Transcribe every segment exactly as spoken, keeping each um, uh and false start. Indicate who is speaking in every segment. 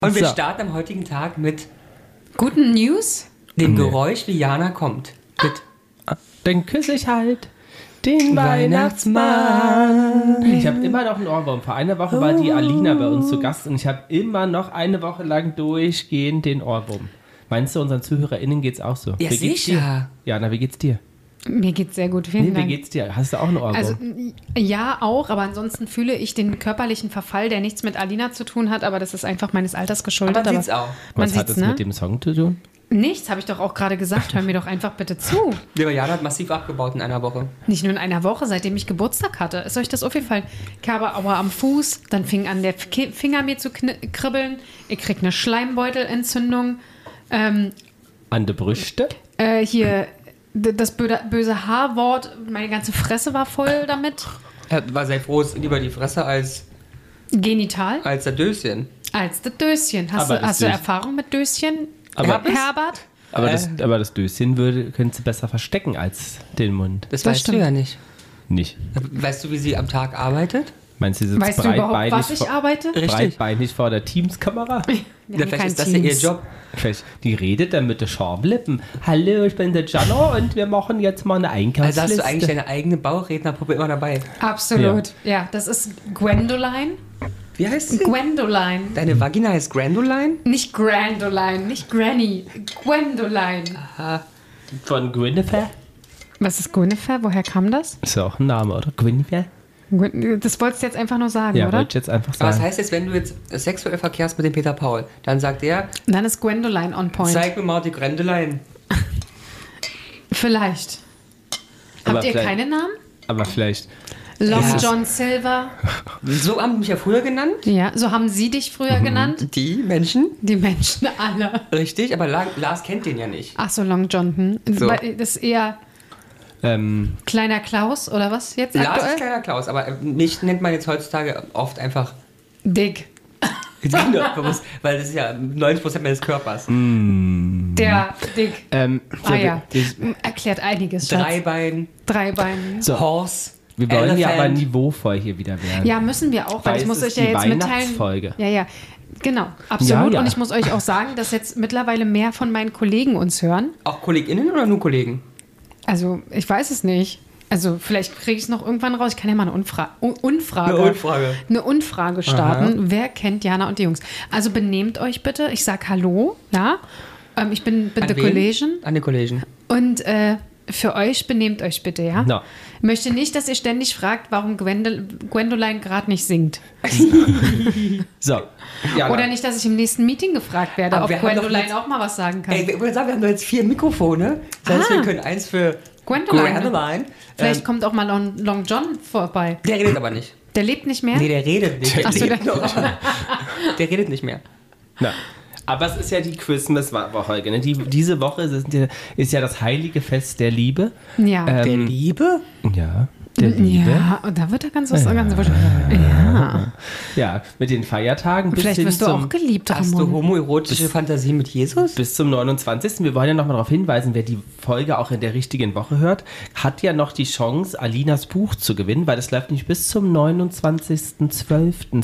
Speaker 1: Und wir
Speaker 2: So.
Speaker 1: starten am heutigen Tag mit
Speaker 3: Guten News?
Speaker 1: dem
Speaker 2: Nee.
Speaker 1: Geräusch, wie Jana kommt. Mit
Speaker 2: Dann küsse ich halt den Weihnachtsmann. Ich habe immer noch einen Ohrwurm. Vor einer Woche war die Alina bei uns zu Gast und ich habe immer noch eine Woche lang durchgehend den Ohrwurm. Meinst du, unseren ZuhörerInnen geht's auch so?
Speaker 1: Ja,
Speaker 2: Wie geht's
Speaker 1: sicher.
Speaker 2: dir? Jana, wie geht's dir?
Speaker 3: Mir geht's sehr gut, vielen
Speaker 2: Nee, wie
Speaker 3: Dank.
Speaker 2: geht's dir? Hast du auch einen Ohrwurm?
Speaker 3: Also ja, auch, aber ansonsten fühle ich den körperlichen Verfall, der nichts mit Alina zu tun hat, aber das ist einfach meines Alters geschuldet.
Speaker 1: Aber man
Speaker 3: aber
Speaker 1: sieht's auch.
Speaker 3: Man
Speaker 2: Was hat
Speaker 3: sieht's,
Speaker 2: das
Speaker 3: ne?
Speaker 2: mit dem Song zu tun?
Speaker 3: Nichts, habe ich doch auch gerade gesagt. Hör mir doch einfach bitte zu.
Speaker 1: Ja, aber Jana hat massiv abgebaut in einer Woche.
Speaker 3: Nicht nur in einer Woche, seitdem ich Geburtstag hatte. Ist euch das aufgefallen? Ich habe Aua am Fuß, dann fing an der K- Finger mir zu kn- kribbeln. Ich krieg eine Schleimbeutelentzündung. Ähm,
Speaker 2: An der Brüste?
Speaker 3: äh, hier d- das böde, böse H-Wort, meine ganze Fresse war voll damit.
Speaker 1: Er war sehr froh, ist lieber die Fresse als,
Speaker 3: Genital.
Speaker 1: als der Döschen.
Speaker 3: Als das Döschen. Hast,
Speaker 2: Aber
Speaker 3: du,
Speaker 2: das
Speaker 3: hast du
Speaker 2: Döschen-
Speaker 3: Erfahrung mit Döschen,
Speaker 2: Aber-
Speaker 3: Herbert?
Speaker 2: Aber,
Speaker 1: Äh.
Speaker 2: das, aber das Döschen würde, könntest du besser verstecken als den Mund.
Speaker 1: Das,
Speaker 3: Das
Speaker 1: weißt
Speaker 3: stimmt.
Speaker 1: du ja nicht.
Speaker 2: Nicht.
Speaker 1: Weißt du, wie sie am Tag arbeitet?
Speaker 2: Meinst du, sie sitzt
Speaker 3: Weißt du überhaupt,
Speaker 2: breitbeinig,
Speaker 3: was ich
Speaker 2: vor,
Speaker 3: arbeite?
Speaker 1: Richtig.
Speaker 2: breitbeinig vor der Teams-Kamera?
Speaker 3: Wir
Speaker 1: Ja,
Speaker 3: haben
Speaker 1: vielleicht
Speaker 3: kein
Speaker 1: ist das ja ihr
Speaker 3: Teams.
Speaker 1: Job.
Speaker 2: Vielleicht, die redet dann mit den Schamlippen. Hallo, ich bin der Jana und wir machen jetzt mal eine
Speaker 1: Also
Speaker 2: Einkaufsliste.
Speaker 1: hast du eigentlich deine eigene Bauchrednerpuppe immer dabei.
Speaker 3: Absolut. Ja. das ist Gwendoline.
Speaker 1: Wie heißt sie?
Speaker 3: Gwendoline.
Speaker 1: Deine Vagina heißt Grandoline?
Speaker 3: Nicht Grandoline, nicht Granny. Gwendoline.
Speaker 2: Von Guinevere?
Speaker 3: Was ist Guinevere? Woher kam das?
Speaker 2: Ist ja auch ein Name, oder? Guinevere?
Speaker 3: Gwen- Das wolltest du jetzt einfach nur sagen,
Speaker 2: Ja,
Speaker 3: oder?
Speaker 2: wollte ich jetzt einfach
Speaker 1: Aber was
Speaker 2: sagen.
Speaker 1: heißt jetzt, wenn du jetzt sexuell verkehrst mit dem Peter Paul? Dann sagt er,
Speaker 3: Dann ist Gwendoline on point.
Speaker 1: zeig mir mal die Grandoline.
Speaker 3: Vielleicht.
Speaker 2: Aber
Speaker 3: Habt ihr
Speaker 2: vielleicht-
Speaker 3: keine Namen?
Speaker 2: Aber vielleicht.
Speaker 3: Long
Speaker 1: Ja.
Speaker 3: John Silver.
Speaker 1: So haben die mich ja früher genannt.
Speaker 3: Ja, so haben sie dich früher
Speaker 2: Mhm.
Speaker 3: genannt.
Speaker 1: Die Menschen.
Speaker 3: Die Menschen alle.
Speaker 1: Richtig, aber La- Lars kennt den ja nicht.
Speaker 3: Ach so, Long John. Hm.
Speaker 1: So.
Speaker 3: Das ist eher
Speaker 2: Ähm,
Speaker 3: kleiner Klaus oder was jetzt
Speaker 1: Lars
Speaker 3: aktuell?
Speaker 1: ist kleiner Klaus, aber mich nennt man jetzt heutzutage oft einfach
Speaker 3: Dick.
Speaker 1: bewusst, weil das ist ja neunzig Prozent meines Körpers.
Speaker 3: Der Dick.
Speaker 2: ähm,
Speaker 3: Ah ja.
Speaker 2: ich,
Speaker 3: Erklärt einiges. Schatz.
Speaker 1: Dreibein,
Speaker 3: Drei Beine.
Speaker 2: so,
Speaker 1: Horse,
Speaker 2: wir wollen ja aber
Speaker 1: Elephant.
Speaker 2: niveauvoll hier wieder werden.
Speaker 3: Ja, müssen wir auch, weil,
Speaker 2: Weil
Speaker 3: ich
Speaker 2: es
Speaker 3: muss
Speaker 2: ist
Speaker 3: euch ja
Speaker 2: die
Speaker 3: jetzt mitteilen.
Speaker 2: Weihnachtsfolge.
Speaker 3: Ja, ja. Genau, absolut.
Speaker 2: Ja, ja.
Speaker 3: Und ich muss euch auch sagen, dass jetzt mittlerweile mehr von meinen Kollegen uns hören.
Speaker 1: Auch KollegInnen oder nur Kollegen?
Speaker 3: Also, ich weiß es nicht. Also, vielleicht kriege ich es noch irgendwann raus. Ich kann ja mal eine Unfra Un Unfrage.
Speaker 1: Eine Umfrage.
Speaker 3: Eine Unfrage starten. Wer kennt Jana und die Jungs? Also, benehmt euch bitte. Ich sag Hallo, ja. Ähm, ich bin, bin
Speaker 1: An
Speaker 3: the
Speaker 1: wen?
Speaker 3: Collision.
Speaker 1: An die Kollegen.
Speaker 3: Und äh, für euch benehmt euch bitte, ja?
Speaker 2: No.
Speaker 3: Ich möchte nicht, dass ihr ständig fragt, warum Gwendol Gwendoline gerade nicht singt.
Speaker 2: So. Ja,
Speaker 3: Oder nicht, dass ich im nächsten Meeting gefragt werde,
Speaker 1: Aber
Speaker 3: ob
Speaker 1: wir haben doch
Speaker 3: Gwendoline
Speaker 1: jetzt-
Speaker 3: auch mal was sagen kann.
Speaker 1: Ey, wir, wir sagen, wir haben doch jetzt vier Mikrofone. Das heißt,
Speaker 3: Ah.
Speaker 1: wir können eins für
Speaker 3: Gwendoline.
Speaker 1: Gwendoline.
Speaker 3: Vielleicht
Speaker 1: Ähm,
Speaker 3: kommt auch mal Long, Long John vorbei.
Speaker 1: der redet aber nicht.
Speaker 3: Der lebt nicht mehr?
Speaker 1: Nee, der redet nicht. Der,
Speaker 3: Ach so,
Speaker 1: lebt
Speaker 3: der-
Speaker 1: noch. Der redet nicht mehr.
Speaker 2: Na. Aber es ist ja die Christmas-Woche. Ne? Die, diese Woche ist, ja- ist ja das heilige Fest der Liebe.
Speaker 3: Ja.
Speaker 1: Der
Speaker 2: Ähm,
Speaker 1: Liebe?
Speaker 2: ja, der Liebe.
Speaker 3: Ja, und da wird er ganz was ganz Ja.
Speaker 2: Ja, mit den Feiertagen bis
Speaker 3: Vielleicht
Speaker 2: hin
Speaker 3: wirst du
Speaker 2: zum,
Speaker 3: auch geliebt,
Speaker 1: Hast du
Speaker 3: Ramon.
Speaker 1: homoerotische Fantasie mit Jesus?
Speaker 2: bis zum neunundzwanzigsten Wir wollen ja nochmal darauf hinweisen, wer die Folge auch in der richtigen Woche hört, hat ja noch die Chance, Alinas Buch zu gewinnen, weil das läuft nicht bis zum neunundzwanzigsten zwölften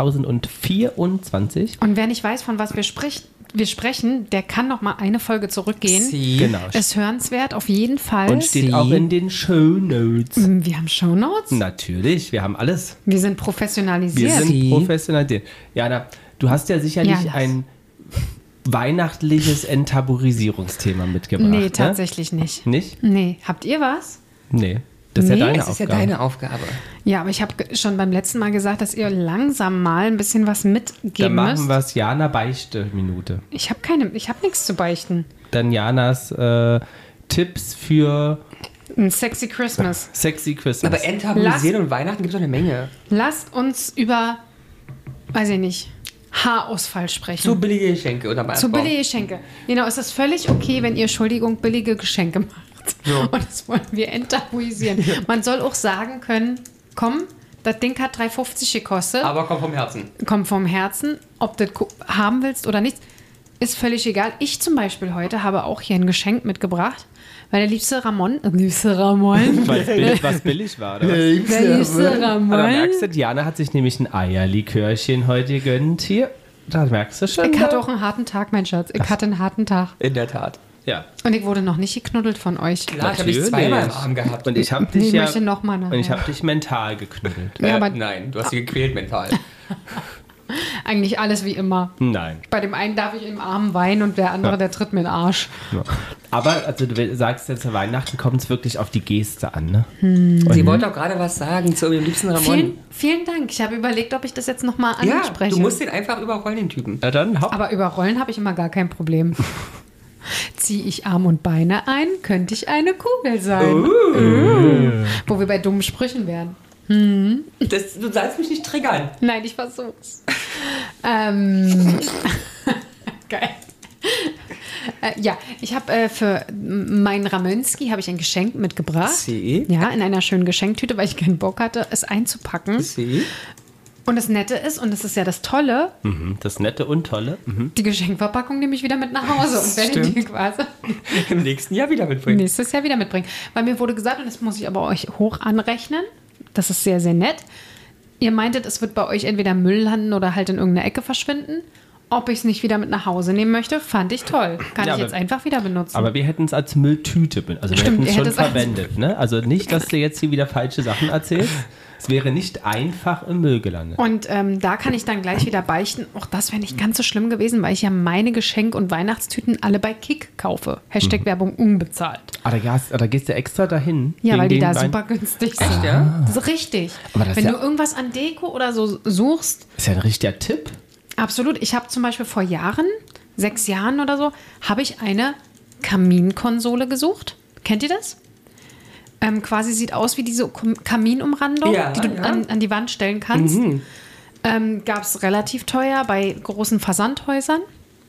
Speaker 2: zweitausendvierundzwanzig.
Speaker 3: Und wer nicht weiß, von was wir, sprich, wir sprechen, der kann noch mal eine Folge zurückgehen.
Speaker 1: Sie.
Speaker 2: Genau.
Speaker 3: Ist hörenswert, auf jeden Fall.
Speaker 2: Und steht
Speaker 1: Sie-
Speaker 2: auch in den Shownotes.
Speaker 3: Wir haben Shownotes.
Speaker 2: Natürlich, wir haben alles.
Speaker 3: Wir sind
Speaker 2: Wir
Speaker 3: professionalisiert.
Speaker 2: sind
Speaker 1: Sie-
Speaker 2: professionell. Jana, du hast ja sicherlich
Speaker 3: Ja, das-
Speaker 2: ein weihnachtliches Enttabuisierungsthema mitgebracht.
Speaker 3: nee,
Speaker 2: ne?
Speaker 3: tatsächlich nicht.
Speaker 2: Nicht?
Speaker 3: Nee. Habt ihr was?
Speaker 2: Nee. Das ist
Speaker 3: Nee,
Speaker 2: ja deine
Speaker 1: Das ist ja
Speaker 2: Aufgabe.
Speaker 1: deine Aufgabe.
Speaker 3: Ja, aber ich habe ge- schon beim letzten Mal gesagt, dass ihr langsam mal ein bisschen was
Speaker 2: Dann
Speaker 3: mitgeben
Speaker 2: machen
Speaker 3: müsst.
Speaker 2: wir es Jana Beichte-Minute.
Speaker 3: Ich habe keine, ich habe nichts zu beichten.
Speaker 2: Dann Janas äh, Tipps für
Speaker 3: Ein sexy Christmas.
Speaker 2: Sexy Christmas.
Speaker 1: Aber enttabuisieren und Weihnachten gibt es doch eine Menge.
Speaker 3: Lasst uns über, weiß ich nicht, Haarausfall sprechen.
Speaker 1: Zu billige Geschenke oder
Speaker 3: Zu billige Geschenke. Genau, es ist völlig okay, wenn ihr, Entschuldigung, billige Geschenke macht. Und das wollen wir enttabuisieren. Man soll auch sagen können, komm, das Ding hat drei fünfzig gekostet,
Speaker 1: Aber komm vom Herzen.
Speaker 3: kommt vom Herzen, ob du das ko- haben willst oder nicht, ist völlig egal. Ich zum Beispiel heute habe auch hier ein Geschenk mitgebracht, weil der liebste Ramon, äh, liebste Ramon,
Speaker 2: Weil es billig, was billig war, oder was?
Speaker 3: der liebste
Speaker 2: Aber
Speaker 3: Ramon,
Speaker 2: merkst du, Diana hat sich nämlich ein Eierlikörchen heute gegönnt hier. Da merkst du schon.
Speaker 3: Ich hatte auch einen harten Tag, mein Schatz. Ich hatte einen harten Tag.
Speaker 1: In der Tat.
Speaker 2: Ja.
Speaker 3: Und ich wurde noch nicht geknuddelt von euch.
Speaker 1: Klar, ich habe dich zweimal im Arm gehabt.
Speaker 2: Und ich habe
Speaker 3: Nee,
Speaker 2: dich
Speaker 3: ich
Speaker 2: ja,
Speaker 3: möchte noch mal
Speaker 2: und ich habe dich mental geknuddelt.
Speaker 3: Ja,
Speaker 1: äh,
Speaker 3: aber
Speaker 1: nein, du hast sie gequält mental.
Speaker 3: eigentlich alles wie immer.
Speaker 2: Nein.
Speaker 3: Bei dem einen darf ich im Arm weinen und der andere,
Speaker 2: Ja.
Speaker 3: der tritt mir in den Arsch.
Speaker 2: Ja. Aber also du sagst jetzt, zu Weihnachten kommt es wirklich auf die Geste an, ne?
Speaker 1: Sie wollte auch gerade was sagen zu ihrem liebsten Ramon.
Speaker 3: Vielen, vielen Dank. Ich habe überlegt, ob ich das jetzt nochmal
Speaker 1: Ja,
Speaker 3: anspreche.
Speaker 1: du musst den einfach überrollen, den Typen.
Speaker 2: Na dann, hopp.
Speaker 3: Aber über Rollen habe ich immer gar kein Problem. Ziehe ich Arm und Beine ein, könnte ich eine Kugel sein. Uh. Wo wir bei dummen Sprüchen wären.
Speaker 1: Das, du sollst mich nicht triggern.
Speaker 3: Nein, ich versuch's. ähm, geil. Äh, ja, ich habe äh, für meinen Ramonski habe ich ein Geschenk mitgebracht.
Speaker 1: Sie?
Speaker 3: Ja, in einer schönen Geschenktüte, weil ich keinen Bock hatte, es einzupacken.
Speaker 1: Sie?
Speaker 3: Und das Nette ist, und das ist ja das Tolle,
Speaker 2: Mhm, das Nette und Tolle. Mhm.
Speaker 3: die Geschenkverpackung nehme ich wieder mit nach Hause und werde die quasi
Speaker 1: Im nächsten Jahr wieder mitbringen.
Speaker 3: nächstes Jahr wieder mitbringen. Weil mir wurde gesagt, und das muss ich aber euch hoch anrechnen, das ist sehr, sehr nett. Ihr meintet, es wird bei euch entweder Müll landen oder halt in irgendeiner Ecke verschwinden. Ob ich es nicht wieder mit nach Hause nehmen möchte, fand ich toll. Kann
Speaker 2: Ja,
Speaker 3: ich
Speaker 2: aber-
Speaker 3: jetzt einfach wieder benutzen.
Speaker 2: Aber wir hätten es als Mülltüte, ben- also wir
Speaker 3: Stimmt,
Speaker 2: hätten es
Speaker 3: ihr
Speaker 2: schon
Speaker 3: hättet es als-
Speaker 2: verwendet. Ne? Also nicht, dass du jetzt hier wieder falsche Sachen erzählst. Es wäre nicht einfach im Müll gelandet.
Speaker 3: Und ähm, da kann ich dann gleich wieder beichten. Auch das wäre nicht ganz so schlimm gewesen, weil ich ja meine Geschenk- und Weihnachtstüten alle bei Kick kaufe. Hashtag Werbung unbezahlt.
Speaker 2: Ah, da, gehst, ah, da gehst du extra dahin?
Speaker 3: Ja,
Speaker 2: wegen
Speaker 3: weil die
Speaker 2: den
Speaker 3: da
Speaker 2: Wein-
Speaker 3: super günstig sind.
Speaker 1: ja?
Speaker 3: Das ist richtig.
Speaker 2: Aber das
Speaker 3: Wenn
Speaker 2: ist
Speaker 3: du
Speaker 2: ja-
Speaker 3: irgendwas an Deko oder so suchst,
Speaker 2: Ist ja ein richtiger Tipp.
Speaker 3: absolut. Ich habe zum Beispiel vor Jahren, sechs Jahren oder so, habe ich eine Kaminkonsole gesucht. Kennt ihr das? Ähm, quasi sieht aus wie diese Kom- Kaminumrandung,
Speaker 1: Ja,
Speaker 3: die du
Speaker 1: ja.
Speaker 3: an, an die Wand stellen kannst. Ähm, Gab es relativ teuer bei großen Versandhäusern.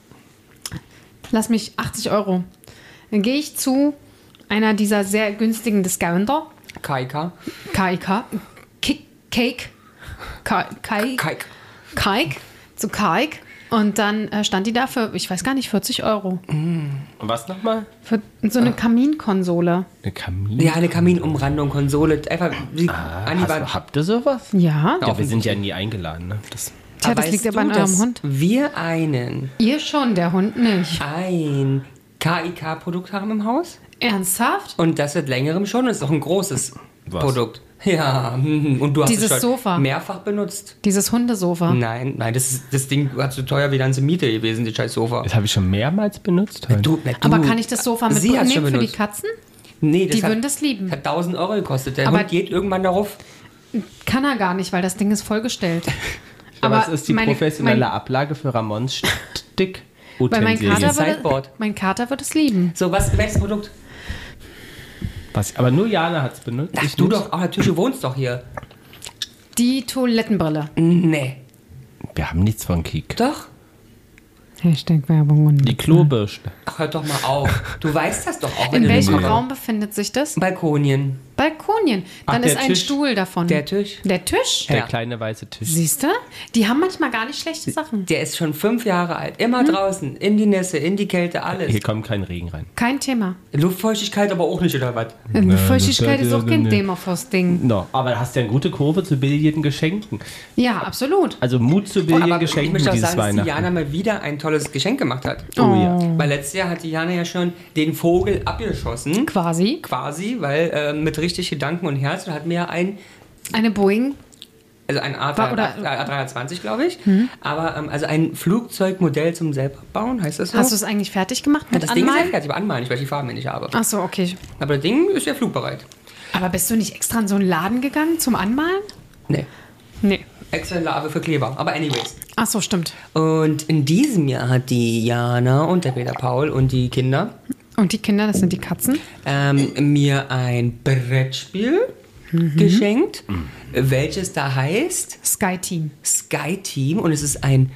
Speaker 3: Lass mich achtzig Euro. Dann gehe ich zu einer dieser sehr günstigen Discounter.
Speaker 1: Kaika.
Speaker 3: K I K. Kick, Cake. Kai, Kai,
Speaker 1: Kaik.
Speaker 3: Kaik. Zu Kaik. Und dann äh, stand die da für, ich weiß gar nicht, vierzig Euro.
Speaker 2: Und was nochmal?
Speaker 3: Für so eine Kaminkonsole.
Speaker 2: Eine Kamin?
Speaker 1: Ja, eine Kaminumrandung, Konsole. Einfach wie an die
Speaker 2: Hast,
Speaker 1: Wand.
Speaker 2: habt ihr sowas?
Speaker 3: Ja.
Speaker 2: Ja, wir sind ja nie eingeladen. Ne? Das,
Speaker 3: Tja, das
Speaker 1: Aber
Speaker 3: liegt ja
Speaker 1: weißt
Speaker 3: bei
Speaker 1: du,
Speaker 3: eurem
Speaker 1: dass
Speaker 3: Hund.
Speaker 1: Wir einen,
Speaker 3: Ihr schon, der Hund nicht.
Speaker 1: ein K I K-Produkt haben im Haus.
Speaker 3: Ernsthaft?
Speaker 1: Und das seit längerem schon. Und ist auch ein großes
Speaker 2: Was?
Speaker 1: Produkt. Ja, mhm. Und du hast
Speaker 3: Dieses
Speaker 1: es schon
Speaker 3: Sofa.
Speaker 1: mehrfach benutzt.
Speaker 3: Dieses Hundesofa.
Speaker 1: Nein, nein, das, ist, das Ding war zu teuer wie ganze Miete gewesen, die scheiß Sofa.
Speaker 2: das habe ich schon mehrmals benutzt. heute.
Speaker 1: Du, na, du,
Speaker 3: Aber kann ich das Sofa
Speaker 1: Sie hat's schon
Speaker 3: mitnehmen für die
Speaker 1: benutzt.
Speaker 3: Katzen?
Speaker 1: Nee, das
Speaker 3: Die
Speaker 1: hat,
Speaker 3: würden das lieben.
Speaker 1: hat tausend Euro gekostet. Der
Speaker 3: Aber-
Speaker 1: Hund geht irgendwann darauf.
Speaker 3: Kann er gar nicht, weil das Ding ist vollgestellt.
Speaker 2: Aber es ist die
Speaker 3: meine-
Speaker 2: professionelle
Speaker 3: mein,
Speaker 2: Ablage für Ramons Stick.
Speaker 3: Weil mein Kater,
Speaker 1: Dieses
Speaker 3: würde,
Speaker 1: Sideboard.
Speaker 3: mein Kater wird es lieben.
Speaker 1: So, was, welches Produkt?
Speaker 2: Was, aber nur Jana hat es benutzt.
Speaker 1: Ach,
Speaker 2: ich
Speaker 1: du
Speaker 2: nicht.
Speaker 1: doch, auch natürlich, du wohnst doch hier.
Speaker 3: Die Toilettenbrille.
Speaker 1: Nee.
Speaker 2: Wir haben nichts von Kik.
Speaker 1: Doch.
Speaker 3: Hashtag Werbung und
Speaker 2: Die Klobürste.
Speaker 1: Ach, hör doch mal auf. Du weißt das doch auch. wenn
Speaker 3: In
Speaker 1: du
Speaker 3: welchem
Speaker 1: das-
Speaker 3: Raum befindet sich das?
Speaker 1: Balkonien.
Speaker 3: Balkonien. Dann
Speaker 2: Ach,
Speaker 3: ist
Speaker 2: der
Speaker 3: ein
Speaker 2: Tisch.
Speaker 3: Stuhl davon.
Speaker 1: Der Tisch.
Speaker 3: Der Tisch?
Speaker 2: Der
Speaker 1: Ja.
Speaker 2: kleine weiße Tisch.
Speaker 3: Siehst du? Die haben manchmal gar nicht schlechte Sachen.
Speaker 1: Der ist schon fünf Jahre alt. Immer draußen. In die Nässe, in die Kälte, alles.
Speaker 2: Hier kommt kein Regen rein.
Speaker 3: Kein Thema.
Speaker 1: Luftfeuchtigkeit aber auch nicht, oder was?
Speaker 3: Eine Feuchtigkeit
Speaker 2: das
Speaker 3: ist auch
Speaker 2: hört
Speaker 3: kein
Speaker 2: ja
Speaker 3: Thema fürs Ding.
Speaker 2: No, aber du hast ja eine gute Kurve zu billigen Geschenken.
Speaker 3: Ja, absolut.
Speaker 2: Also Mut zu billigen
Speaker 1: Aber ich
Speaker 2: Geschenken
Speaker 1: möchte auch
Speaker 2: dieses
Speaker 1: sagen, dass die
Speaker 2: Weihnachten.
Speaker 1: Jana mal wieder ein tolles Geschenk gemacht hat.
Speaker 2: Oh, ja.
Speaker 1: Weil letztes Jahr hat die Jana ja schon den Vogel abgeschossen.
Speaker 3: Quasi.
Speaker 1: Quasi, weil äh, mit richtig Gedanken und Herz und hat mir ein,
Speaker 3: Eine Boeing.
Speaker 1: also ein A
Speaker 3: War- oder-
Speaker 1: dreihundertzwanzig, glaube ich, aber ähm, also ein Flugzeugmodell zum selber bauen, heißt das so?
Speaker 3: Hast du es eigentlich fertig gemacht mit
Speaker 1: das Ding ist ja
Speaker 3: Anmalen?
Speaker 1: fertig, aber anmalen, nicht, weil ich die Farben nicht habe.
Speaker 3: Ach so, okay.
Speaker 1: Aber das Ding ist ja flugbereit.
Speaker 3: Aber bist du nicht extra in so einen Laden gegangen zum Anmalen?
Speaker 1: Nee,
Speaker 3: Nee.
Speaker 1: extra Lave für Kleber, aber anyways.
Speaker 3: Ach so, stimmt.
Speaker 1: Und in diesem Jahr hat die Jana und der Peter Paul und die Kinder
Speaker 3: Und die Kinder, das sind die Katzen.
Speaker 1: ähm, mir ein Brettspiel geschenkt, welches da heißt
Speaker 3: Sky Team.
Speaker 1: Sky Team und es ist ein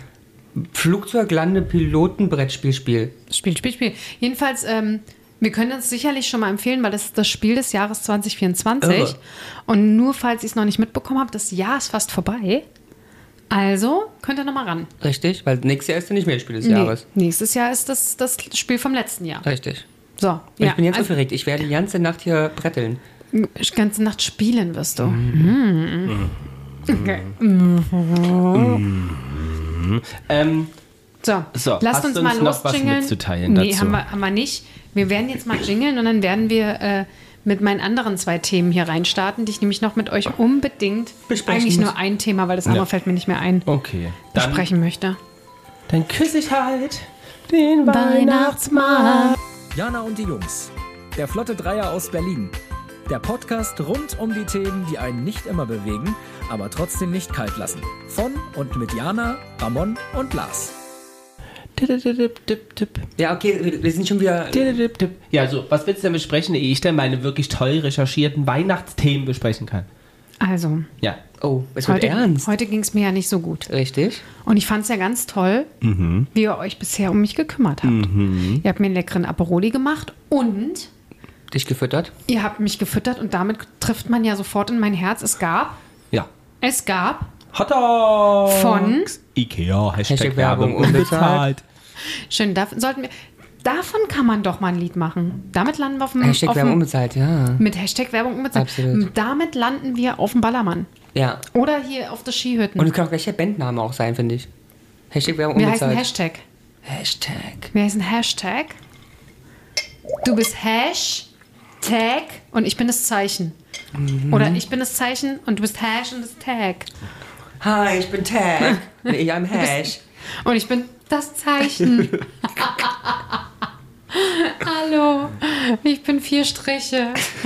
Speaker 1: Flugzeuglande-Piloten-Brettspielspiel.
Speaker 3: Spiel, Spiel, Spiel. Jedenfalls, ähm, wir können es sicherlich schon mal empfehlen, weil das ist das Spiel des Jahres zwanzig vierundzwanzig.
Speaker 1: Irre.
Speaker 3: Und nur falls ich es noch nicht mitbekommen habe, das Jahr ist fast vorbei. Also könnt ihr noch mal ran.
Speaker 1: Richtig, weil nächstes Jahr ist ja nicht mehr das Spiel des Jahres.
Speaker 3: Nee, nächstes Jahr ist das das Spiel vom letzten Jahr.
Speaker 1: Richtig.
Speaker 3: So,
Speaker 1: Und
Speaker 3: ja.
Speaker 1: ich bin jetzt
Speaker 3: also,
Speaker 1: aufgeregt. Ich werde die ganze Nacht hier bretteln.
Speaker 3: die ganze Nacht spielen wirst du. Mm. Okay.
Speaker 2: Mhm. Ähm,
Speaker 3: So,
Speaker 2: So,
Speaker 3: lasst
Speaker 2: hast
Speaker 3: uns
Speaker 2: du
Speaker 3: mal
Speaker 2: uns noch was
Speaker 3: losjingeln.
Speaker 2: mitzuteilen
Speaker 3: Nee,
Speaker 2: dazu?
Speaker 3: haben wir, haben wir nicht. Wir werden jetzt mal jingeln und dann werden wir äh, mit meinen anderen zwei Themen hier reinstarten, die ich nämlich noch mit euch unbedingt,
Speaker 1: Besprechen
Speaker 3: eigentlich
Speaker 1: muss.
Speaker 3: nur ein Thema, weil das andere
Speaker 2: Ja.
Speaker 3: fällt mir nicht mehr ein,
Speaker 2: okay. Dann,
Speaker 3: besprechen möchte.
Speaker 2: dann küsse ich halt den Weihnachtsmann.
Speaker 4: Jana und die Jungs. Der Flotte Dreier aus Berlin. Der Podcast rund um die Themen, die einen nicht immer bewegen, aber trotzdem nicht kalt lassen. Von und mit Jana, Ramon und Lars.
Speaker 1: Ja, okay, wir- wir sind schon wieder.
Speaker 2: Ja, so, was willst du denn besprechen, ehe ich denn meine wirklich toll recherchierten Weihnachtsthemen besprechen kann?
Speaker 3: Also,
Speaker 2: Ja.
Speaker 1: Oh, es wird
Speaker 3: heute,
Speaker 1: ernst.
Speaker 3: heute ging es mir ja nicht so gut.
Speaker 1: Richtig.
Speaker 3: Und ich fand es ja ganz toll, wie ihr euch bisher um mich gekümmert habt. Ihr habt mir einen leckeren Aperoli gemacht und
Speaker 1: Dich gefüttert.
Speaker 3: ihr habt mich gefüttert und damit trifft man ja sofort in mein Herz. Es gab,
Speaker 2: Ja.
Speaker 3: es gab
Speaker 2: Hotdog
Speaker 3: von,
Speaker 2: Ikea, Hashtag,
Speaker 1: Hashtag
Speaker 2: Werbung
Speaker 1: Werbung
Speaker 2: unbezahlt.
Speaker 3: schön, da, sollten wir, davon kann man doch mal ein Lied machen. Damit landen wir auf dem,
Speaker 1: Hashtag
Speaker 3: auf
Speaker 1: Werbung
Speaker 3: dem
Speaker 1: unbezahlt, ja.
Speaker 3: mit Hashtag Werbung unbezahlt.
Speaker 1: Absolut.
Speaker 3: Damit landen wir auf dem Ballermann.
Speaker 1: Ja.
Speaker 3: Oder hier auf der Skihütten.
Speaker 1: Und es kann auch gleich der Bandname auch sein, finde ich. Hashtag Werbung
Speaker 3: wir heißen
Speaker 1: unbezahlt.
Speaker 3: Hashtag.
Speaker 1: Hashtag.
Speaker 3: Wir heißen Hashtag. Du bist Hashtag und ich bin das Zeichen.
Speaker 1: Mhm.
Speaker 3: Oder ich bin das Zeichen und du bist Hash und das Tag.
Speaker 1: Hi, ich bin Tag. Und ich am Hash.
Speaker 3: Und ich bin das Zeichen. Hallo, ich bin vier Striche.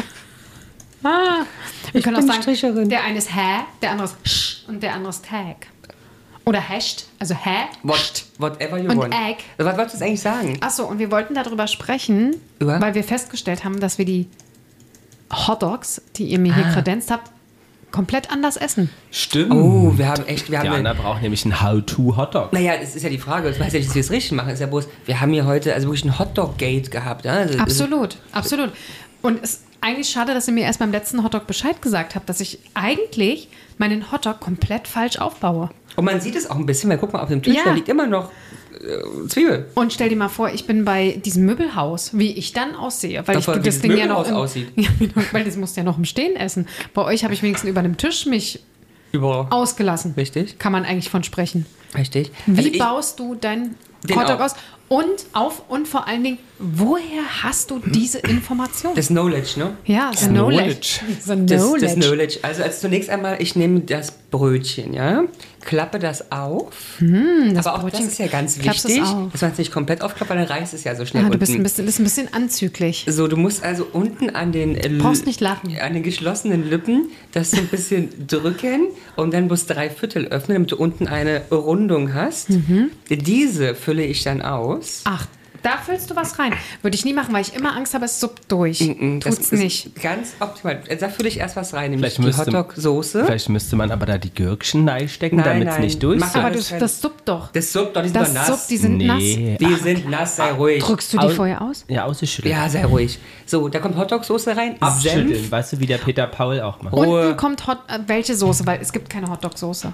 Speaker 3: Ah. Wir können
Speaker 1: bin
Speaker 3: auch sagen,
Speaker 1: Stricherin.
Speaker 3: der eine ist Hä, der andere ist Sch und der andere ist Tag. Oder Hasht, also Hä.
Speaker 1: What, whatever you
Speaker 3: Und
Speaker 1: want.
Speaker 3: Egg.
Speaker 1: Was wolltest du jetzt eigentlich sagen?
Speaker 3: Achso, und wir wollten darüber sprechen,
Speaker 1: Über?
Speaker 3: weil wir festgestellt haben, dass wir die Hotdogs, die ihr mir hier
Speaker 1: Ah.
Speaker 3: kredenzt habt, komplett anders essen.
Speaker 2: Stimmt.
Speaker 1: Oh, wir haben echt, wir haben...
Speaker 2: Jana braucht nämlich einen How-to-Hotdog.
Speaker 1: Naja, es ist ja die Frage, ich weiß ja nicht, dass wir es richtig machen, ist ja bloß, wir haben hier heute also wirklich ein Hotdog-Gate gehabt. Ja? Also,
Speaker 3: Absolut, absolut. Und es ist eigentlich schade, dass ihr mir erst beim letzten Hotdog Bescheid gesagt habt, dass ich eigentlich meinen Hotdog komplett falsch aufbaue.
Speaker 1: Und man sieht es auch ein bisschen, weil guck mal, auf dem Tisch,
Speaker 3: Ja.
Speaker 1: da liegt immer noch äh, Zwiebel.
Speaker 3: Und stell dir mal vor, ich bin bei diesem Möbelhaus, wie ich dann aussehe. Weil
Speaker 1: Davon,
Speaker 3: ich
Speaker 1: wie
Speaker 3: das
Speaker 1: das
Speaker 3: Ding ja noch
Speaker 1: Möbelhaus
Speaker 3: im,
Speaker 1: aussieht.
Speaker 3: Ja, genau, weil das musst du ja noch im Stehen essen. Bei euch habe ich wenigstens über einem Tisch mich
Speaker 1: Überall.
Speaker 3: ausgelassen.
Speaker 1: Richtig.
Speaker 3: Kann man eigentlich von sprechen.
Speaker 1: Richtig.
Speaker 3: Wie
Speaker 1: Also ich,
Speaker 3: baust du deinen
Speaker 1: Den
Speaker 3: Hotdog
Speaker 1: auch.
Speaker 3: aus? Und auf und vor allen Dingen, woher hast du diese Information?
Speaker 1: das Knowledge, ne?
Speaker 3: ja, the
Speaker 2: Knowledge.
Speaker 3: knowledge. The
Speaker 1: Das,
Speaker 3: knowledge.
Speaker 1: das Knowledge. Also als zunächst einmal, ich nehme das Brötchen, ja, klappe das auf.
Speaker 3: das
Speaker 1: aber auch
Speaker 3: Brötchen
Speaker 1: das ist ja ganz
Speaker 3: klappst es
Speaker 1: wichtig,
Speaker 3: auf.
Speaker 1: dass man es nicht komplett aufklappt, weil dann reißt es ja so schnell
Speaker 3: Ah, du
Speaker 1: unten.
Speaker 3: bist ein bisschen, bist ein bisschen anzüglich.
Speaker 1: So, du musst also unten an den äh,
Speaker 3: Brauchst nicht lachen.
Speaker 1: an den geschlossenen Lippen das so ein bisschen drücken und dann bloß drei Viertel öffnen, damit du unten eine Rundung hast.
Speaker 3: Mhm.
Speaker 1: Diese fülle ich dann aus.
Speaker 3: Ach, da füllst du was rein. Würde ich nie machen, weil ich immer Angst habe, es suppt durch.
Speaker 1: Mm, das
Speaker 3: Tut's
Speaker 1: ist
Speaker 3: nicht.
Speaker 1: Ganz optimal. Da fülle ich erst was rein, nämlich
Speaker 2: Vielleicht
Speaker 1: die
Speaker 2: müsste-
Speaker 1: Hotdog-Soße.
Speaker 2: Vielleicht müsste man aber da die Gürkchen reinstecken,
Speaker 1: Nein,
Speaker 2: damit es
Speaker 1: nein.
Speaker 2: nicht durch
Speaker 1: Mach
Speaker 3: Aber
Speaker 1: Ja,
Speaker 3: du,
Speaker 1: das kann-
Speaker 3: das suppt doch.
Speaker 1: Das suppt doch, die sind
Speaker 3: Das
Speaker 1: doch nass.
Speaker 3: suppt, die sind
Speaker 2: Nee.
Speaker 3: nass.
Speaker 1: Die sind nass, sei ruhig.
Speaker 3: Drückst du die
Speaker 2: Au-
Speaker 3: vorher aus?
Speaker 2: Ja, ausgeschüttelt.
Speaker 1: Ja, sei ruhig. So, da kommt Hotdog-Soße rein,
Speaker 2: Abschütteln,
Speaker 1: Senf.
Speaker 2: weißt du, wie der Peter Paul auch macht.
Speaker 1: Ruhe.
Speaker 3: Unten kommt Hot, äh, welche Soße? Weil es gibt keine Hotdog-Soße.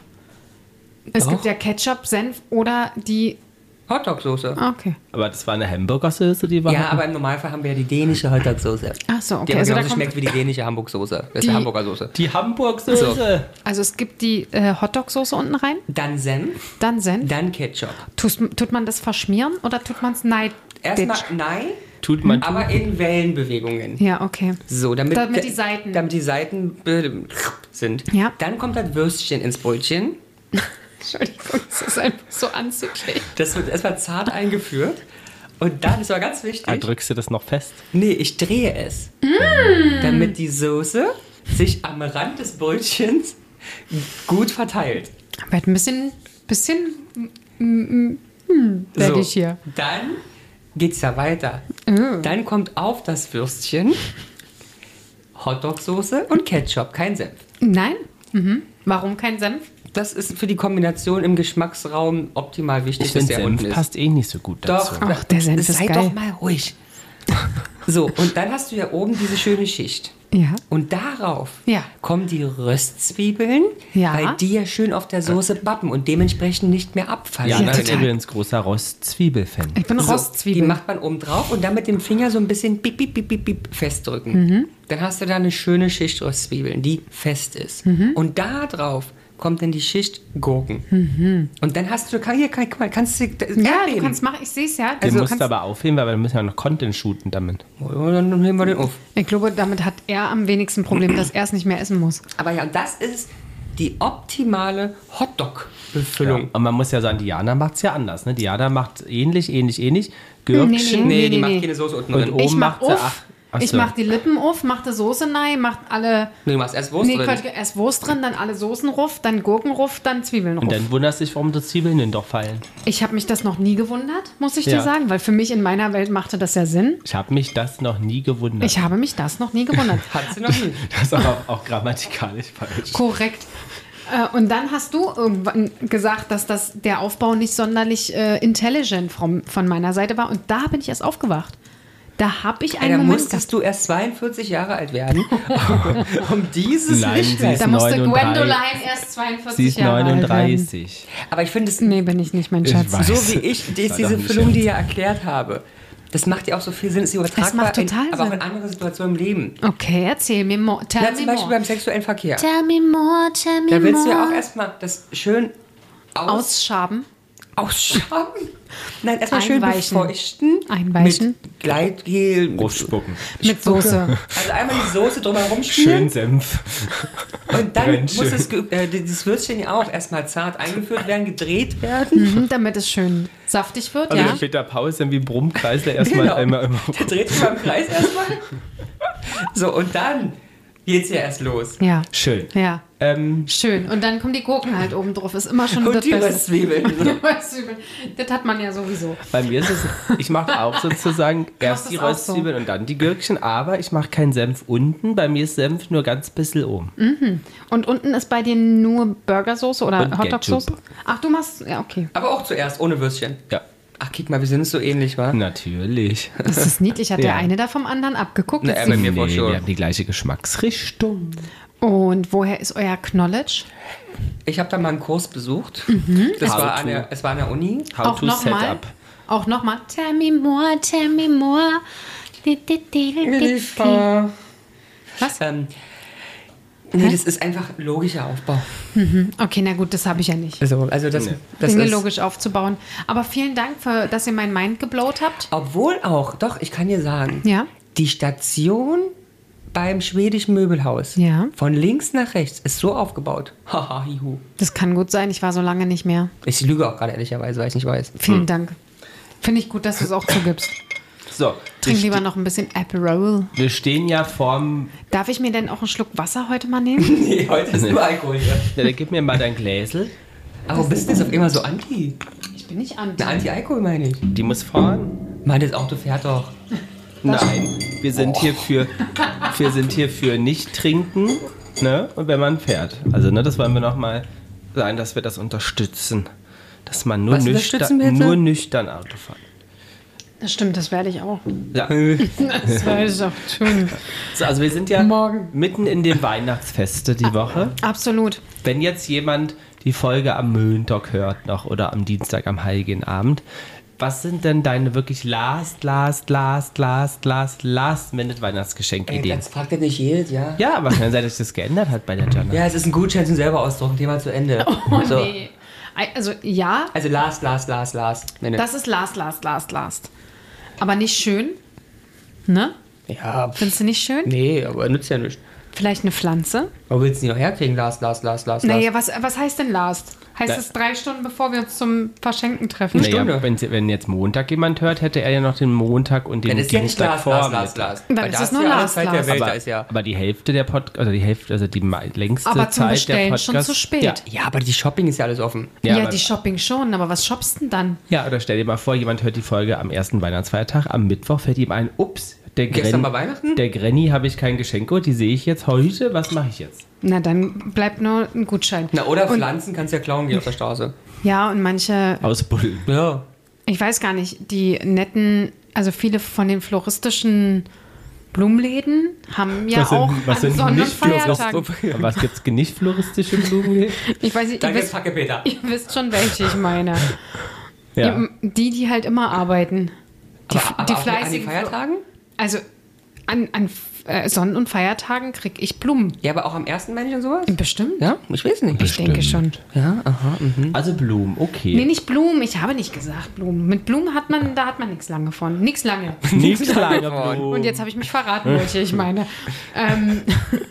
Speaker 3: Es
Speaker 1: Doch.
Speaker 3: gibt ja Ketchup, Senf oder die...
Speaker 1: Hotdog-Soße.
Speaker 3: Ah, okay.
Speaker 2: Aber das war eine Hamburger-Soße, die war.
Speaker 1: Ja, aber im Normalfall haben wir ja die dänische Hotdog-Soße.
Speaker 3: Ach so,
Speaker 1: Die
Speaker 3: okay.
Speaker 1: aber
Speaker 3: Also, da
Speaker 1: genauso
Speaker 3: kommt,
Speaker 1: schmeckt wie die dänische Hamburg-Soße. Das ist
Speaker 3: Die-
Speaker 1: die Hamburger-Soße.
Speaker 2: Die Hamburg-Soße.
Speaker 3: also es gibt die äh, Hotdog-Soße unten rein,
Speaker 1: Dann Senf,
Speaker 3: dann Senf.
Speaker 1: dann Ketchup.
Speaker 3: Tust, tut man das verschmieren oder tut man es neid?
Speaker 1: Erstmal nein,
Speaker 2: Tut man.
Speaker 1: aber in Wellenbewegungen.
Speaker 3: Ja, okay.
Speaker 1: So, damit,
Speaker 3: Damit die Seiten-
Speaker 1: Damit die Seiten äh, sind.
Speaker 3: Ja.
Speaker 1: Dann kommt das Würstchen ins Brötchen.
Speaker 3: Entschuldigung, das ist einfach so anzüglich.
Speaker 1: Das wird erstmal zart eingeführt. Und dann, das war ganz wichtig,
Speaker 2: Ah, drückst du das noch fest?
Speaker 1: nee, ich drehe es. Damit die Soße sich am Rand des Brötchens gut verteilt.
Speaker 3: Wird ein bisschen, bisschen mm, mm, mm, werde ich hier.
Speaker 1: Dann geht's ja weiter.
Speaker 3: Oh.
Speaker 1: Dann kommt auf das Würstchen Hotdog-Soße und Ketchup, kein Senf.
Speaker 3: Nein? Mhm. Warum kein Senf?
Speaker 1: Das ist für die Kombination im Geschmacksraum optimal wichtig,
Speaker 2: Ich
Speaker 1: dass
Speaker 2: finde,
Speaker 1: der
Speaker 2: Senf
Speaker 1: unten ist.
Speaker 2: passt eh nicht so gut dazu.
Speaker 1: Doch,
Speaker 3: Ach, der Senf ist
Speaker 1: sei
Speaker 3: geil.
Speaker 1: doch mal ruhig. So, und dann hast du ja oben diese schöne Schicht.
Speaker 3: Ja.
Speaker 1: Und darauf
Speaker 3: Ja.
Speaker 1: kommen die Röstzwiebeln,
Speaker 3: Ja.
Speaker 1: weil die ja schön auf der Soße bappen und dementsprechend nicht mehr abfallen.
Speaker 2: Ja,
Speaker 3: Ja,
Speaker 2: das ist
Speaker 3: total.
Speaker 2: übrigens großer Rostzwiebelfan.
Speaker 3: Ich bin
Speaker 1: So, die
Speaker 3: Rostzwiebeln.
Speaker 1: macht man oben drauf und dann mit dem Finger so ein bisschen bip, bip, bip, bip, bip festdrücken.
Speaker 3: Mhm.
Speaker 1: Dann hast du da eine schöne Schicht Röstzwiebeln, die fest ist.
Speaker 3: Mhm.
Speaker 1: Und da drauf kommt dann die Schicht Gurken. Mhm. Und dann hast du, kann, hier, kann, kannst du
Speaker 3: Ja,
Speaker 1: Erdbeben.
Speaker 3: du kannst machen, ich sehe es ja.
Speaker 2: Den
Speaker 3: Also,
Speaker 2: musst
Speaker 3: kannst,
Speaker 2: du aber aufheben, weil wir müssen ja noch Content shooten damit.
Speaker 1: Oh, dann nehmen wir den auf.
Speaker 3: ich glaube, damit hat er am wenigsten Problem, dass er es nicht mehr essen muss.
Speaker 1: Aber ja, und das ist die optimale Hotdog-Befüllung.
Speaker 2: Und man muss ja sagen, Diana macht es ja anders. Ne? Diana macht ähnlich, ähnlich, ähnlich. Gürkchen.
Speaker 1: Nee,
Speaker 3: Nee,
Speaker 1: die
Speaker 3: nee,
Speaker 1: macht
Speaker 3: nee.
Speaker 1: keine Soße unten
Speaker 2: Und
Speaker 1: drin.
Speaker 2: oben
Speaker 3: Ich mach
Speaker 2: macht sie,
Speaker 3: auf,
Speaker 2: ach, ach
Speaker 3: ich
Speaker 2: so.
Speaker 3: mach die Lippen auf, mach die Soße rein, mach alle...
Speaker 1: Nee, du machst erst Wurst
Speaker 3: Nee,
Speaker 1: drin.
Speaker 3: Quatsch, erst Wurst drin, dann alle Soßen ruf, dann Gurken ruf, dann Zwiebeln ruf.
Speaker 2: Und dann wunderst du dich, warum die Zwiebeln denn doch fallen.
Speaker 3: Ich habe mich das noch nie gewundert, muss ich
Speaker 2: Ja.
Speaker 3: dir sagen, weil für mich in meiner Welt machte das ja Sinn.
Speaker 2: Ich habe mich das noch nie gewundert.
Speaker 3: Ich habe mich das noch nie gewundert.
Speaker 1: Hat sie noch nie.
Speaker 2: das ist aber auch grammatikalisch falsch.
Speaker 3: Korrekt. Äh, Und dann hast du irgendwann gesagt, dass das der Aufbau nicht sonderlich äh, intelligent von, von meiner Seite war. Und da bin ich erst aufgewacht. Da habe ich
Speaker 1: Ey,
Speaker 3: einen
Speaker 1: da
Speaker 3: Moment
Speaker 1: musstest
Speaker 3: gehabt.
Speaker 1: du erst zweiundvierzig Jahre alt werden, um dieses
Speaker 2: Nein,
Speaker 1: Licht
Speaker 2: sie ist
Speaker 3: Da musste
Speaker 2: neununddreißig.
Speaker 3: Gwendoline erst zweiundvierzig
Speaker 2: Sie ist
Speaker 3: Jahre alt werden.
Speaker 2: neununddreißig.
Speaker 1: Aber ich finde es,
Speaker 3: Nee, bin ich nicht, mein
Speaker 2: Ich
Speaker 3: Schatz.
Speaker 2: weiß.
Speaker 1: so wie ich die,
Speaker 2: War
Speaker 1: diese
Speaker 2: doch ein
Speaker 1: Füllung, die
Speaker 2: Scherz.
Speaker 1: ja erklärt habe, das macht ja auch so viel Sinn, ist übertragbar,
Speaker 3: macht total
Speaker 1: in, aber auch
Speaker 3: Sinn.
Speaker 1: in andere Situationen im Leben.
Speaker 3: Okay, erzähl mir more. Tell
Speaker 1: Ja,
Speaker 3: me
Speaker 1: zum Beispiel
Speaker 3: more.
Speaker 1: beim sexuellen Verkehr.
Speaker 3: Tell me more, tell me
Speaker 1: Da willst du
Speaker 3: more.
Speaker 1: ja auch erstmal das schön aus,
Speaker 3: Ausschaben.
Speaker 1: ausschaben. Nein, erstmal schön
Speaker 3: Einweichen.
Speaker 1: befeuchten.
Speaker 3: Einweichen.
Speaker 1: Mit Gleitgel.
Speaker 2: Brustspucken.
Speaker 3: Mit Soße.
Speaker 1: Also einmal die Soße drumherum
Speaker 2: Schön
Speaker 1: spielen.
Speaker 2: Senf.
Speaker 1: Und dann
Speaker 2: Brennt
Speaker 1: muss
Speaker 2: schön.
Speaker 1: das, ge- äh, dieses Würstchen ja auch erstmal zart eingeführt werden, gedreht werden.
Speaker 3: Mhm, damit es schön saftig wird,
Speaker 2: Also
Speaker 3: ja.
Speaker 2: der Peter Paul ist dann wie Brummkreisler erstmal
Speaker 1: Genau.
Speaker 2: einmal immer.
Speaker 1: Der dreht sich mal im Kreis erstmal. So, und dann geht's ja erst los.
Speaker 3: Ja,
Speaker 2: Schön.
Speaker 3: ja.
Speaker 2: Ähm,
Speaker 3: Schön. Und dann kommen die Gurken halt oben drauf. Ist immer schon
Speaker 1: Und
Speaker 3: das
Speaker 1: die
Speaker 3: Beste.
Speaker 1: Röstzwiebeln.
Speaker 3: Die Röstzwiebeln. Das hat man ja sowieso.
Speaker 2: bei mir ist es, ich mache auch sozusagen erst
Speaker 3: das
Speaker 2: die
Speaker 3: auch
Speaker 2: Röstzwiebeln und dann die Gürkchen, aber ich mache keinen Senf unten. Bei mir ist Senf nur ganz bisschen oben.
Speaker 3: Und unten ist bei dir nur Burgersoße oder
Speaker 2: Und
Speaker 3: Hotdog-Soße?
Speaker 2: Ketchup.
Speaker 3: Ach, du machst. Ja, okay.
Speaker 1: Aber auch zuerst, ohne Würstchen.
Speaker 2: Ja,
Speaker 1: Ach, guck mal, wir sind uns so ähnlich, wa?
Speaker 2: natürlich.
Speaker 3: Das ist niedlich. Hat der
Speaker 2: Ja.
Speaker 3: eine da vom anderen abgeguckt?
Speaker 1: Na,
Speaker 3: Jetzt
Speaker 1: aber-
Speaker 3: die-
Speaker 1: mir
Speaker 2: nee,
Speaker 1: vor schon.
Speaker 2: wir haben die gleiche Geschmacksrichtung.
Speaker 3: Und woher ist euer Knowledge?
Speaker 1: Ich habe da mal einen Kurs besucht.
Speaker 3: Mhm.
Speaker 1: Das
Speaker 2: How
Speaker 1: war
Speaker 2: to.
Speaker 1: an der, es war an der Uni.
Speaker 2: How
Speaker 3: Auch
Speaker 2: to set
Speaker 3: nochmal.
Speaker 2: up.
Speaker 3: Auch nochmal. Tell me more, tell me more. Was?
Speaker 1: Ähm, nee, das ist einfach logischer Aufbau.
Speaker 3: Okay, na gut, das habe ich ja nicht.
Speaker 1: Also, also das,
Speaker 2: Nee.
Speaker 1: das
Speaker 3: Dinge
Speaker 1: ist,
Speaker 3: logisch aufzubauen. Aber vielen Dank, für, dass ihr mein Mind geblowt habt.
Speaker 1: Obwohl auch, doch, ich kann dir sagen,
Speaker 3: Ja.
Speaker 1: die Station beim schwedischen Möbelhaus
Speaker 3: Ja.
Speaker 1: von links nach rechts ist so aufgebaut. Haha, hihu.
Speaker 3: Das kann gut sein. Ich war so lange nicht mehr.
Speaker 1: Ich lüge auch gerade ehrlicherweise, weil ich nicht weiß.
Speaker 3: Vielen Dank. Finde ich gut, dass du es auch zugibst.
Speaker 2: So,
Speaker 3: Trink
Speaker 2: wir,
Speaker 3: lieber
Speaker 2: ste
Speaker 3: noch ein bisschen Aperol.
Speaker 2: wir stehen ja vorm.
Speaker 3: Darf ich mir denn auch einen Schluck Wasser heute mal nehmen?
Speaker 1: Nee, heute ist nur Alkohol hier.
Speaker 2: Ja, dann gib mir mal dein Gläsel.
Speaker 1: Aber bist du jetzt auf immer so anti?
Speaker 3: Ich bin nicht anti.
Speaker 1: Na, Anti-Alkohol meine ich.
Speaker 2: Die muss fahren.
Speaker 1: Mann, das Auto fährt doch.
Speaker 2: Nein, wir sind hier für, wir sind hier für nicht trinken, ne? Und wenn man fährt. Also, ne, das wollen wir nochmal sagen, dass wir das unterstützen. Dass man nur
Speaker 1: Was
Speaker 2: nüchtern,
Speaker 1: unterstützen wir jetzt?
Speaker 2: nur nüchtern Auto fahren.
Speaker 3: Das stimmt, das werde ich auch.
Speaker 2: Ja.
Speaker 3: Das werde ich auch tun.
Speaker 2: So, also wir sind ja
Speaker 3: Morgen.
Speaker 2: mitten in den Weihnachtsfeste die Woche.
Speaker 3: Absolut.
Speaker 2: Wenn jetzt jemand die Folge am Montag hört noch oder am Dienstag am Heiligen Abend, was sind denn deine wirklich last, last, last, last, last, last minute
Speaker 1: Ey,
Speaker 2: Weihnachtsgeschenkideen?
Speaker 1: das fragt ja nicht jedes, ja?
Speaker 2: Ja, aber kann sein, dass sich das geändert hat bei der Jana.
Speaker 1: Ja, es ist ein Gutschein zum selber ausdrucken. Thema zu Ende.
Speaker 3: Oh,
Speaker 1: so.
Speaker 3: nee. Also, ja,
Speaker 1: Also last, last, last, last. Minute.
Speaker 3: das ist last, last, last, last. Aber nicht schön. Ne?
Speaker 1: Ja, pff,
Speaker 3: Findest du nicht schön?
Speaker 1: nee, aber nützt ja nichts.
Speaker 3: Vielleicht eine Pflanze?
Speaker 1: Wo willst du die noch herkriegen? Last, last, last, last, last.
Speaker 3: Naja, was, was heißt denn last? Heißt
Speaker 2: Da-
Speaker 3: es drei Stunden, bevor wir uns zum Verschenken treffen?
Speaker 1: Eine
Speaker 2: Naja,
Speaker 1: Stunde.
Speaker 2: wenn, wenn jetzt Montag jemand hört, hätte er ja noch den Montag und den
Speaker 1: Dann ist ja nicht
Speaker 2: Dienstag
Speaker 1: last,
Speaker 2: vor.
Speaker 1: last, last, last.
Speaker 3: Dann
Speaker 1: Weil
Speaker 3: ist
Speaker 1: da
Speaker 3: es
Speaker 1: hast
Speaker 3: nur
Speaker 1: du ja alle
Speaker 3: last,
Speaker 1: Zeit der
Speaker 3: last.
Speaker 1: Welt, da
Speaker 2: Aber,
Speaker 1: ist ja...
Speaker 2: aber die Hälfte der Podcast, also die Hälfte, also die me- längste
Speaker 3: Aber zum
Speaker 2: Zeit der
Speaker 3: Bestellen
Speaker 2: Podcast.
Speaker 3: schon zu spät.
Speaker 2: Ja,
Speaker 1: Ja, aber die Shopping ist ja alles offen.
Speaker 3: Ja,
Speaker 2: aber-
Speaker 3: die Shopping schon, aber was shoppst denn dann?
Speaker 2: ja, oder stell dir mal vor, jemand hört die Folge am ersten Weihnachtsfeiertag, am Mittwoch fällt ihm ein, ups, der
Speaker 1: Gestern
Speaker 2: Gren,
Speaker 1: war Weihnachten?
Speaker 2: der Granny habe ich kein Geschenk geholt, die sehe ich jetzt heute, was mache ich jetzt?
Speaker 3: Na, dann bleibt nur ein Gutschein.
Speaker 1: Na, oder
Speaker 3: und,
Speaker 1: Pflanzen kannst du ja klauen gehen auf der Straße.
Speaker 3: Ja, und manche,
Speaker 2: Ausbuddeln.
Speaker 1: Ja.
Speaker 3: ich weiß gar nicht, die netten, also viele von den floristischen Blumenläden haben ja
Speaker 2: Was sind-
Speaker 3: auch
Speaker 2: was
Speaker 3: an
Speaker 2: sind
Speaker 3: Sonn- und
Speaker 2: nicht
Speaker 3: Feiertagen.
Speaker 2: Aber was gibt's nicht floristische Blumen?
Speaker 3: Ich weiß nicht, ihr
Speaker 1: Danke,
Speaker 3: wisst,
Speaker 1: Packe Peter.
Speaker 3: ihr wisst schon, welche ich meine.
Speaker 2: Ja.
Speaker 3: Die, die halt immer arbeiten. Die,
Speaker 1: Aber, aber
Speaker 3: die
Speaker 1: auch an den
Speaker 3: fleißigen.
Speaker 1: Feiertagen?
Speaker 3: Also an, an äh, Sonnen- und Feiertagen kriege ich Blumen.
Speaker 1: Ja, aber auch am ersten Mensch und sowas?
Speaker 3: Bestimmt.
Speaker 1: Ja, ich weiß nicht.
Speaker 3: Ich denke schon.
Speaker 1: Ja, aha, mhm.
Speaker 2: Also Blumen, okay.
Speaker 3: Nee, nicht Blumen. Ich habe nicht gesagt Blumen. Mit Blumen hat man, da hat man nichts lange von. Nichts lange.
Speaker 2: Nichts lange Blumen.
Speaker 3: Und jetzt habe ich mich verraten, welche ich meine. ähm,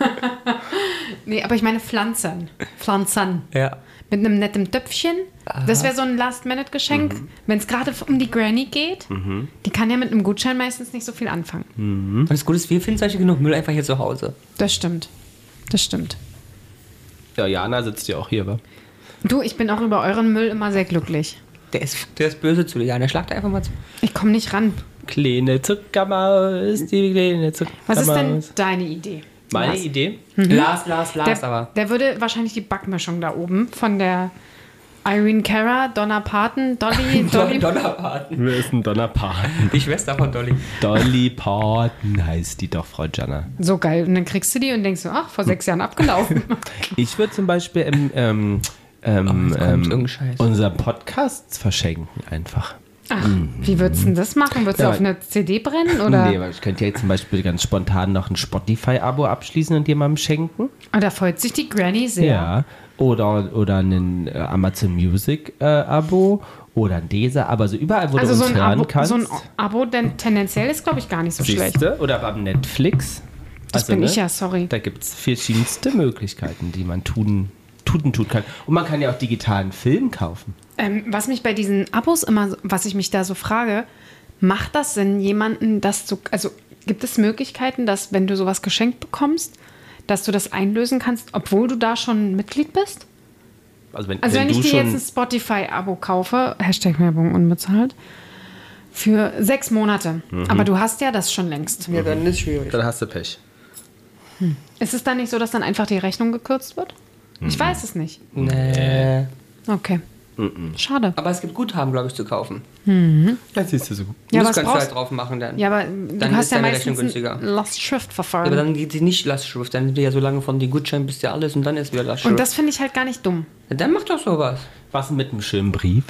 Speaker 3: nee, aber ich meine Pflanzen. Pflanzen.
Speaker 1: Ja.
Speaker 3: Mit einem netten Töpfchen. Das wäre so ein Last-Minute-Geschenk.
Speaker 1: Mhm.
Speaker 3: Wenn es gerade um die Granny geht, die kann ja mit einem Gutschein meistens nicht so viel anfangen.
Speaker 1: Und das Gute ist, wir finden solche genug Müll einfach hier zu Hause.
Speaker 3: Das stimmt. Das stimmt.
Speaker 2: Ja, Jana sitzt ja auch hier, wa?
Speaker 3: Du, ich bin auch über euren Müll immer sehr glücklich.
Speaker 1: Der ist, der ist böse zu dir. Ja, der schlagt einfach mal zu.
Speaker 3: Ich komme nicht ran.
Speaker 2: Kleine Zuckermaus, die kleine Zuckermaus.
Speaker 3: Was ist denn deine Idee?
Speaker 2: Meine
Speaker 3: Lars?
Speaker 2: Idee?
Speaker 1: Lars, Lars, Lars,
Speaker 3: Der,
Speaker 1: aber.
Speaker 3: der würde wahrscheinlich die Backmischung da oben von der Irene Cara, Donna Parton, Dolly, Dolly.
Speaker 1: Donnerpaten.
Speaker 2: Wer ist ein Donnerpaten?
Speaker 1: Die Schwester von Dolly.
Speaker 2: Dolly Parton heißt die doch, Frau Jana.
Speaker 3: So geil. Und dann kriegst du die und denkst so, ach, vor sechs Jahren abgelaufen.
Speaker 2: Ich würde zum Beispiel im, ähm, ähm,
Speaker 1: Oh, jetzt kommt
Speaker 2: ähm,
Speaker 1: irgendein Scheiß.
Speaker 2: unser Podcast verschenken einfach.
Speaker 3: Ach, wie würdest du denn das machen? Würdest
Speaker 2: Ja,
Speaker 3: du auf eine C D brennen? Oder?
Speaker 2: Nee, aber ich könnte ja jetzt zum Beispiel ganz spontan noch ein Spotify-Abo abschließen und jemandem schenken.
Speaker 3: Oh, da freut sich die Granny sehr.
Speaker 2: Ja. Oder, oder ein äh, Amazon Music-Abo oder ein Deezer, aber so überall, wo
Speaker 3: Also
Speaker 2: du
Speaker 3: so
Speaker 2: uns
Speaker 3: ein,
Speaker 2: hören
Speaker 3: Abo,
Speaker 2: kannst.
Speaker 3: so ein Abo, denn tendenziell ist, glaube ich, gar nicht so schlecht.
Speaker 2: Siehste? Oder beim Netflix.
Speaker 3: Das bin ich ja, sorry.
Speaker 2: Da gibt es verschiedenste Möglichkeiten, die man tun, tun, tun kann. Und man kann ja auch digitalen Film kaufen.
Speaker 3: Ähm, was mich bei diesen Abos immer, so- was ich mich da so frage, macht das Sinn, jemanden das zu, also gibt es Möglichkeiten, dass wenn du sowas geschenkt bekommst, dass du das einlösen kannst, obwohl du da schon Mitglied bist?
Speaker 2: Also wenn,
Speaker 3: Also wenn,
Speaker 2: wenn
Speaker 3: ich
Speaker 2: du
Speaker 3: dir
Speaker 2: schon
Speaker 3: jetzt ein Spotify-Abo kaufe, Hashtag Werbung unbezahlt, für sechs Monate, aber du hast ja das schon längst.
Speaker 1: Ja, dann ist schwierig.
Speaker 2: dann hast du Pech.
Speaker 3: Ist es dann nicht so, dass dann einfach die Rechnung gekürzt wird? Ich weiß es nicht.
Speaker 1: Nee.
Speaker 3: Okay. Schade.
Speaker 1: Aber es gibt Guthaben, glaube ich, zu kaufen.
Speaker 2: Das siehst du so gut.
Speaker 3: Ja,
Speaker 1: das
Speaker 3: was
Speaker 1: kannst du
Speaker 3: brauchst
Speaker 1: halt drauf machen dann.
Speaker 3: Ja, aber du
Speaker 1: Dann
Speaker 3: hast
Speaker 1: ist
Speaker 3: ja
Speaker 1: deine
Speaker 3: meistens
Speaker 1: Rechnung günstiger.
Speaker 3: ein Lastschriftverfahren.
Speaker 1: Aber dann geht sie nicht Lastschrift. Dann sind wir ja so lange von den Gutscheinen bis ja alles und dann ist wieder Lastschrift.
Speaker 3: Und das finde ich halt gar nicht dumm.
Speaker 1: Ja, dann mach doch sowas.
Speaker 2: Was mit einem schönen Brief?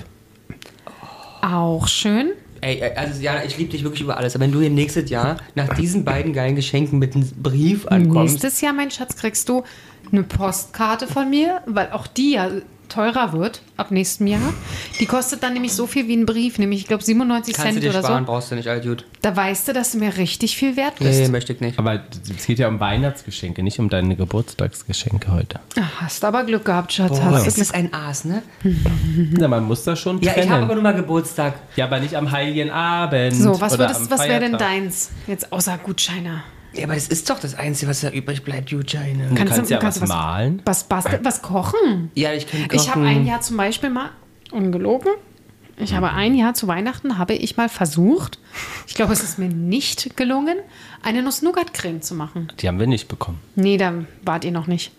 Speaker 3: Auch schön.
Speaker 1: Ey, ey, also ja, ich liebe dich wirklich über alles. Aber wenn du hier nächstes Jahr nach diesen beiden geilen Geschenken mit einem Brief ankommst.
Speaker 3: Nächstes Jahr, mein Schatz, kriegst du eine Postkarte von mir, weil auch die ja teurer wird ab nächstem Jahr. Die kostet dann nämlich so viel wie ein Brief, nämlich ich glaube siebenundneunzig
Speaker 1: Kannst du
Speaker 3: Cent
Speaker 1: dir
Speaker 3: oder
Speaker 1: sparen,
Speaker 3: so.
Speaker 1: brauchst du nicht, all gut.
Speaker 3: Da weißt du, dass du mir richtig viel wert bist.
Speaker 1: Nee, möchte ich nicht.
Speaker 2: Aber es geht ja um Weihnachtsgeschenke, nicht um deine Geburtstagsgeschenke heute.
Speaker 3: Ach, hast aber Glück gehabt, Schatz.
Speaker 1: Boah,
Speaker 3: Hast du
Speaker 1: ist
Speaker 3: Glück.
Speaker 1: das ein Aas, ne?
Speaker 2: Na, man muss das schon
Speaker 1: Ja,
Speaker 2: trennen.
Speaker 1: ich habe aber nur mal Geburtstag.
Speaker 2: ja, aber nicht am Heiligen Abend.
Speaker 3: So, was,
Speaker 2: oder
Speaker 3: würdest,
Speaker 2: am
Speaker 3: was wäre denn
Speaker 2: Feiertag.
Speaker 3: deins? Jetzt außer Gutscheine.
Speaker 1: Ja, aber das ist doch das Einzige, was da übrig bleibt, Gutscheine.
Speaker 2: Du kannst,
Speaker 3: Kannst du-
Speaker 2: ja
Speaker 3: kannst
Speaker 2: was
Speaker 3: du was-
Speaker 2: malen.
Speaker 3: Was basteln? Was kochen?
Speaker 1: Ja, ich kann
Speaker 3: Ich habe
Speaker 1: kochen.
Speaker 3: ein Jahr zum Beispiel mal, ungelogen, ich habe ein Jahr zu Weihnachten, habe ich mal versucht, ich glaube, es ist mir nicht gelungen, eine Nuss-Nougat-Creme zu machen.
Speaker 2: Die haben wir nicht bekommen.
Speaker 3: Nee, da wart ihr noch nicht.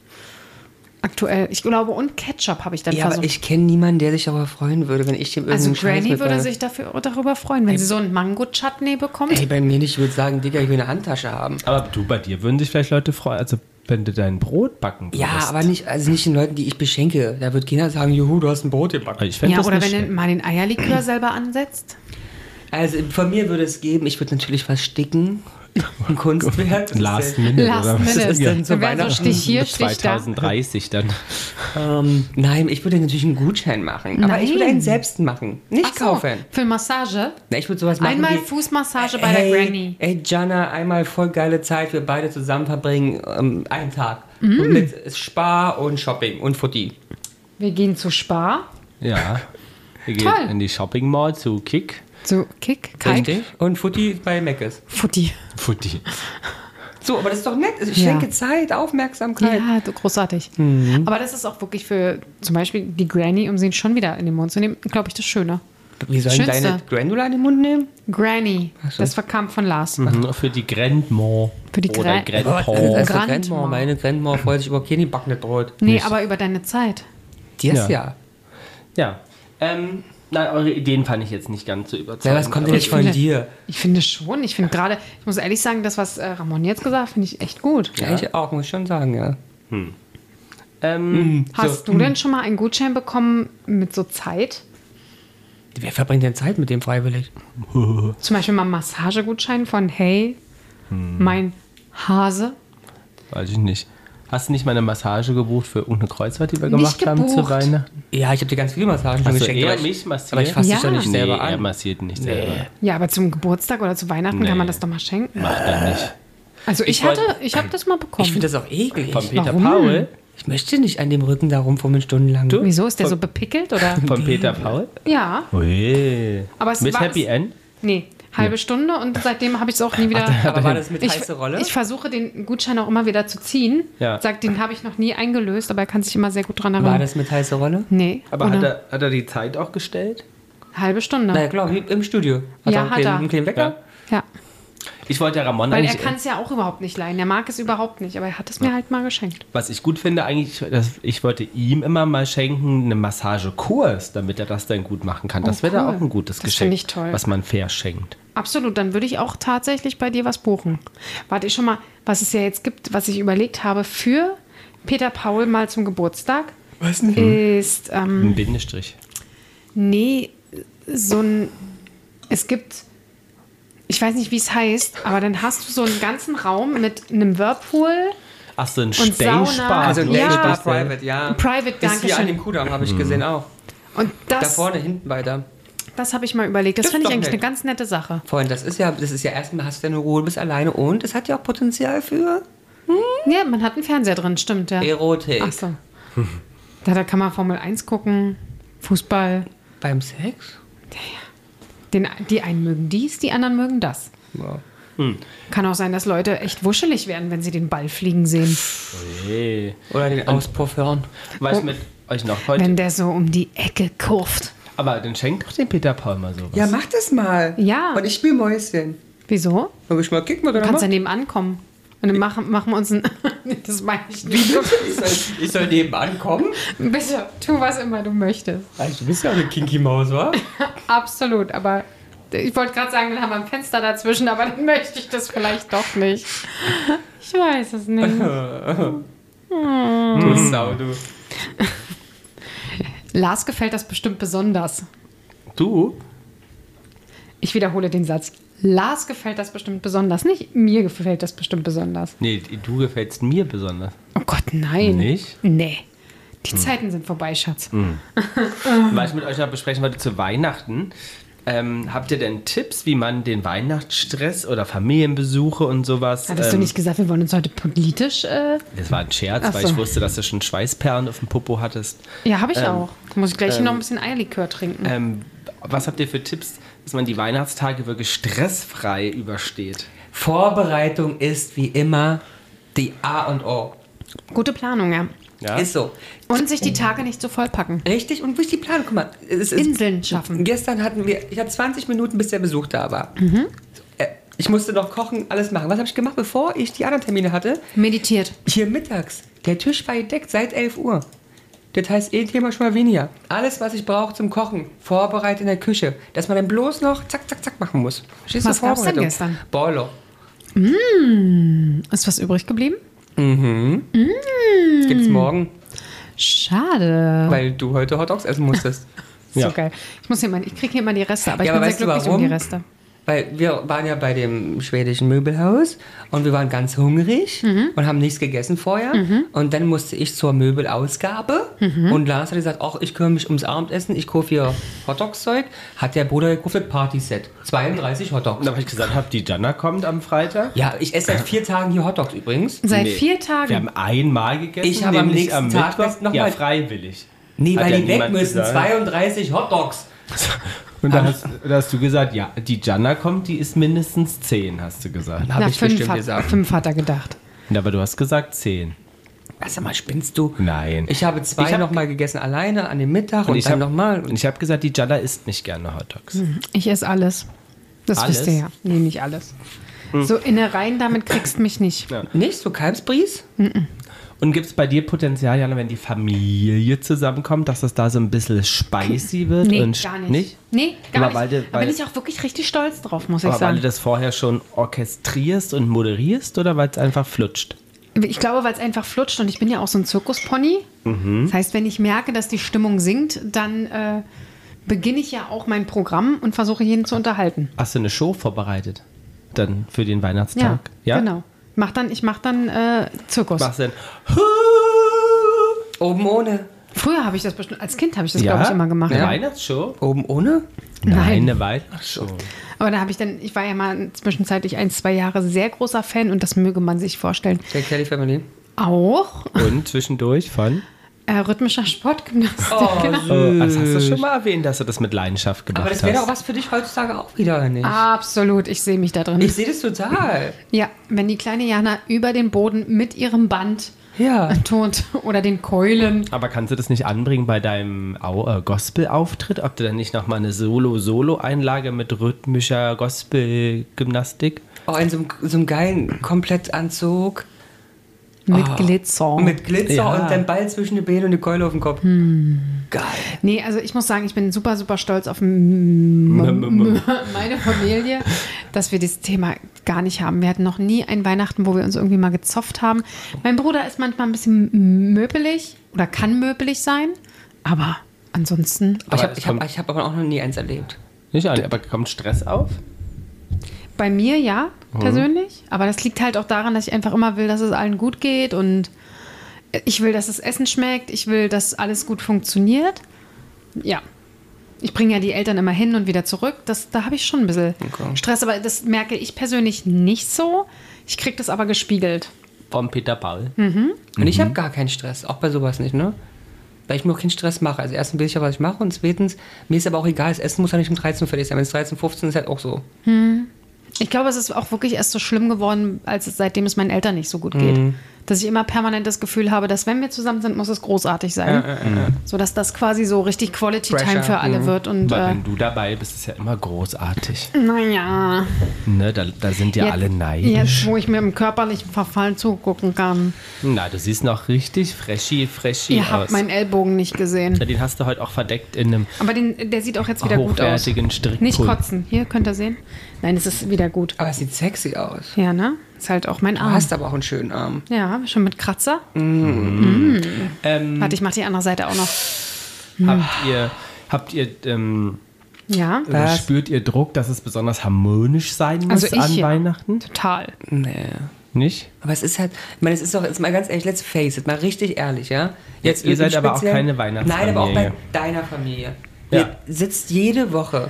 Speaker 3: Aktuell. Ich glaube, und Ketchup habe ich dann
Speaker 1: Ja, aber
Speaker 3: versucht.
Speaker 1: ich kenne niemanden, der sich darüber freuen würde, wenn ich dem
Speaker 3: Also
Speaker 1: irgendeinen Scheiß
Speaker 3: Granny
Speaker 1: mit
Speaker 3: würde
Speaker 1: meiner-
Speaker 3: sich dafür, darüber freuen, wenn sie so einen Mango-Chutney bekommt.
Speaker 1: Ey, bei mir nicht. Ich würde sagen, Digga, ich will eine Handtasche haben.
Speaker 2: Aber du, bei dir würden sich vielleicht Leute freuen, also wenn du dein Brot backen würdest.
Speaker 1: Ja, aber nicht, also nicht den Leuten, die ich beschenke. Da wird keiner sagen, juhu, du hast ein Brot gebacken.
Speaker 2: Ich fänd
Speaker 3: Ja,
Speaker 2: das
Speaker 3: oder
Speaker 2: nicht
Speaker 3: wenn du
Speaker 2: schlecht.
Speaker 3: mal den Eierlikör selber ansetzt.
Speaker 1: Also von mir würde es geben, ich würde natürlich was sticken. Ein Kunstwerk. Das ist
Speaker 2: Last
Speaker 1: ja-
Speaker 2: Minute,
Speaker 3: Last
Speaker 2: oder?
Speaker 3: Minute.
Speaker 1: Was ist denn so
Speaker 3: Dann wäre so
Speaker 1: Weihnachten?
Speaker 3: Stich hier, Stich da.
Speaker 2: zwanzig dreißig dann.
Speaker 1: Ähm, nein, ich würde natürlich einen Gutschein machen. Aber ich würde
Speaker 3: Nein.
Speaker 1: einen selbst machen. Nicht
Speaker 3: Ach so,
Speaker 1: kaufen.
Speaker 3: für Massage.
Speaker 1: Na, ich würde sowas machen
Speaker 3: Einmal
Speaker 1: wie,
Speaker 3: Fußmassage bei
Speaker 1: hey,
Speaker 3: der Granny.
Speaker 1: Ey, Jana, einmal voll geile Zeit, wir beide zusammen verbringen, ähm, einen Tag.
Speaker 3: Mm.
Speaker 1: Mit Spar und Shopping und Futti.
Speaker 3: Wir gehen zu Spar.
Speaker 2: Ja. Wir gehen
Speaker 3: Toll.
Speaker 2: in die Shopping Mall zu Kick.
Speaker 3: Zu Kick, Kai,
Speaker 1: Richtig. Und Futti bei Meckes.
Speaker 3: Futti.
Speaker 2: Futti.
Speaker 1: So, aber das ist doch nett. Ich
Speaker 3: Ja.
Speaker 1: schenke Zeit, Aufmerksamkeit.
Speaker 3: Ja, du- großartig.
Speaker 1: Mhm.
Speaker 3: Aber das ist auch wirklich für zum Beispiel die Granny, um sie schon wieder in den Mund zu nehmen, glaube ich, das Schöne.
Speaker 1: Wie sollen
Speaker 3: Schönste.
Speaker 1: deine Granula in den Mund nehmen?
Speaker 3: Granny,
Speaker 1: so.
Speaker 3: das verkam von Lars.
Speaker 2: Mhm, für die Grandma.
Speaker 3: Für die
Speaker 2: Oder
Speaker 3: Gra-
Speaker 2: Grandpa.
Speaker 1: Also
Speaker 3: Grandma.
Speaker 1: Grandma. Meine Grandma freut sich über kein gebackenes Brot.
Speaker 3: Nee,
Speaker 2: Nicht.
Speaker 3: aber über deine Zeit.
Speaker 1: Die ist
Speaker 2: Ja.
Speaker 1: ja.
Speaker 2: Ja. Ähm, nein, eure Ideen fand ich jetzt nicht ganz so überzeugend.
Speaker 1: Ja, was kommt denn
Speaker 2: aber
Speaker 1: nicht von
Speaker 3: finde-
Speaker 1: dir?
Speaker 3: Ich finde schon, ich finde gerade, ich muss ehrlich sagen, das, was äh, Ramon jetzt gesagt hat, finde ich echt gut.
Speaker 1: Ja, ich auch, muss ich schon sagen, ja.
Speaker 2: Ähm,
Speaker 3: Hast du denn schon mal einen Gutschein bekommen mit so Zeit?
Speaker 1: Wer verbringt denn Zeit mit dem freiwillig?
Speaker 3: Zum Beispiel mal einen Massagegutschein von, hey, mein Hase.
Speaker 2: Weiß ich nicht. Hast du nicht mal eine Massage gebucht für irgendeine Kreuzfahrt, die wir gemacht
Speaker 3: Nicht
Speaker 2: haben zu
Speaker 3: gebucht.
Speaker 2: Weihnachten?
Speaker 1: Ja, ich habe dir ganz viele Massagen schon
Speaker 2: Hast du
Speaker 1: geschenkt.
Speaker 2: eher
Speaker 1: aber ich,
Speaker 2: mich massiert?
Speaker 1: aber ich fasse
Speaker 3: Ja.
Speaker 1: dich doch nicht
Speaker 2: Nee,
Speaker 1: selber
Speaker 2: er
Speaker 1: an.
Speaker 2: massiert nicht selber.
Speaker 3: Ja, aber zum Geburtstag oder zu Weihnachten
Speaker 2: Nee.
Speaker 3: kann man das doch mal schenken.
Speaker 2: Macht er nicht.
Speaker 3: Also ich,
Speaker 2: Ich wollte-
Speaker 3: hatte, ich habe das mal bekommen.
Speaker 1: Ich finde das auch eklig.
Speaker 2: Von Peter
Speaker 3: Warum?
Speaker 2: Paul?
Speaker 1: Ich möchte nicht an dem Rücken da rumfummeln stundenlang. Du?
Speaker 3: Wieso? Ist der so bepickelt oder?
Speaker 2: Von Peter Paul?
Speaker 3: Ja,
Speaker 2: Ui.
Speaker 3: aber es
Speaker 2: Mit
Speaker 3: war
Speaker 2: Happy
Speaker 3: es,
Speaker 2: End?
Speaker 3: Nee, halbe Stunde und seitdem habe ich es auch nie wieder.
Speaker 1: Aber war das mit
Speaker 3: Ich,
Speaker 1: heiße Rolle?
Speaker 3: ich versuche den Gutschein auch immer wieder zu ziehen.
Speaker 2: Ja.
Speaker 3: Sagt, den habe ich noch nie eingelöst, aber er kann sich immer sehr gut dran erinnern.
Speaker 1: war das mit heiße Rolle?
Speaker 3: Nee.
Speaker 2: Aber
Speaker 3: ohne
Speaker 2: hat er, hat er die Zeit auch gestellt?
Speaker 3: halbe Stunde.
Speaker 1: Na ja, klar, wie im Studio. Hat
Speaker 3: Ja,
Speaker 1: er einen
Speaker 3: hat
Speaker 1: kleinen,
Speaker 3: er.
Speaker 1: einen kleinen Wecker?
Speaker 3: Ja,
Speaker 2: Ich wollte ja Ramon
Speaker 3: weil er
Speaker 2: eigentlich...
Speaker 3: kann es ja auch überhaupt nicht leihen. Er mag es überhaupt nicht, aber er hat es mir halt mal geschenkt.
Speaker 2: Was ich gut finde eigentlich, dass ich wollte ihm immer mal schenken, einen Massagekurs, damit er das dann gut machen kann. Das
Speaker 3: Oh,
Speaker 2: wäre da
Speaker 3: cool.
Speaker 2: auch ein gutes
Speaker 3: Das
Speaker 2: Geschenk,
Speaker 3: finde ich toll.
Speaker 2: was man fair schenkt.
Speaker 3: Absolut, dann würde ich auch tatsächlich bei dir was buchen. Warte ich schon mal, was es ja jetzt gibt, was ich überlegt habe für Peter Paul mal zum Geburtstag.
Speaker 1: Was denn?
Speaker 3: Ist, ähm,
Speaker 2: Ein Bindestrich.
Speaker 3: nee, so ein, es gibt, ich weiß nicht, wie es heißt, aber dann hast du so einen ganzen Raum mit einem Whirlpool,
Speaker 2: Ach so, ein
Speaker 3: Und Sauna.
Speaker 2: Stay-Spar.
Speaker 1: Also ein
Speaker 3: Ja.
Speaker 1: Dayspar Private, ja.
Speaker 3: Private,
Speaker 1: Ist
Speaker 3: danke
Speaker 1: hier an
Speaker 3: schön.
Speaker 1: dem Kudamm, habe ich gesehen auch.
Speaker 3: Und
Speaker 1: Da
Speaker 3: das,
Speaker 1: vorne, hinten weiter.
Speaker 3: das habe ich mal überlegt. Das,
Speaker 1: Das
Speaker 3: finde
Speaker 1: ist
Speaker 3: ich
Speaker 1: doch
Speaker 3: eigentlich
Speaker 1: nett.
Speaker 3: eine ganz nette Sache.
Speaker 1: Freund, das ist ja, das ist ja erstmal, hast du deine Ruhe, du bist alleine und es hat ja auch Potenzial für
Speaker 3: Ja, man hat einen Fernseher drin, stimmt, ja.
Speaker 1: Erotik.
Speaker 3: Ach so. Da, da kann man Formel eins gucken, Fußball.
Speaker 1: Beim Sex?
Speaker 3: Den, die einen mögen dies, die anderen mögen das.
Speaker 1: Ja.
Speaker 3: Kann auch sein, dass Leute echt wuschelig werden, wenn sie den Ball fliegen sehen.
Speaker 2: Hey.
Speaker 1: Oder den Auspuff hören.
Speaker 2: Was
Speaker 3: Oh.
Speaker 2: mit euch noch heute?
Speaker 3: Wenn der so um die Ecke kurft.
Speaker 2: Aber dann schenkt doch den Peter Paul mal sowas.
Speaker 1: Ja, mach das mal.
Speaker 3: Ja.
Speaker 1: Und ich spiele Mäuschen.
Speaker 3: Wieso?
Speaker 1: Hab ich mal, kick mal
Speaker 3: Du
Speaker 1: da
Speaker 3: kannst ja
Speaker 1: mal.
Speaker 3: nebenan kommen. Und dann machen, machen wir uns ein... das meine ich nicht.
Speaker 1: Ich soll, ich soll nebenan kommen?
Speaker 3: Bitte, tu was immer du möchtest.
Speaker 1: Du bist ja eine Kinky Maus, wa?
Speaker 3: Absolut, aber ich wollte gerade sagen, dann haben wir ein Fenster dazwischen, aber dann möchte ich das vielleicht doch nicht. Ich weiß es nicht.
Speaker 1: Du Sau, du.
Speaker 3: Lars gefällt das bestimmt besonders.
Speaker 2: Du?
Speaker 3: Ich wiederhole den Satz. Lars gefällt das bestimmt besonders. Nicht mir gefällt das bestimmt besonders.
Speaker 2: Nee, du gefällst mir besonders.
Speaker 3: Oh Gott, nein.
Speaker 2: Nicht?
Speaker 3: Nee. Die Zeiten sind vorbei, Schatz.
Speaker 2: Was ich mit euch noch besprechen wollte zu Weihnachten. Ähm, habt ihr denn Tipps, wie man den Weihnachtsstress oder Familienbesuche und sowas...
Speaker 3: Hattest
Speaker 2: ähm,
Speaker 3: du nicht gesagt, wir wollen uns heute politisch... Äh
Speaker 2: Das war ein Scherz,
Speaker 3: Ach
Speaker 2: weil
Speaker 3: so.
Speaker 2: ich wusste, dass du schon Schweißperlen auf dem Popo hattest.
Speaker 3: ja, habe ich
Speaker 2: Ähm,
Speaker 3: auch. Muss ich gleich noch ein bisschen Eierlikör trinken.
Speaker 2: Ähm, was habt ihr für Tipps, dass man die Weihnachtstage wirklich stressfrei übersteht?
Speaker 1: Vorbereitung ist wie immer die A und O.
Speaker 3: Gute Planung, ja.
Speaker 2: Ja?
Speaker 1: Ist so.
Speaker 3: Und sich die Tage nicht so vollpacken.
Speaker 1: Richtig, und durch die Planung, guck mal. Es ist,
Speaker 3: Inseln schaffen.
Speaker 1: Gestern hatten wir, ich hatte zwanzig Minuten, bis der Besuch da war.
Speaker 3: Mhm.
Speaker 1: Äh, Ich musste noch kochen, alles machen. Was habe ich gemacht, bevor ich die anderen Termine hatte?
Speaker 3: Meditiert.
Speaker 1: Hier mittags. Der Tisch war gedeckt seit elf Uhr. Das heißt, eh Thema schon mal weniger. Alles, was ich brauche zum Kochen, vorbereitet in der Küche. Dass man dann bloß noch zack, zack, zack machen muss. Verstehst du?
Speaker 3: Was gab's denn
Speaker 1: Vorbereitung.
Speaker 3: gestern?
Speaker 1: Boiler.
Speaker 3: Ist was übrig geblieben?
Speaker 1: Das gibt's morgen,
Speaker 3: Schade.
Speaker 1: weil du heute Hot Dogs essen musstest.
Speaker 3: So
Speaker 2: Ja.
Speaker 3: geil. Ich muss hier mal, ich kriege hier immer die Reste, aber
Speaker 1: Ja,
Speaker 3: ich
Speaker 1: aber
Speaker 3: bin
Speaker 1: weißt
Speaker 3: sehr
Speaker 1: du
Speaker 3: glücklich um
Speaker 1: warum?
Speaker 3: die Reste.
Speaker 1: Weil wir waren ja bei dem schwedischen Möbelhaus und wir waren ganz hungrig und haben nichts gegessen vorher. Und dann musste ich zur Möbelausgabe und Lars hat gesagt, ach, ich kümmere mich ums Abendessen, ich kaufe hier Hotdogs-Zeug. Hat der Bruder gekauft das Partyset. zweiunddreißig Hotdogs.
Speaker 2: Und da habe ich gesagt, hab, die Jana kommt am Freitag.
Speaker 1: Ja, ich esse seit vier Tagen hier Hotdogs übrigens.
Speaker 3: Seit
Speaker 2: Nee,
Speaker 3: vier
Speaker 2: Wir
Speaker 3: Tagen.
Speaker 2: haben einmal gegessen,
Speaker 1: Ich habe am
Speaker 2: nämlich
Speaker 1: nächsten
Speaker 2: am
Speaker 1: Tag
Speaker 2: Mittwoch.
Speaker 1: noch
Speaker 2: ja,
Speaker 1: mal-
Speaker 2: freiwillig.
Speaker 1: Nee,
Speaker 2: Hat
Speaker 1: weil
Speaker 2: ja
Speaker 1: die weg
Speaker 2: niemand
Speaker 1: müssen.
Speaker 2: gesagt.
Speaker 1: zweiunddreißig Hotdogs.
Speaker 2: Und da hast, da hast du gesagt, ja, die Jana kommt, die ist mindestens zehn, hast du gesagt.
Speaker 1: Habe
Speaker 3: Na,
Speaker 1: ich
Speaker 3: fünf,
Speaker 1: bestimmt
Speaker 3: hat,
Speaker 1: gesagt.
Speaker 3: fünf hat er gedacht.
Speaker 2: Ja, aber du hast gesagt zehn.
Speaker 1: Sag mal, spinnst du?
Speaker 2: Nein.
Speaker 1: Ich habe zwei
Speaker 2: Ich hab-
Speaker 1: noch mal gegessen alleine an dem Mittag und,
Speaker 2: ich
Speaker 1: dann
Speaker 2: hab-
Speaker 1: nochmal.
Speaker 2: Und ich habe gesagt, die Jana isst nicht gerne Hotdogs.
Speaker 3: Ich esse alles. Das
Speaker 2: Alles?
Speaker 3: wisst ihr ja. Nee, nicht alles. So Innereien, damit kriegst mich nicht.
Speaker 2: Ja.
Speaker 1: Nicht so Kalbsbries?
Speaker 2: Und gibt es bei dir Potenzial, Jana, wenn die Familie zusammenkommt, dass das da so ein bisschen spicy wird?
Speaker 3: Nee,
Speaker 2: und
Speaker 3: gar nicht.
Speaker 2: nicht?
Speaker 3: Nee, gar
Speaker 2: Aber weil
Speaker 3: nicht.
Speaker 2: du-
Speaker 3: da
Speaker 2: weil-
Speaker 3: bin ich auch wirklich richtig stolz drauf, muss ich
Speaker 2: Aber weil
Speaker 3: sagen.
Speaker 2: du das vorher schon orchestrierst und moderierst oder weil es einfach flutscht?
Speaker 3: Ich glaube, weil es einfach flutscht und ich bin ja auch so ein Zirkuspony.
Speaker 2: Mhm.
Speaker 3: Das heißt, wenn ich merke, dass die Stimmung sinkt, dann äh, beginne ich ja auch mein Programm und versuche jeden zu unterhalten.
Speaker 2: Hast du eine Show vorbereitet? Dann für den
Speaker 3: Ja,
Speaker 2: Weihnachtstag?
Speaker 3: genau. Mach dann, ich mach dann äh, Zirkus.
Speaker 2: Machst du denn?
Speaker 1: Oben ohne.
Speaker 3: Früher habe ich das bestimmt, als Kind habe ich das,
Speaker 2: Ja?
Speaker 3: glaube ich, immer gemacht.
Speaker 2: Eine
Speaker 3: Ja.
Speaker 2: Weihnachtsshow?
Speaker 1: Oben ohne?
Speaker 3: Nein.
Speaker 2: eine Weihnachtsshow.
Speaker 3: Aber da habe ich dann, ich war ja mal zwischenzeitlich ein, zwei Jahre sehr großer Fan und das möge man sich vorstellen.
Speaker 1: Der Kelly Family.
Speaker 3: Auch
Speaker 2: Und zwischendurch von?
Speaker 3: äh, rhythmischer Sportgymnastik.
Speaker 1: Oh,
Speaker 2: Oh, das hast du schon mal erwähnt, dass du das mit Leidenschaft gemacht
Speaker 1: Aber das
Speaker 2: hast.
Speaker 1: wäre doch was für dich heutzutage auch wieder, oder nicht?
Speaker 3: Absolut, ich sehe mich da drin.
Speaker 1: Ich sehe das total.
Speaker 3: Ja, wenn die kleine Jana über den Boden mit ihrem Band
Speaker 1: Ja.
Speaker 3: tot oder den Keulen.
Speaker 2: Aber kannst du das nicht anbringen bei deinem Au- äh, Gospel-Auftritt? Ob du dann nicht nochmal eine Solo-Solo-Einlage mit rhythmischer Gospel-Gymnastik?
Speaker 1: Oh, in so einem, so einem geilen Komplettanzug.
Speaker 3: Mit
Speaker 1: Oh.
Speaker 3: Glitzer.
Speaker 1: Mit Glitzer
Speaker 2: Ja.
Speaker 1: und dann Ball zwischen die Beine und eine Keule auf dem Kopf. Geil.
Speaker 3: Nee, also ich muss sagen, ich bin super, super stolz auf m- m- meine Familie, dass wir dieses Thema gar nicht haben. Wir hatten noch nie ein Weihnachten, wo wir uns irgendwie mal gezofft haben. Mein Bruder ist manchmal ein bisschen möbelig oder kann möbelig sein, aber ansonsten
Speaker 1: Aber ich
Speaker 2: Aber
Speaker 1: habe
Speaker 2: es
Speaker 1: ich hab,
Speaker 2: kommt-
Speaker 1: ich hab aber auch noch nie eins erlebt.
Speaker 2: Nicht, Anni, aber kommt Stress auf?
Speaker 3: bei mir ja, persönlich. Aber das liegt halt auch daran, dass ich einfach immer will, dass es allen gut geht und ich will, dass das Essen schmeckt. Ich will, dass alles gut funktioniert. Ja. Ich bringe ja die Eltern immer hin und wieder zurück. Das, da habe ich schon ein bisschen
Speaker 1: Okay.
Speaker 3: Stress, aber das merke ich persönlich nicht so. Ich kriege das aber gespiegelt.
Speaker 2: Vom Peter Paul.
Speaker 1: Und ich habe gar keinen Stress, auch bei sowas nicht, ne? Weil ich mir auch keinen Stress mache. Also erstens will ich ja, was ich mache und zweitens, mir ist aber auch egal, das Essen muss ja nicht um dreizehn Uhr fertig sein. Wenn es dreizehn, fünfzehn ist, halt auch so.
Speaker 3: Ich glaube, es ist auch wirklich erst so schlimm geworden, als es, seitdem es meinen Eltern nicht so gut geht. Dass ich immer permanent das Gefühl habe, dass wenn wir zusammen sind, muss es großartig sein. So dass das quasi so richtig Quality Time
Speaker 1: Pressure,
Speaker 3: für alle wird. Und
Speaker 2: Weil
Speaker 3: äh,
Speaker 2: wenn du dabei bist, ist es ja immer großartig.
Speaker 3: naja,
Speaker 2: Ne, da, da sind ja
Speaker 3: jetzt,
Speaker 2: alle
Speaker 3: jetzt,
Speaker 2: neidisch.
Speaker 3: wo ich mir im körperlichen Verfall zugucken kann.
Speaker 2: Na, du siehst noch richtig freshy, freshy
Speaker 3: Ihr
Speaker 2: aus.
Speaker 3: habt meinen Ellbogen nicht gesehen.
Speaker 2: Ja, den hast du heute auch verdeckt in einem
Speaker 3: Aber den, der sieht auch jetzt wieder gut aus.
Speaker 2: hochwertigen Strickpulli.
Speaker 3: Nicht kotzen. Hier, könnt ihr sehen. Nein, es ist wieder gut.
Speaker 1: Aber es sieht sexy aus.
Speaker 3: Ja, ne? Ist halt auch mein
Speaker 1: Du
Speaker 3: Arm.
Speaker 1: hast aber auch einen schönen Arm.
Speaker 3: Ja, schon mit Kratzer.
Speaker 2: Ähm,
Speaker 3: Warte, ich mach die andere Seite auch noch.
Speaker 2: habt ihr, habt ihr ähm,
Speaker 3: Ja,
Speaker 1: Was?
Speaker 2: spürt ihr Druck, dass es besonders harmonisch sein muss
Speaker 3: Also ich
Speaker 2: an
Speaker 3: ja.
Speaker 2: Weihnachten?
Speaker 3: total.
Speaker 1: Nee.
Speaker 2: Nicht?
Speaker 1: Aber es ist halt, ich meine, es ist doch, jetzt mal ganz ehrlich, let's face it, mal richtig ehrlich, ja?
Speaker 2: Jetzt, ihr seid
Speaker 1: im
Speaker 2: aber auch
Speaker 1: Speziellen-
Speaker 2: keine Weihnachtsfamilie.
Speaker 1: Nein, aber auch bei deiner Familie.
Speaker 2: Ja.
Speaker 1: Ihr sitzt jede Woche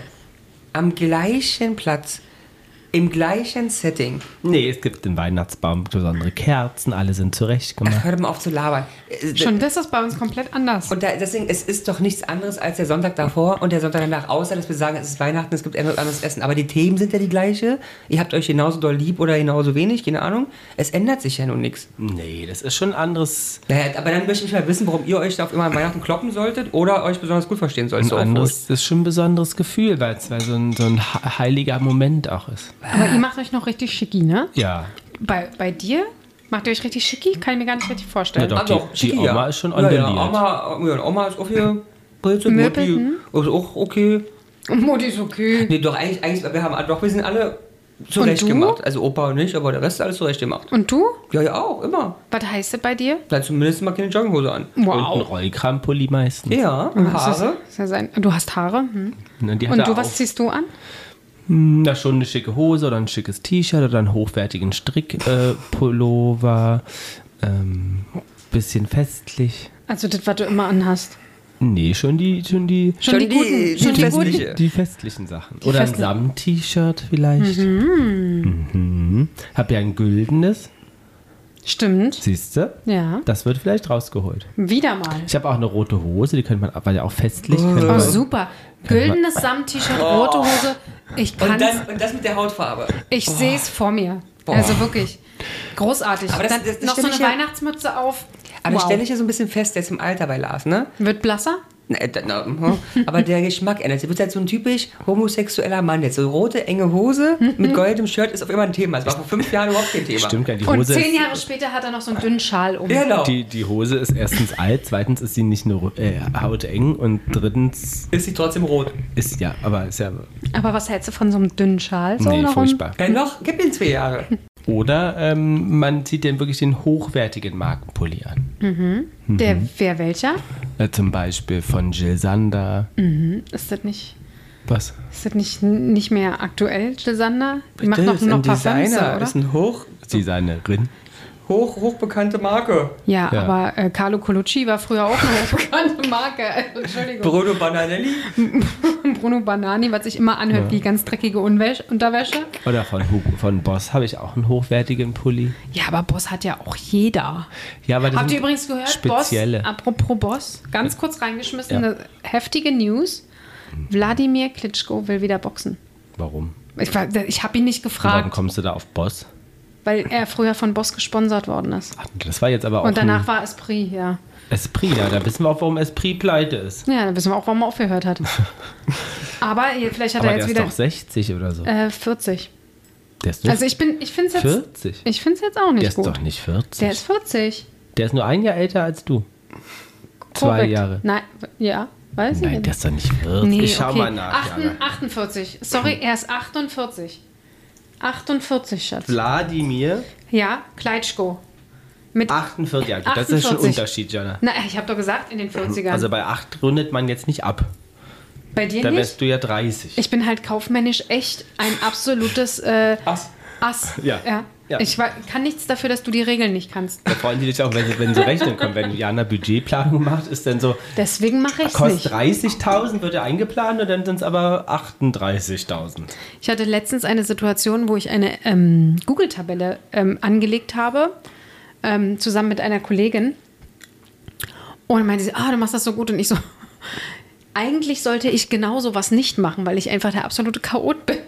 Speaker 1: am gleichen Platz, im gleichen Setting.
Speaker 2: Nee, es gibt den Weihnachtsbaum, besondere Kerzen, alle sind
Speaker 1: Ach,
Speaker 2: zurechtgemacht.
Speaker 1: hör doch mal auf zu labern. Äh,
Speaker 3: Schon das ist bei uns komplett anders.
Speaker 1: Und da, deswegen, es ist doch nichts anderes als der Sonntag davor und der Sonntag danach, außer dass wir sagen, es ist Weihnachten, es gibt etwas anderes Essen. Aber die Themen sind ja die gleiche. Ihr habt euch genauso doll lieb oder genauso wenig, keine Ahnung. Es ändert sich ja nun nichts.
Speaker 2: Nee, das ist schon ein anderes,
Speaker 1: Naja, aber dann möchte ich mal wissen, warum ihr euch da auf immer an Weihnachten kloppen solltet oder euch besonders gut verstehen solltet.
Speaker 2: ein
Speaker 1: So
Speaker 2: anderes, das ist schon ein besonderes Gefühl, weil es weil so ein, so ein he- heiliger Moment auch ist.
Speaker 3: Aber ihr macht euch noch richtig schicki, ne?
Speaker 2: Ja.
Speaker 3: Bei, bei dir macht ihr euch richtig schicki? Kann ich mir gar nicht richtig vorstellen.
Speaker 2: Ja, doch. die- die Oma ist schon
Speaker 1: ja, ja,
Speaker 2: onduliert.
Speaker 1: Oma, ja, Oma ist auch hier. Breze,
Speaker 3: Möbel,
Speaker 1: Mutti
Speaker 3: hm?
Speaker 1: ist auch okay.
Speaker 3: Mutti ist okay.
Speaker 1: Nee, doch, eigentlich, eigentlich wir haben doch, wir sind alle zurecht
Speaker 3: Und du?
Speaker 1: gemacht. Also Opa nicht, aber der Rest ist alles zurecht gemacht.
Speaker 3: Und du?
Speaker 1: Ja, ja, auch, immer.
Speaker 3: Was heißt das bei dir?
Speaker 1: Dann zumindest mal keine Jogginghose an.
Speaker 2: Und ein
Speaker 3: Wow.
Speaker 2: Rollkrampulli meistens.
Speaker 1: Ja, und
Speaker 3: Das ist-
Speaker 1: Haare.
Speaker 3: ist ja sein, du hast Haare? Hm.
Speaker 2: Ne, die hat
Speaker 3: Und
Speaker 2: er
Speaker 3: du,
Speaker 2: auch.
Speaker 3: was ziehst du an?
Speaker 2: Hm, Na, schon eine schicke Hose oder ein schickes T-Shirt oder einen hochwertigen Strickpullover. Äh, Pullover, ähm, bisschen festlich.
Speaker 3: Also das, was du immer anhast.
Speaker 2: Nee, schon die, schon die,
Speaker 3: Schon, die, guten. Schon die guten.
Speaker 1: festliche.
Speaker 2: die festlichen Sachen. oder ein
Speaker 3: festlichen.
Speaker 2: Samt-T-Shirt vielleicht. Mhm. Hab ja ein güldenes,
Speaker 3: Stimmt.
Speaker 2: siehst du?
Speaker 3: Ja.
Speaker 2: Das wird vielleicht rausgeholt.
Speaker 3: Wieder mal.
Speaker 2: Ich habe auch eine rote Hose, die könnte man, weil ja auch festlich. könnte
Speaker 3: Oh,
Speaker 2: man-
Speaker 3: super. Güldenes Samt-T-Shirt, rote Hose. Ich kann
Speaker 1: Und das, und das mit der Hautfarbe.
Speaker 3: Ich sehe es vor mir.
Speaker 1: Boah.
Speaker 3: Also wirklich. Großartig.
Speaker 1: Aber das-
Speaker 3: Dann
Speaker 1: das- das
Speaker 3: noch so
Speaker 1: stell
Speaker 3: eine
Speaker 1: ich ja-
Speaker 3: Weihnachtsmütze auf.
Speaker 1: Aber das
Speaker 3: Wow.
Speaker 1: stelle ich ja so ein bisschen fest, jetzt im Alter bei Lars, ne?
Speaker 3: Wird blasser?
Speaker 1: Na, äh, da- na, hm. Aber der Geschmack ändert sich. Du bist halt so ein typisch homosexueller Mann jetzt. So rote, enge Hose mit goldenem Shirt ist auf immer ein Thema. Das war vor fünf Jahren überhaupt kein Thema.
Speaker 2: Stimmt gar nicht. Die
Speaker 3: Und
Speaker 2: Hose
Speaker 3: zehn
Speaker 2: ist,
Speaker 3: Jahre später hat er noch so einen dünnen Schal um.
Speaker 1: Genau.
Speaker 2: die, die Hose ist erstens alt, zweitens ist sie nicht nur äh, hauteng und drittens
Speaker 1: Ist sie trotzdem rot.
Speaker 2: ist ja, aber ist ja
Speaker 3: Aber was hältst du von so einem dünnen Schal? So
Speaker 2: nee,
Speaker 3: darum?
Speaker 2: furchtbar.
Speaker 1: Ja, noch, gib ihm zwei Jahre.
Speaker 2: Oder ähm, man zieht den wirklich den hochwertigen Markenpulli an.
Speaker 3: Der, wer welcher?
Speaker 2: Äh, zum Beispiel von Jill Sander.
Speaker 3: Ist das nicht,
Speaker 2: Was?
Speaker 3: ist das nicht, nicht mehr aktuell, Sander? Die macht
Speaker 1: Bitte,
Speaker 3: noch
Speaker 1: ist
Speaker 3: nur noch
Speaker 1: ein
Speaker 3: Parfums,
Speaker 1: Designer,
Speaker 3: oder?
Speaker 1: ist ein hoch,
Speaker 2: Designerin.
Speaker 1: Hoch, hochbekannte Marke.
Speaker 3: Ja,
Speaker 2: Ja.
Speaker 3: aber äh, Carlo Colucci war früher auch eine hochbekannte Marke. Also, Entschuldigung.
Speaker 1: Bruno Bananelli.
Speaker 3: Bruno Banani, was sich immer anhört
Speaker 2: Ja.
Speaker 3: wie ganz dreckige Unwäsche, Unterwäsche.
Speaker 2: Oder von, Hugo, von Boss habe ich auch einen hochwertigen Pulli.
Speaker 3: Ja, aber Boss hat ja auch jeder.
Speaker 2: Ja, aber das
Speaker 3: Habt ihr
Speaker 2: sind
Speaker 3: übrigens gehört,
Speaker 2: spezielle.
Speaker 3: Boss, apropos Boss, ganz kurz reingeschmissen,
Speaker 2: Ja.
Speaker 3: eine heftige News. Wladimir Klitschko will wieder boxen.
Speaker 2: Warum?
Speaker 3: Ich, war- ich habe ihn nicht
Speaker 2: Warum
Speaker 3: gefragt,
Speaker 2: kommst du da auf Boss?
Speaker 3: weil er früher von Boss gesponsert worden ist.
Speaker 2: Ach, das war jetzt aber auch
Speaker 3: Und danach
Speaker 2: ein
Speaker 3: war Esprit, ja.
Speaker 2: Esprit. Ja, da wissen wir auch, warum Esprit pleite ist.
Speaker 3: Ja, dann wissen wir auch, warum er aufgehört hat. Aber hier, vielleicht hat
Speaker 2: Aber
Speaker 3: er
Speaker 2: der
Speaker 3: jetzt
Speaker 2: ist
Speaker 3: wieder
Speaker 2: doch sechzig oder so.
Speaker 3: äh, vierzig.
Speaker 2: Der ist nur
Speaker 3: Also ich bin, ich finde es jetzt,
Speaker 2: vierzig.
Speaker 3: ich finde es jetzt auch nicht
Speaker 2: Der ist
Speaker 3: gut.
Speaker 2: doch nicht vierzig.
Speaker 3: Der ist vierzig.
Speaker 2: Der ist nur ein Jahr älter als du. Zwei
Speaker 3: Korrekt.
Speaker 2: Jahre.
Speaker 3: Nein, ja, weiß ich
Speaker 2: Nein,
Speaker 3: nicht.
Speaker 2: der ist doch nicht vierzig.
Speaker 3: Nee,
Speaker 2: ich schau
Speaker 3: okay.
Speaker 2: mal nach.
Speaker 3: Achten-
Speaker 2: Jana.
Speaker 3: achtundvierzig. Sorry, er ist achtundvierzig. achtundvierzig, Schatz.
Speaker 2: Wladimir,
Speaker 3: Ja, Kleitschko. Mit,
Speaker 2: achtundvierzig. Ja, gut, das ist schon ein
Speaker 3: achtundvierzig.
Speaker 2: Unterschied, Jana.
Speaker 3: na, ich habe doch gesagt, in den vierzigern.
Speaker 2: Also bei acht rundet man jetzt nicht ab.
Speaker 3: Bei dir
Speaker 2: Da
Speaker 3: nicht?
Speaker 2: wärst du ja dreißig.
Speaker 3: Ich bin halt kaufmännisch echt ein absolutes äh,
Speaker 1: Ass.
Speaker 3: Ass.
Speaker 2: Ja. Ja.
Speaker 3: Ich wa- kann nichts dafür, dass du die Regeln nicht kannst.
Speaker 2: Da freuen die dich auch, wenn sie, wenn sie rechnen können. Wenn Jana Budgetplanung macht, ist dann so,
Speaker 3: Deswegen mache ich es
Speaker 2: kostet
Speaker 3: nicht.
Speaker 2: dreißigtausend, wird ja eingeplant und dann sind es aber achtunddreißigtausend.
Speaker 3: Ich hatte letztens eine Situation, wo ich eine ähm, Google-Tabelle ähm, angelegt habe, ähm, zusammen mit einer Kollegin. Und dann meinte sie, ah, du machst das so gut. Und ich so, eigentlich sollte ich genau sowas nicht machen, weil ich einfach der absolute Chaot bin.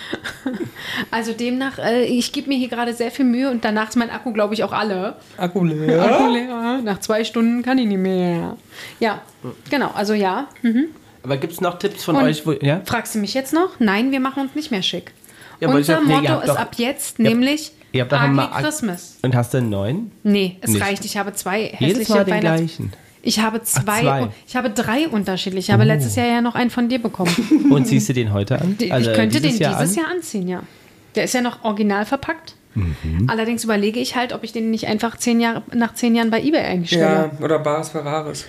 Speaker 3: Also demnach, äh, ich gebe mir hier gerade sehr viel Mühe und danach ist mein Akku, glaube ich, auch alle.
Speaker 1: Akku leer.
Speaker 3: Akku leer. Nach zwei Stunden kann ich nicht mehr. Ja, genau, also ja. Mhm.
Speaker 2: Aber gibt es noch Tipps von
Speaker 3: Und
Speaker 2: euch? Wo, ja?
Speaker 3: Fragst du mich jetzt noch? Nein, wir machen uns nicht mehr schick.
Speaker 2: Ja, aber ich
Speaker 3: Unser
Speaker 2: hab- nee, ihr
Speaker 3: Motto
Speaker 2: habt
Speaker 3: ist
Speaker 2: doch-
Speaker 3: ab jetzt
Speaker 2: ihr habt-
Speaker 3: nämlich
Speaker 2: ihr habt doch
Speaker 3: Ugly
Speaker 2: mal-
Speaker 3: Christmas.
Speaker 2: Und hast du einen neuen?
Speaker 3: Nee, es
Speaker 2: Nicht.
Speaker 3: reicht. Ich habe zwei
Speaker 2: Jedes
Speaker 3: hässliche
Speaker 2: Mal den
Speaker 3: Weihnachts...
Speaker 2: gleichen.
Speaker 3: Ich habe zwei,
Speaker 2: zwei. Oh.
Speaker 3: ich habe drei unterschiedliche. Ich habe letztes Jahr ja noch einen von dir bekommen.
Speaker 2: Und ziehst du den heute an?
Speaker 3: Die-
Speaker 2: Also
Speaker 3: ich könnte
Speaker 2: dieses
Speaker 3: den
Speaker 2: Jahr
Speaker 3: dieses
Speaker 2: an?
Speaker 3: Jahr anziehen, ja. Der ist ja noch original verpackt.
Speaker 2: Mhm.
Speaker 3: Allerdings überlege ich halt, ob ich den nicht einfach zehn Jahre, nach zehn Jahren bei eBay einstelle.
Speaker 1: Ja, oder Bares Ferraris.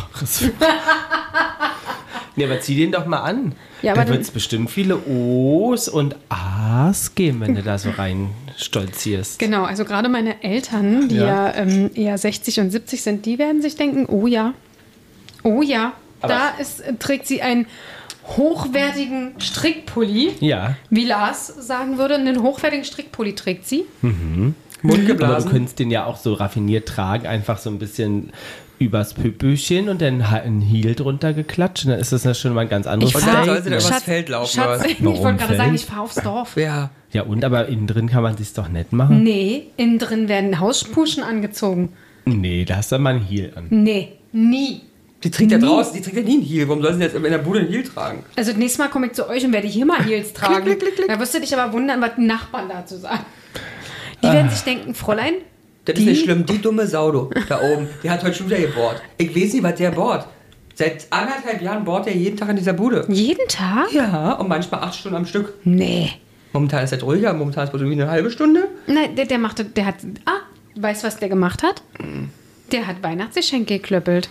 Speaker 2: Nee, aber zieh den doch mal an.
Speaker 3: Ja, aber
Speaker 2: da
Speaker 3: dann-
Speaker 2: wird es bestimmt viele O's und A's geben, wenn du da so rein stolzierst.
Speaker 3: Genau, also gerade meine Eltern, die ja,
Speaker 2: Ja.
Speaker 3: ähm, eher sechzig und siebzig sind, die werden sich denken, oh ja, oh ja,
Speaker 2: Aber-
Speaker 3: da ist, äh, trägt sie einen hochwertigen Strickpulli.
Speaker 2: Ja,
Speaker 3: Wie Lars sagen würde, einen hochwertigen Strickpulli trägt sie.
Speaker 1: Mund
Speaker 2: aber du
Speaker 1: geblasen.
Speaker 2: könntest den ja auch so raffiniert tragen, einfach so ein bisschen übers Püppöchen und dann ha- ein Heel drunter geklatscht. Und dann ist das ja schon mal ein ganz anderes
Speaker 1: Und dann
Speaker 2: Statement.
Speaker 1: soll sie da übers Feld laufen,
Speaker 3: Schatz,
Speaker 1: oder?
Speaker 3: ich
Speaker 2: Warum
Speaker 3: wollte gerade
Speaker 2: Feld?
Speaker 3: sagen, ich fahre aufs Dorf.
Speaker 1: Ja.
Speaker 2: Ja, und aber innen drin kann man sich's doch nett machen.
Speaker 3: Nee, innen drin werden Hauspuschen angezogen.
Speaker 2: Nee, da hast du mal ein Heel an.
Speaker 3: Nee, nie.
Speaker 1: Die trägt ja draußen, die trägt ja nie einen Heel. Warum soll sie denn jetzt in der Bude einen Heel tragen?
Speaker 3: Also nächstes Mal komme ich zu euch und werde hier mal Heels tragen.
Speaker 1: klick, klick, klick.
Speaker 3: Da wirst du dich aber wundern, was die Nachbarn dazu sagen. Die
Speaker 2: Ah.
Speaker 3: werden sich denken, Fräulein,
Speaker 1: Das
Speaker 3: Die-
Speaker 1: ist nicht schlimm. Die dumme Sau, du, da oben, die hat heute schon wieder gebohrt. Ich weiß nicht, was der bohrt. Seit anderthalb Jahren bohrt er jeden Tag in dieser Bude.
Speaker 3: jeden Tag?
Speaker 1: Ja, und manchmal acht Stunden am Stück.
Speaker 3: Nee.
Speaker 1: Momentan ist er ruhiger, momentan ist es bloß irgendwie eine halbe Stunde.
Speaker 3: Nein, der, der machte, der hat, ah, weißt du, was der gemacht hat? Der hat Weihnachtsgeschenke geklöppelt.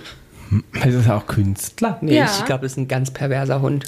Speaker 2: Das ist ja auch Künstler.
Speaker 1: Nee,
Speaker 3: Ja.
Speaker 1: ich glaube, das ist ein ganz perverser Hund.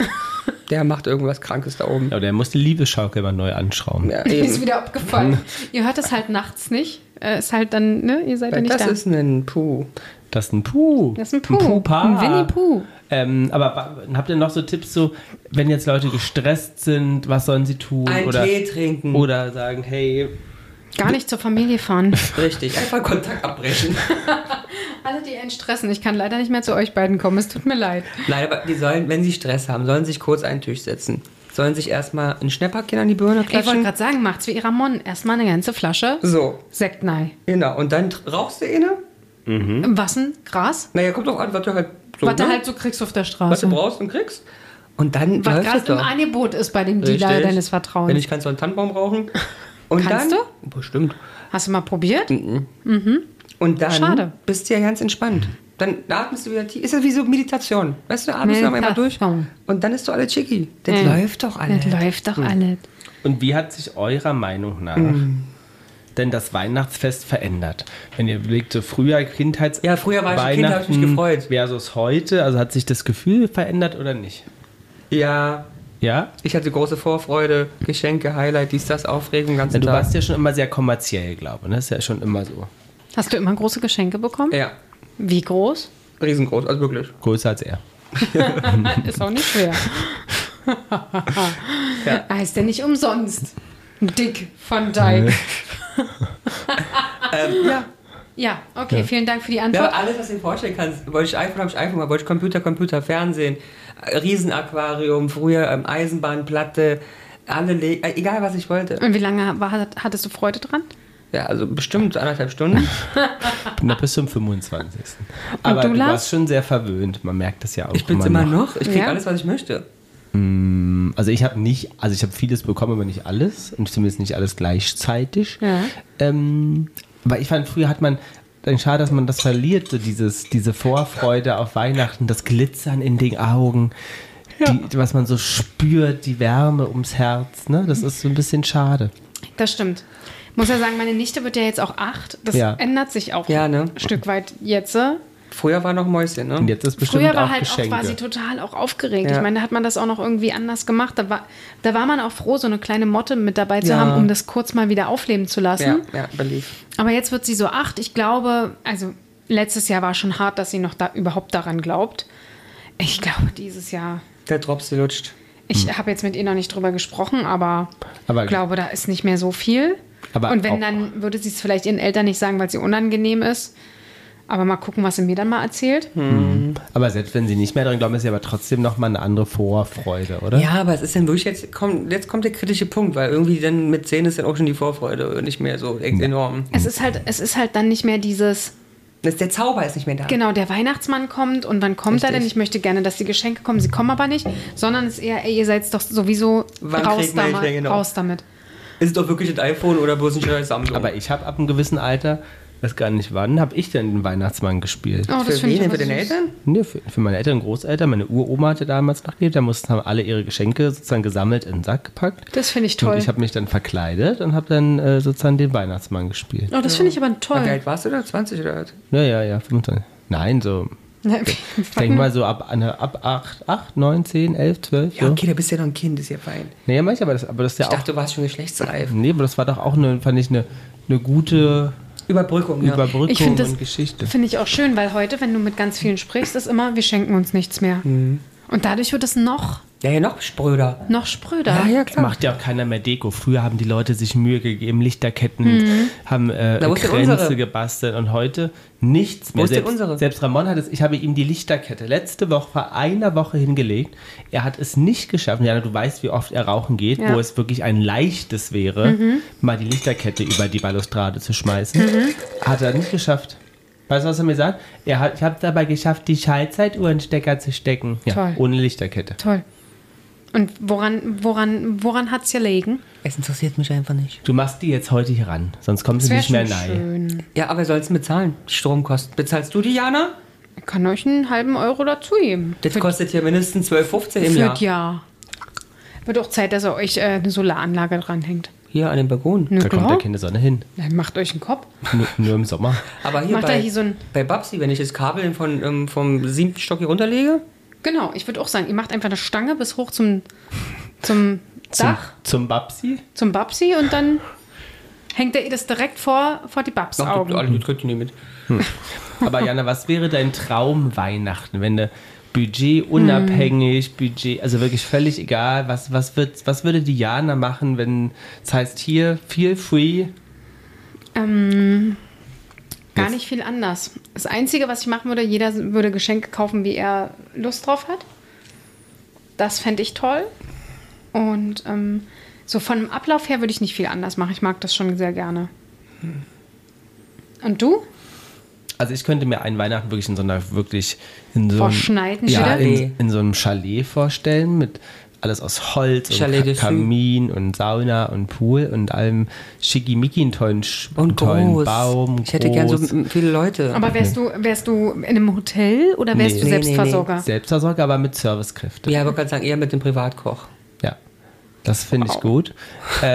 Speaker 1: Der macht irgendwas Krankes da oben.
Speaker 2: Ja, der muss die Liebesschaukel mal neu anschrauben.
Speaker 1: Ja,
Speaker 3: Ist
Speaker 1: eben.
Speaker 3: wieder abgefallen. Ihr hört es halt nachts nicht. Äh, ist halt dann, ne, ihr seid ja
Speaker 1: Weil
Speaker 3: nicht
Speaker 1: das
Speaker 3: da.
Speaker 1: ist ein Puh.
Speaker 2: Das ist ein Puh.
Speaker 3: Das ist ein Puh.
Speaker 2: Ein Puh-Paar.
Speaker 3: Ein Winnie-Puh.
Speaker 2: Ähm, aber wa- habt ihr noch so Tipps, so, wenn jetzt Leute gestresst sind, was sollen sie tun?
Speaker 1: Einen
Speaker 2: oder,
Speaker 1: Tee trinken.
Speaker 2: oder sagen, hey,
Speaker 3: Gar nicht zur Familie fahren.
Speaker 1: Richtig, einfach Kontakt abbrechen.
Speaker 3: Alle, die einen stressen. Ich kann leider nicht mehr zu euch beiden kommen. Es tut mir leid.
Speaker 1: Nein, aber die sollen, wenn sie Stress haben, sollen sich kurz einen Tisch setzen. Sollen sich erstmal ein Schnäpperchen an die Birne
Speaker 3: Ich wollte
Speaker 1: klatschen.
Speaker 3: gerade sagen, macht's wie Ramon. Erstmal eine ganze Flasche
Speaker 1: So,
Speaker 3: Sekt, nein.
Speaker 1: genau. Und dann tr- rauchst du eine?
Speaker 3: Was denn? Gras?
Speaker 1: Naja, kommt doch an, was du halt so,
Speaker 3: Was du
Speaker 1: ne?
Speaker 3: halt so kriegst auf der
Speaker 1: was
Speaker 3: Straße.
Speaker 1: du brauchst und kriegst. Und dann
Speaker 3: Was
Speaker 1: läuft es
Speaker 3: gerade im
Speaker 1: doch.
Speaker 3: Angebot ist bei dem Dealer
Speaker 1: Richtig.
Speaker 3: deines Vertrauens.
Speaker 1: Wenn ich kannst du einen Tannenbaum rauchen. Und
Speaker 3: Kannst
Speaker 1: dann, du? Bestimmt.
Speaker 3: Hast du mal probiert?
Speaker 1: Und dann
Speaker 3: Schade.
Speaker 1: bist du ja ganz entspannt. Dann atmest du wieder tief. Ist ja wie so Meditation. Weißt du, atmest du dann einmal durch.
Speaker 3: Meditation.
Speaker 1: Und dann ist doch alles chicky. Das
Speaker 3: Ja.
Speaker 1: läuft doch alles.
Speaker 3: Das läuft doch alles.
Speaker 2: und wie hat sich eurer Meinung nach
Speaker 1: Mhm.
Speaker 2: denn das Weihnachtsfest verändert? Wenn ihr überlegt, so früher Kindheits...
Speaker 1: Ja, früher war ich ein Kind, hab ich mich
Speaker 2: Weihnachten
Speaker 1: gefreut.
Speaker 2: versus heute, also hat sich das Gefühl verändert oder nicht?
Speaker 1: Ja,
Speaker 2: Ja?
Speaker 1: Ich hatte große Vorfreude, Geschenke, Highlight, dies, das, Aufregung, ganz
Speaker 2: Ja, du
Speaker 1: Tag.
Speaker 2: warst ja schon immer sehr kommerziell, glaube ich. Ne? Das ist ja schon immer so.
Speaker 3: Hast du immer große Geschenke bekommen?
Speaker 1: Ja,
Speaker 3: Wie groß?
Speaker 1: riesengroß, also wirklich.
Speaker 2: Größer als er.
Speaker 3: Ist auch nicht schwer.
Speaker 1: Ja.
Speaker 3: Heißt ja nicht umsonst. Dick von Dyke.
Speaker 1: ähm, ja.
Speaker 3: Ja, okay,
Speaker 2: Ja.
Speaker 3: vielen Dank für die
Speaker 1: Ja,
Speaker 3: Antwort.
Speaker 1: aber alles, was du dir vorstellen kannst. Wollte ich iPhone, habe ich iPhone mal. Wollte ich Computer, Computer, Fernsehen, äh, Riesenaquarium, früher ähm, Eisenbahnplatte, alle, Le äh, egal was ich wollte.
Speaker 3: Und wie lange war, hattest du Freude dran?
Speaker 1: Ja, also bestimmt anderthalb Stunden.
Speaker 2: Noch bis zum fünfundzwanzigsten Aber
Speaker 3: du,
Speaker 2: du,
Speaker 3: Lars?
Speaker 2: warst schon sehr verwöhnt. Man merkt das ja auch
Speaker 1: Ich bin's immer noch. Ich krieg
Speaker 3: Ja?
Speaker 1: alles, was ich möchte.
Speaker 2: Also ich habe nicht, also ich habe vieles bekommen, aber nicht alles. Und zumindest nicht alles gleichzeitig.
Speaker 3: Ja.
Speaker 2: Ähm, weil ich fand, früher hat man, dann schade, dass man das verliert, so dieses, diese Vorfreude auf Weihnachten, das Glitzern in den Augen, die, was man so spürt, die Wärme ums Herz. Ne? Das ist so ein bisschen schade.
Speaker 3: Das stimmt. Ich muss ja sagen, meine Nichte wird ja jetzt auch acht. Das
Speaker 2: Ja.
Speaker 3: ändert sich auch
Speaker 1: Ja, ne?
Speaker 3: ein Stück weit jetzt.
Speaker 1: Früher war noch Mäuschen, ne?
Speaker 2: Und jetzt ist bestimmt
Speaker 3: Früher war
Speaker 2: auch
Speaker 3: halt
Speaker 2: Geschenke.
Speaker 3: auch, war sie total auch aufgeregt.
Speaker 1: Ja.
Speaker 3: Ich meine, da hat man das auch noch irgendwie anders gemacht. Da war, da war man auch froh, so eine kleine Motte mit dabei zu
Speaker 1: Ja.
Speaker 3: haben, um das kurz mal wieder aufleben zu lassen.
Speaker 1: Ja, ja, belief.
Speaker 3: Aber jetzt wird sie so acht. Ich glaube, also letztes Jahr war schon hart, dass sie noch da überhaupt daran glaubt. Ich glaube, dieses Jahr.
Speaker 1: Der Drops, die lutscht.
Speaker 3: Ich habe jetzt mit ihr noch nicht drüber gesprochen, aber
Speaker 2: Aber-
Speaker 3: ich glaube, da ist nicht mehr so viel.
Speaker 2: Aber
Speaker 3: Und wenn,
Speaker 2: auch-
Speaker 3: dann würde sie es vielleicht ihren Eltern nicht sagen, weil es ihr unangenehm ist. Aber mal gucken, was sie mir dann mal erzählt.
Speaker 2: Aber selbst wenn sie nicht mehr dran glauben, ist ja aber trotzdem nochmal eine andere Vorfreude, oder?
Speaker 1: Ja, aber es ist dann wirklich jetzt, komm, jetzt kommt der kritische Punkt, weil irgendwie dann mit zehn ist dann auch schon die Vorfreude nicht mehr so ex- enorm.
Speaker 3: Es ist halt, es ist halt dann nicht mehr dieses,
Speaker 1: Das, der Zauber ist nicht mehr da.
Speaker 3: genau, der Weihnachtsmann kommt und wann kommt er
Speaker 1: Richtig.
Speaker 3: denn? Ich möchte gerne, dass die Geschenke kommen, sie kommen aber nicht, sondern es ist eher, ey, ihr seid doch sowieso
Speaker 1: Wann
Speaker 3: raus,
Speaker 1: kriegt man
Speaker 3: damit,
Speaker 1: die genau?
Speaker 3: raus damit.
Speaker 1: Ist es doch wirklich ein iPhone oder bloß ein schönes Samsung?
Speaker 2: Aber ich habe ab einem gewissen Alter, weiß gar nicht wann, habe ich denn den Weihnachtsmann gespielt.
Speaker 3: Oh, das
Speaker 1: für
Speaker 3: finde ich
Speaker 1: wen?
Speaker 3: aber
Speaker 1: Für den
Speaker 3: süß.
Speaker 1: Eltern?
Speaker 2: Nee, für, für meine Eltern, Großeltern, meine Uroma hatte damals noch gelebt, da mussten haben alle ihre Geschenke sozusagen gesammelt in den Sack gepackt.
Speaker 3: Das finde ich toll.
Speaker 2: Und ich habe mich dann verkleidet und habe dann äh, sozusagen den Weihnachtsmann gespielt.
Speaker 3: Oh, das finde ich aber
Speaker 1: Wie
Speaker 3: toll.
Speaker 1: alt warst du da? zwanzig oder was?
Speaker 2: Ja, ja, ja, fünfundzwanzig. Nein, so, ich denke mal so ab, eine, ab acht, acht, neun, zehn, elf, zwölf.
Speaker 1: Ja,
Speaker 2: so.
Speaker 1: okay, da bist du ja noch ein Kind, ist ja fein.
Speaker 2: Nee, ja, manchmal, aber das, aber das ist ja
Speaker 1: Ich
Speaker 2: auch.
Speaker 1: dachte, du warst schon geschlechtsreif.
Speaker 2: Nee, aber das war doch auch eine, fand ich, eine, eine gute
Speaker 1: Überbrückung, ja.
Speaker 2: Überbrückung
Speaker 3: Ich finde das
Speaker 2: und Geschichte.
Speaker 3: finde ich auch schön, weil heute, wenn du mit ganz vielen sprichst, ist immer, wir schenken uns nichts mehr.
Speaker 1: Mhm.
Speaker 3: Und dadurch wird es noch,
Speaker 1: Ja, ja, noch spröder.
Speaker 3: noch spröder.
Speaker 1: Ja, ja,
Speaker 2: Das
Speaker 1: klar.
Speaker 2: macht ja auch keiner mehr Deko. Früher haben die Leute sich Mühe gegeben, Lichterketten, haben äh,
Speaker 1: Na, wo ist denn
Speaker 2: Kränze
Speaker 1: unsere?
Speaker 2: gebastelt und heute nichts mehr.
Speaker 1: Wo ist denn
Speaker 2: selbst,
Speaker 1: unsere?
Speaker 2: selbst Ramon hat es, ich habe ihm die Lichterkette letzte Woche vor einer Woche hingelegt. Er hat es nicht geschafft. Jana, du weißt, wie oft er rauchen geht,
Speaker 3: Ja.
Speaker 2: wo es wirklich ein leichtes wäre, mal die Lichterkette über die Balustrade zu schmeißen. Hat er nicht geschafft. Weißt du, was er mir sagt? Er hat, ich habe dabei geschafft, die Schallzeituhrenstecker zu stecken. Ja,
Speaker 3: Toll.
Speaker 2: ohne Lichterkette.
Speaker 3: Toll. Und woran, woran, woran hat es gelegen?
Speaker 1: Es interessiert mich einfach nicht.
Speaker 2: Du machst die jetzt heute hier ran, sonst kommen sie
Speaker 3: Das
Speaker 2: nicht
Speaker 3: wäre
Speaker 2: mehr
Speaker 3: schon
Speaker 2: rein.
Speaker 3: schön.
Speaker 1: Ja, aber sollst du bezahlen? Die Stromkosten. Bezahlst du die, Jana?
Speaker 3: Ich kann euch einen halben Euro dazu geben.
Speaker 1: Das kostet hier mindestens zwölf, fünfzehn im
Speaker 3: Für
Speaker 1: Jahr.
Speaker 3: das Jahr. Wird auch Zeit, dass ihr euch äh, eine Solaranlage dranhängt.
Speaker 1: Hier an dem Balkon.
Speaker 3: Ne,
Speaker 2: Da kommt
Speaker 3: klar.
Speaker 2: ja keine Sonne hin.
Speaker 3: Ja, macht euch einen Kopf.
Speaker 2: Nur, nur im Sommer.
Speaker 1: Aber hier
Speaker 3: Macht
Speaker 1: bei,
Speaker 3: er hier so ein-
Speaker 1: bei Babsi, wenn ich das Kabel von, ähm, vom siebten Stock hier runterlege,
Speaker 3: Genau, ich würde auch sagen, ihr macht einfach eine Stange bis hoch zum, zum Dach,
Speaker 2: Zum, zum Babsi?
Speaker 3: zum Babsi und dann hängt ihr das direkt vor, vor die
Speaker 1: doch, das,
Speaker 3: Babsaugen.
Speaker 1: alle, das kriegt ihr nicht mit.
Speaker 2: Aber Jana, was wäre dein Traum Weihnachten, wenn du Budget unabhängig, Budget, also wirklich völlig egal, was, was, wird, was würde die Jana machen, wenn es heißt hier, feel free?
Speaker 3: Ähm, gar
Speaker 2: Jetzt.
Speaker 3: nicht viel anders. Das Einzige, was ich machen würde, jeder würde Geschenke kaufen, wie er Lust drauf hat. Das fände ich toll. Und ähm, so von dem Ablauf her würde ich nicht viel anders machen. Ich mag das schon sehr gerne. Und du?
Speaker 2: Also ich könnte mir einen Weihnachten wirklich in so einer, wirklich in so einem,
Speaker 3: Verschneiten
Speaker 2: ja,
Speaker 3: wieder?
Speaker 2: in, in so einem Chalet vorstellen, mit alles aus Holz und
Speaker 1: Chalet de
Speaker 2: Ka- Kamin und Sauna und Pool und allem schickimicki, einen tollen, Sch- einen
Speaker 1: Und
Speaker 2: tollen
Speaker 1: groß.
Speaker 2: Baum.
Speaker 1: Ich hätte gern so
Speaker 2: groß.
Speaker 1: m- viele Leute.
Speaker 3: Aber wärst du, wärst du in einem Hotel oder wärst
Speaker 2: Nee.
Speaker 3: du
Speaker 1: Nee, nee,
Speaker 3: Selbstversorger?
Speaker 2: Selbstversorger, aber mit Servicekräften.
Speaker 1: ja, ich wollte gerade sagen, eher mit dem Privatkoch.
Speaker 2: Ja, das finde ich gut. Ähm,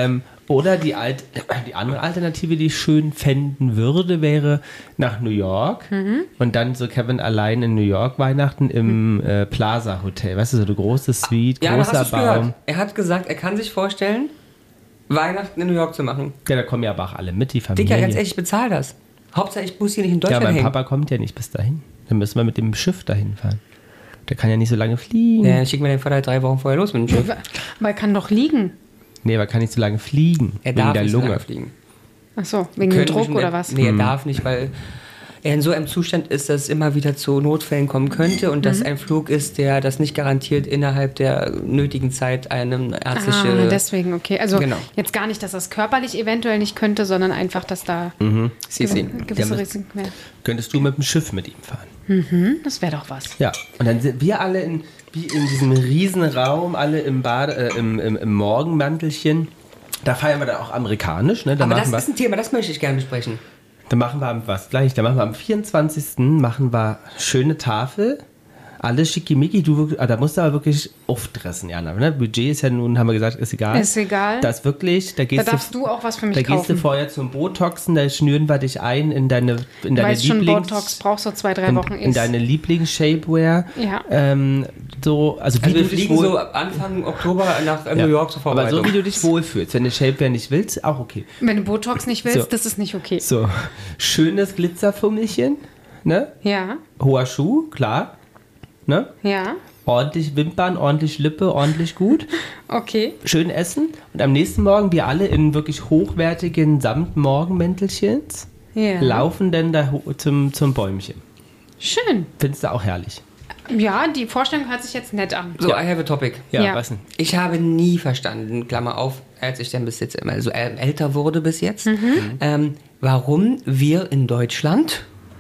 Speaker 2: Oder die, Alt, die andere Alternative, die ich schön fänden würde, wäre nach New York
Speaker 3: Mhm.
Speaker 2: und dann so Kevin allein in New York Weihnachten im äh, Plaza Hotel. Weißt du, so eine große Suite,
Speaker 1: Ja, aber hast
Speaker 2: großer
Speaker 1: du's
Speaker 2: Baum.
Speaker 1: gehört? Er hat gesagt, er kann sich vorstellen, Weihnachten in New York zu machen.
Speaker 2: Ja, da kommen ja aber auch alle mit, die Familie.
Speaker 1: Dicker, ganz ehrlich, ich bezahle das. Hauptsache, ich muss hier nicht in
Speaker 2: Ja,
Speaker 1: Deutschland
Speaker 2: mein
Speaker 1: hängen.
Speaker 2: Papa kommt ja nicht bis dahin. Dann müssen wir mit dem Schiff dahin fahren. Der kann ja nicht so lange fliegen.
Speaker 1: Ja, dann schicken wir den Vater drei Wochen vorher los mit dem Schiff.
Speaker 3: Weil kann doch liegen.
Speaker 2: Nee, aber kann nicht so lange fliegen.
Speaker 1: Er
Speaker 2: wegen
Speaker 1: darf
Speaker 2: der
Speaker 1: nicht so
Speaker 2: Lunge.
Speaker 1: lange fliegen.
Speaker 3: Ach so, wegen dem
Speaker 1: Könnte
Speaker 3: Druck
Speaker 1: mich-
Speaker 3: oder was?
Speaker 1: Nee, er darf nicht, weil er in so einem Zustand ist, dass es immer wieder zu Notfällen kommen könnte und
Speaker 3: Mhm.
Speaker 1: dass ein Flug ist, der das nicht garantiert innerhalb der nötigen Zeit eine ärztliche...
Speaker 3: Ah, deswegen, okay. Also
Speaker 1: Genau.
Speaker 3: jetzt gar nicht, dass das körperlich eventuell nicht könnte, sondern einfach, dass da
Speaker 1: Sie sehen.
Speaker 3: gew- gewisse
Speaker 2: Ja,
Speaker 3: Risiken wären.
Speaker 2: Könntest du mit dem Schiff mit ihm fahren?
Speaker 3: Hm, das wäre doch was.
Speaker 2: Ja. Und dann sind wir alle in, wie in diesem riesen Raum, alle im, Bade, äh, im, im, im Morgenmantelchen. Da feiern wir dann auch amerikanisch. Ne? Da,
Speaker 1: Aber
Speaker 2: machen
Speaker 1: das ist
Speaker 2: wir,
Speaker 1: ein Thema, das möchte ich gerne besprechen.
Speaker 2: da machen wir am, was gleich, da machen wir am vierundzwanzigsten machen wir schöne Tafel. Alles schickimicki. Du, wirklich- ah, da musst du aber wirklich aufdressen, Jana. Ne? Budget ist ja nun, haben wir gesagt, ist egal.
Speaker 3: Ist egal.
Speaker 2: Das wirklich, da
Speaker 3: Da
Speaker 2: gehst
Speaker 3: darfst
Speaker 2: du,
Speaker 3: du auch was für mich
Speaker 2: da gehst du
Speaker 3: kaufen.
Speaker 2: vorher zum Botoxen, da schnüren wir dich ein in deine, in
Speaker 3: Du
Speaker 2: deine
Speaker 3: weißt schon,
Speaker 2: Lieblings...
Speaker 3: Botox brauchst so zwei, drei
Speaker 2: in,
Speaker 3: Wochen
Speaker 2: in
Speaker 3: ist.
Speaker 2: deine Lieblings-Shapewear.
Speaker 3: Ja.
Speaker 2: Ähm, so, also, wie
Speaker 1: Also wir
Speaker 2: du dich
Speaker 1: fliegen
Speaker 2: wohl,
Speaker 1: so Anfang Oktober nach äh,
Speaker 2: ja.
Speaker 1: New York zur
Speaker 2: Aber
Speaker 1: Vorbereitung.
Speaker 2: so wie du dich wohlfühlst. Wenn du Shapewear nicht willst, auch okay.
Speaker 3: Wenn du Botox nicht willst,
Speaker 2: So.
Speaker 3: das ist nicht okay.
Speaker 2: So, schönes Glitzerfummelchen, ne?
Speaker 3: Ja,
Speaker 2: Hoher Schuh, klar. Ne?
Speaker 3: ja,
Speaker 2: Ordentlich Wimpern, ordentlich Lippe, ordentlich gut.
Speaker 3: okay.
Speaker 2: Schön essen. Und am nächsten Morgen wir alle in wirklich hochwertigen Samtmorgenmäntelchens
Speaker 3: Ja.
Speaker 2: laufen dann da ho- zum, zum Bäumchen.
Speaker 3: Schön.
Speaker 2: Findest du auch herrlich?
Speaker 3: Ja, die Vorstellung hört sich jetzt nett an.
Speaker 1: So, I have a topic.
Speaker 2: Ja,
Speaker 3: Ja.
Speaker 2: was denn?
Speaker 1: Ich habe nie verstanden, Klammer auf, als ich dann bis jetzt immer so äl- älter wurde bis jetzt, ähm, warum wir in Deutschland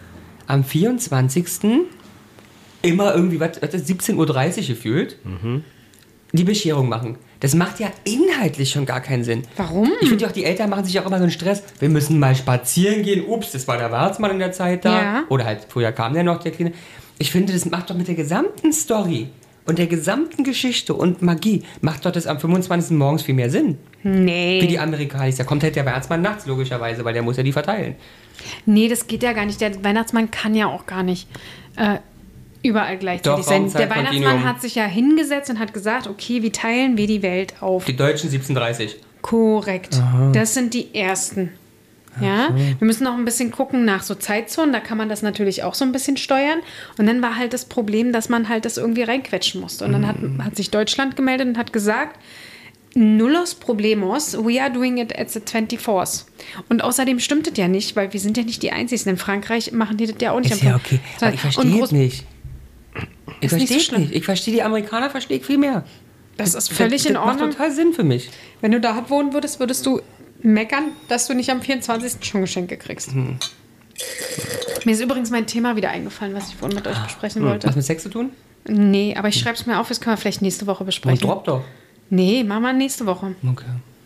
Speaker 1: am vierundzwanzigsten immer irgendwie, was, was ist, siebzehn Uhr dreißig gefühlt, die Bescherung machen. Das macht ja inhaltlich schon gar keinen Sinn.
Speaker 3: Warum?
Speaker 1: Ich finde ja auch, die Eltern machen sich auch immer so einen Stress. Wir müssen mal spazieren gehen. Ups, das war der Weihnachtsmann in der Zeit da.
Speaker 3: Ja.
Speaker 1: Oder halt, früher kam der noch, der Kleine. Ich finde, das macht doch mit der gesamten Story und der gesamten Geschichte und Magie, macht doch das am fünfundzwanzigsten morgens viel mehr Sinn.
Speaker 3: Nee.
Speaker 1: Wie die Amerikaner. Da kommt halt der Weihnachtsmann nachts, logischerweise, weil der muss ja die verteilen.
Speaker 3: Nee, das geht ja gar nicht. Der Weihnachtsmann kann ja auch gar nicht äh, überall gleichzeitig
Speaker 1: Doch,
Speaker 3: sein.
Speaker 1: Raumzeit,
Speaker 3: Der Weihnachtsmann
Speaker 1: Kontinuum.
Speaker 3: hat sich ja hingesetzt und hat gesagt, okay, wie teilen wir die Welt auf?
Speaker 1: Die Deutschen siebzehn Uhr dreißig.
Speaker 3: Korrekt. Das sind die ersten. Ja, wir müssen noch ein bisschen gucken nach so Zeitzonen, da kann man das natürlich auch so ein bisschen steuern. Und dann war halt das Problem, dass man halt das irgendwie reinquetschen musste. Und dann hat, hat sich Deutschland gemeldet und hat gesagt, nullos problemos, we are doing it at the twenty-fourth. Und außerdem stimmt das ja nicht, weil wir sind ja nicht die Einzigen. In Frankreich machen die das ja auch nicht.
Speaker 1: Ist
Speaker 3: am
Speaker 1: ja
Speaker 3: Fünf-
Speaker 1: okay. Aber ich
Speaker 3: Und
Speaker 1: verstehe
Speaker 3: Groß-
Speaker 1: es nicht. Ich
Speaker 3: Ist nicht so
Speaker 1: verstehe es
Speaker 3: schlimm.
Speaker 1: nicht. Ich verstehe die Amerikaner, verstehe ich viel mehr.
Speaker 3: Das ist völlig
Speaker 1: das,
Speaker 3: in
Speaker 1: das
Speaker 3: Ordnung.
Speaker 1: macht total Sinn für mich.
Speaker 3: Wenn du da wohnen würdest, würdest du meckern, dass du nicht am vierundzwanzigsten schon Geschenke kriegst.
Speaker 1: Hm.
Speaker 3: Mir ist übrigens mein Thema wieder eingefallen, was ich vorhin mit euch besprechen wollte.
Speaker 1: Was mit Sex zu tun?
Speaker 3: Nee, aber ich schreibe es mir auf, das können wir vielleicht nächste Woche
Speaker 1: Und
Speaker 3: besprechen.
Speaker 1: drop doch.
Speaker 3: Nee, machen wir nächste Woche.
Speaker 1: Okay.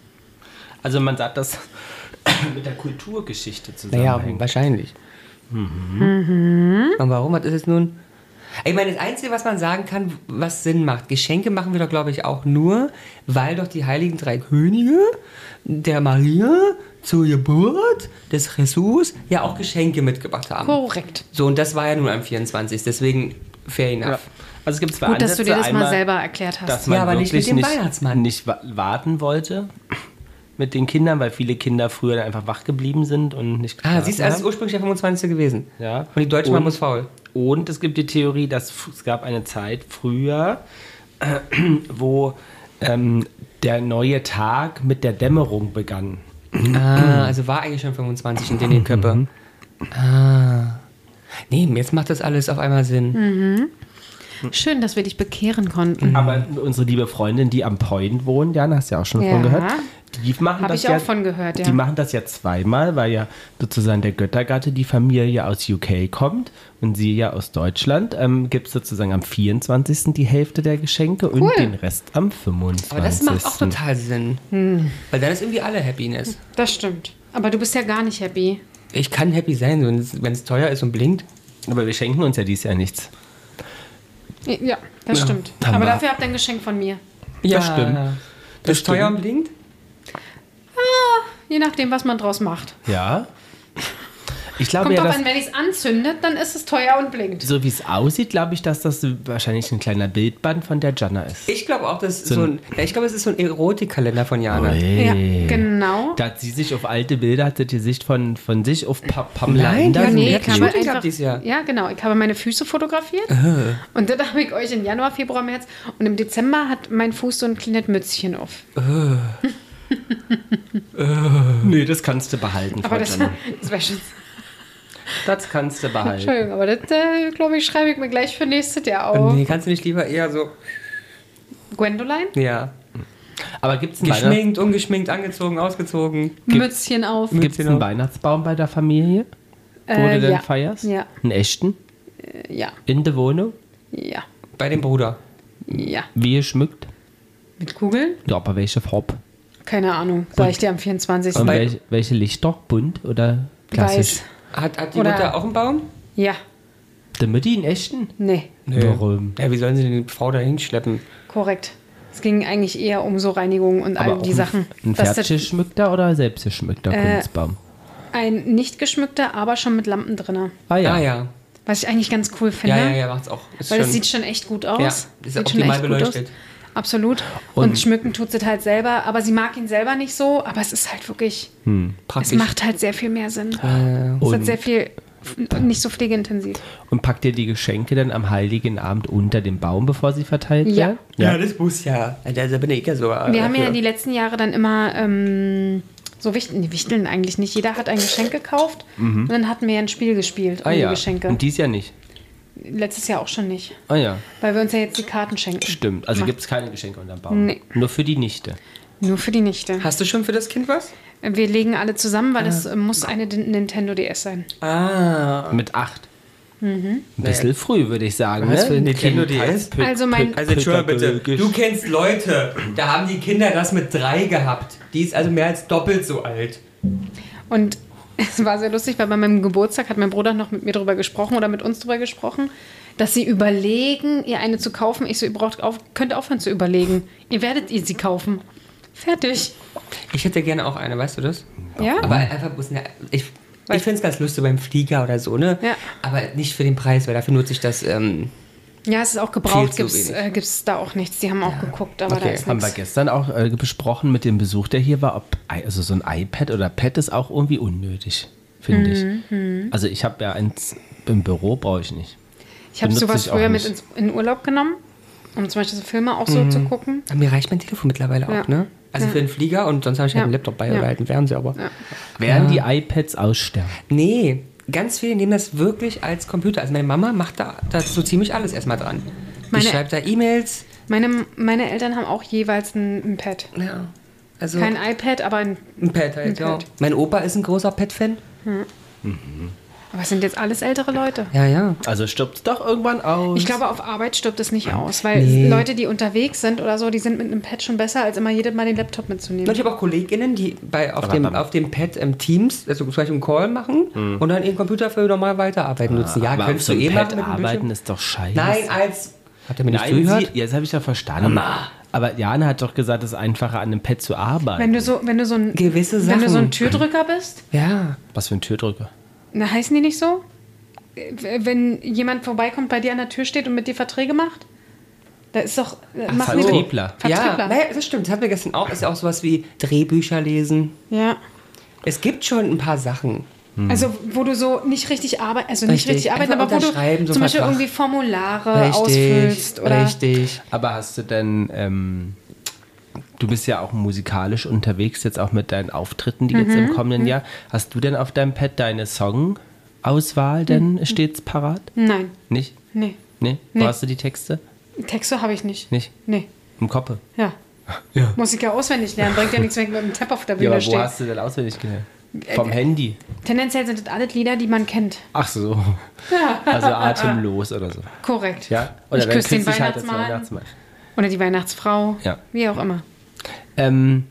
Speaker 2: Also man sagt das mit der Kulturgeschichte
Speaker 1: Naja,
Speaker 2: zusammenhängt.
Speaker 1: wahrscheinlich. Mhm. Und warum? Was ist es nun? Ich meine, das Einzige, was man sagen kann, was Sinn macht, Geschenke machen wir doch, glaube ich, auch nur, weil doch die heiligen drei Könige der Maria zur Geburt des Jesus ja auch Geschenke mitgebracht haben.
Speaker 3: Korrekt.
Speaker 1: So, und das war ja nun am vierundzwanzigsten Deswegen fair enough.
Speaker 2: Ja. Also es gibt zwei
Speaker 3: Gut, dass du
Speaker 2: Ansätze.
Speaker 3: dir das
Speaker 2: Einmal,
Speaker 3: mal selber erklärt hast.
Speaker 2: dass man
Speaker 1: Ja, aber nicht
Speaker 2: wirklich
Speaker 1: mit dem
Speaker 2: nicht,
Speaker 1: Weihnachtsmann.
Speaker 2: nicht wa- warten wollte mit den Kindern, weil viele Kinder früher dann einfach wach geblieben sind und nicht
Speaker 1: Ah,
Speaker 2: geschlafen
Speaker 1: siehst du, also es ist
Speaker 2: haben.
Speaker 1: ursprünglich der fünfundzwanzigste gewesen.
Speaker 2: Ja.
Speaker 1: Und die Deutsche Mann
Speaker 2: Und-
Speaker 1: muss faul.
Speaker 2: Und es gibt die Theorie, dass f- es gab eine Zeit früher, äh, wo ähm, der neue Tag mit der Dämmerung begann.
Speaker 1: Ah, also war eigentlich schon fünfundzwanzig in den Köppe. Ah. Nee, jetzt macht das alles auf einmal Sinn.
Speaker 3: Schön, dass wir dich bekehren konnten.
Speaker 2: Aber unsere liebe Freundin, die am Point wohnt, Jan, hast du ja auch schon
Speaker 3: Ja.
Speaker 2: von gehört, die machen
Speaker 3: Habe
Speaker 2: das
Speaker 3: ich
Speaker 2: ja,
Speaker 3: auch von gehört, ja.
Speaker 2: Die machen das ja zweimal, weil ja sozusagen der Göttergatte, die Familie aus U K kommt und sie ja aus Deutschland. Ähm, gibt es sozusagen am vierundzwanzigsten die Hälfte der Geschenke
Speaker 3: Cool.
Speaker 2: und den Rest am fünfundzwanzigsten.
Speaker 1: Aber das macht auch total Sinn. Weil dann ist irgendwie alle Happiness.
Speaker 3: Das stimmt. Aber du bist ja gar nicht happy.
Speaker 1: Ich kann happy sein, wenn es- wenn es teuer ist und blinkt.
Speaker 2: Aber wir schenken uns ja dieses Jahr nichts.
Speaker 3: Ja, das
Speaker 1: Ja,
Speaker 3: stimmt.
Speaker 2: dann
Speaker 3: Aber
Speaker 2: war-
Speaker 3: dafür habt ihr ein Geschenk von mir.
Speaker 1: Ja,
Speaker 2: stimmt.
Speaker 1: Das
Speaker 2: Das
Speaker 1: ist teuer
Speaker 2: stimmt.
Speaker 1: und blinkt?
Speaker 3: je nachdem, was man draus macht.
Speaker 2: Ja. Ich glaube
Speaker 3: Kommt
Speaker 2: ja,
Speaker 3: drauf
Speaker 2: dass,
Speaker 3: an, wenn ich es anzündet, dann ist es teuer und blinkt.
Speaker 2: so wie es aussieht, glaube ich, dass das wahrscheinlich ein kleiner Bildband von der Jana ist.
Speaker 1: Ich glaube auch, das ist
Speaker 2: So
Speaker 1: so
Speaker 2: ein-
Speaker 1: ein, ja, ich glaube, es ist so ein Erotikkalender von Jana.
Speaker 3: Ja, genau.
Speaker 2: Da hat sie sich auf alte Bilder, hat sie die Sicht von, von sich auf pa Pamela
Speaker 1: Nein,
Speaker 2: Anderson
Speaker 1: ja, nee,
Speaker 2: geklebt.
Speaker 1: ich habe Shooting gehabt dieses Jahr.
Speaker 3: ja, genau. Ich habe meine Füße fotografiert. Und dann habe ich euch im Januar, Februar, März. Und im Dezember hat mein Fuß so ein kleines Mützchen auf.
Speaker 2: Nee, das kannst du behalten,
Speaker 3: Aber
Speaker 2: Frau
Speaker 3: das,
Speaker 2: Jana.
Speaker 3: das wäre schon.
Speaker 2: Das kannst du behalten.
Speaker 3: Entschuldigung, aber das, äh, glaube ich, schreibe ich mir gleich für nächstes Jahr auf.
Speaker 1: Nee, kannst du nicht lieber eher so,
Speaker 3: Gwendoline?
Speaker 1: ja,
Speaker 2: Aber gibt es einen, Weihnachts
Speaker 1: geschminkt, ungeschminkt, angezogen, ausgezogen.
Speaker 3: Mützchen auf.
Speaker 2: gibt's einen
Speaker 1: Genau.
Speaker 2: Weihnachtsbaum bei der Familie, wo
Speaker 3: Äh,
Speaker 2: du denn
Speaker 3: ja.
Speaker 2: feierst?
Speaker 3: Ja.
Speaker 2: Einen echten?
Speaker 3: Äh, Ja,
Speaker 2: In der Wohnung?
Speaker 3: ja,
Speaker 1: Bei dem Bruder.
Speaker 3: ja.
Speaker 2: Wie geschmückt?
Speaker 3: Mit Kugeln?
Speaker 2: Ja, aber welche Farbe?
Speaker 3: Keine Ahnung. Sag ich dir am vierundzwanzigsten
Speaker 2: Und
Speaker 1: bei-
Speaker 2: welche, welche Lichter? Bunt oder klassisch?
Speaker 3: Weiß.
Speaker 1: Hat, hat die
Speaker 3: Oder-
Speaker 1: Mutter auch einen Baum?
Speaker 3: Ja,
Speaker 2: Der Mutti einen echten?
Speaker 3: nee,
Speaker 2: Warum?
Speaker 1: Ja, wie sollen sie die Frau da hinschleppen?
Speaker 3: korrekt. Es ging eigentlich eher um so Reinigung und all
Speaker 2: auch
Speaker 3: die
Speaker 2: ein,
Speaker 3: Sachen.
Speaker 2: Ein
Speaker 3: Dass
Speaker 2: fertig
Speaker 3: das
Speaker 2: geschmückter oder selbst geschmückter
Speaker 3: Äh,
Speaker 2: Kunstbaum?
Speaker 3: ein nicht geschmückter, aber schon mit Lampen drin.
Speaker 2: Ah ja.
Speaker 1: Ah ja.
Speaker 3: Was ich eigentlich ganz cool finde.
Speaker 1: Ja, ja, ja, macht's auch. Ist
Speaker 3: Weil
Speaker 1: schon,
Speaker 3: es sieht schon echt gut aus.
Speaker 1: Ja, ist
Speaker 3: sieht
Speaker 1: optimal
Speaker 3: echt gut aus.
Speaker 1: beleuchtet.
Speaker 3: Absolut. Und,
Speaker 2: Und-
Speaker 3: schmücken tut sie halt selber. Aber sie mag ihn selber nicht so. Aber es ist halt wirklich, es
Speaker 1: praktisch.
Speaker 3: macht halt sehr viel mehr Sinn. es
Speaker 2: Und-
Speaker 3: hat sehr viel, nicht so pflegeintensiv.
Speaker 2: Und packt ihr die Geschenke dann am Heiligen Abend unter dem Baum, bevor sie verteilt
Speaker 3: Ja.
Speaker 2: werden?
Speaker 1: Ja, das muss ja. Da da bin ich ja so.
Speaker 3: Wir haben ja die letzten Jahre dann immer ähm, so Wichteln, die Wichteln eigentlich nicht. Jeder hat ein Geschenk gekauft und dann hatten wir ja ein Spiel gespielt um
Speaker 2: Ah
Speaker 3: die
Speaker 2: ja.
Speaker 3: Geschenke.
Speaker 2: Und dies ja nicht.
Speaker 3: Letztes Jahr auch schon nicht.
Speaker 2: Ah ja.
Speaker 3: Weil wir uns ja jetzt die Karten schenken.
Speaker 2: Stimmt. Also
Speaker 3: Macht-
Speaker 2: gibt es keine Geschenke unterm Baum.
Speaker 3: Nee.
Speaker 2: Nur für die Nichte.
Speaker 3: Nur für die Nichte.
Speaker 1: Hast du schon für das Kind was?
Speaker 3: Wir legen alle zusammen, weil es äh, muss eine Din- Nintendo D S sein.
Speaker 1: Ah.
Speaker 2: Mit acht.
Speaker 3: Mhm.
Speaker 2: Ein bisschen früh, würde ich sagen.
Speaker 1: Was
Speaker 2: ne?
Speaker 1: für ein Nintendo D S?
Speaker 2: Kindheitspö-
Speaker 3: Also mein-
Speaker 1: Also entschuldige bitte,
Speaker 2: pädagogisch.
Speaker 1: du kennst Leute, da haben die Kinder das mit drei gehabt. Die ist also mehr als doppelt so alt.
Speaker 3: Und es war sehr lustig, weil bei meinem Geburtstag hat mein Bruder noch mit mir drüber gesprochen oder mit uns drüber gesprochen, dass sie überlegen, ihr eine zu kaufen. Ich so, ihr braucht auf, könnt aufhören zu überlegen. Ihr werdet ihr sie kaufen. Fertig.
Speaker 1: Ich hätte gerne auch eine, weißt du das?
Speaker 3: Ja?
Speaker 1: Aber einfach muss eine, ich, ich finde es ganz lustig beim Flieger oder so, ne?
Speaker 3: Ja.
Speaker 1: Aber nicht für den Preis, weil dafür nutze ich das. Ähm,
Speaker 3: Ja, es ist auch gebraucht,
Speaker 1: Viel
Speaker 3: gibt
Speaker 1: zu
Speaker 3: es
Speaker 1: wenig.
Speaker 3: äh, gibt's da auch nichts. Die haben auch geguckt, aber da
Speaker 1: Okay,
Speaker 3: ist
Speaker 2: Haben wir
Speaker 3: nichts.
Speaker 2: gestern auch äh, besprochen mit dem Besuch, der hier war, ob also so ein iPad oder Pad ist auch irgendwie unnötig, finde
Speaker 3: Mhm,
Speaker 2: ich. Also ich habe ja eins im Büro, brauche ich nicht.
Speaker 3: Ich habe
Speaker 2: benutze
Speaker 3: sowas
Speaker 2: ich auch
Speaker 3: früher mit
Speaker 2: nicht.
Speaker 3: ins, in Urlaub genommen, um zum Beispiel so Filme auch so zu gucken.
Speaker 1: aber mir reicht mein Telefon mittlerweile
Speaker 3: Ja.
Speaker 1: auch, ne? Also
Speaker 3: Ja.
Speaker 1: für den Flieger und sonst habe ich halt
Speaker 3: Ja.
Speaker 1: einen Laptop bei
Speaker 3: Ja.
Speaker 1: oder halt einen Fernseher, aber.
Speaker 2: Werden die iPads aussterben?
Speaker 1: Nee, ganz viele nehmen das wirklich als Computer. Also meine Mama macht da, da so ziemlich alles erstmal dran.
Speaker 3: Meine-
Speaker 1: Die schreibt da E-Mails.
Speaker 3: Meine, meine Eltern haben auch jeweils ein, ein Pad.
Speaker 1: Ja. Also
Speaker 3: Kein iPad, aber ein.
Speaker 1: ein Pad halt,
Speaker 3: ein
Speaker 1: ja.
Speaker 3: Pad.
Speaker 1: Mein Opa ist ein großer Pad-Fan.
Speaker 3: Aber es sind jetzt alles ältere Leute.
Speaker 1: Ja, ja.
Speaker 2: Also stirbt es doch irgendwann aus.
Speaker 3: Ich glaube, auf Arbeit stirbt es nicht aus, weil
Speaker 1: Nee.
Speaker 3: Leute, die unterwegs sind oder so, die sind mit einem Pad schon besser, als immer jedes Mal den Laptop
Speaker 1: Und
Speaker 3: mitzunehmen.
Speaker 1: ich habe auch KollegInnen, die bei, auf,
Speaker 2: Aber
Speaker 1: dem,
Speaker 2: beim-
Speaker 1: auf dem Pad im Teams, also zum Beispiel einen Call machen und dann ihren Computer für normal weiterarbeiten nutzen. Ja,
Speaker 2: aber
Speaker 1: könntest
Speaker 2: auf
Speaker 1: du
Speaker 2: so
Speaker 1: eh
Speaker 2: einem
Speaker 1: machen
Speaker 2: Pad
Speaker 1: mit dem
Speaker 2: arbeiten
Speaker 1: Bildschirm.
Speaker 2: ist doch scheiße.
Speaker 1: Nein, als... Habt ihr mir nicht
Speaker 2: Nein,
Speaker 1: zugehört?
Speaker 2: sie, jetzt habe ich ja verstanden. Aber Jana hat doch gesagt, es ist einfacher, an einem Pad zu arbeiten.
Speaker 3: Wenn du so, wenn du so ein,
Speaker 1: Gewisse
Speaker 3: wenn du so ein
Speaker 1: Sachen.
Speaker 3: Türdrücker bist,
Speaker 1: Ja.
Speaker 2: Was für ein Türdrücker?
Speaker 3: na, heißen die nicht so? Wenn jemand vorbeikommt, bei dir an der Tür steht und mit dir Verträge macht, da ist doch. Ach, machen die-
Speaker 2: Vertriebler.
Speaker 1: Ja,
Speaker 3: Vertriebler.
Speaker 1: naja, das stimmt. Das hatten wir gestern auch. Ist ja auch sowas wie Drehbücher lesen.
Speaker 3: Ja.
Speaker 1: Es gibt schon ein paar Sachen.
Speaker 3: Also, wo du so nicht richtig arbeitest, also nicht
Speaker 1: Richtig.
Speaker 3: richtig arbeiten,
Speaker 1: Einfach
Speaker 3: aber wo du
Speaker 1: unterschreiben, so
Speaker 3: zum Beispiel
Speaker 1: Vertrag.
Speaker 3: irgendwie Formulare ausfüllst oder.
Speaker 1: richtig.
Speaker 2: Aber hast du denn, ähm, du bist ja auch musikalisch unterwegs, jetzt auch mit deinen Auftritten, die jetzt
Speaker 3: Mhm.
Speaker 2: im kommenden Jahr. Hast du denn auf deinem Pad deine Songauswahl denn
Speaker 3: Mhm.
Speaker 2: stets parat?
Speaker 3: Nein,
Speaker 2: Nicht?
Speaker 3: nee.
Speaker 2: Nee? Wo
Speaker 3: Nee.
Speaker 2: hast du die Texte?
Speaker 3: Texte habe ich nicht.
Speaker 2: Nicht?
Speaker 3: Nee.
Speaker 2: Im Koppe?
Speaker 3: Ja.
Speaker 2: Ja.
Speaker 3: Muss ich ja auswendig lernen. Bringt ja nichts, wenn ich mit dem Tab auf der
Speaker 2: Ja,
Speaker 3: Bühne
Speaker 2: aber wo
Speaker 3: stehe.
Speaker 2: hast du denn auswendig gelernt?
Speaker 3: Äh,
Speaker 2: Vom Handy?
Speaker 3: Tendenziell sind das alles Lieder, die man kennt.
Speaker 2: Ach so. Also atemlos oder so.
Speaker 3: Korrekt.
Speaker 2: Ja? Oder
Speaker 3: ich
Speaker 2: dann
Speaker 3: küsse den
Speaker 2: küsse ich halt das
Speaker 3: Weihnachtsmann.
Speaker 2: Weihnachtsmann.
Speaker 3: Oder die Weihnachtsfrau.
Speaker 2: Ja.
Speaker 3: Wie auch immer.
Speaker 2: Ähm,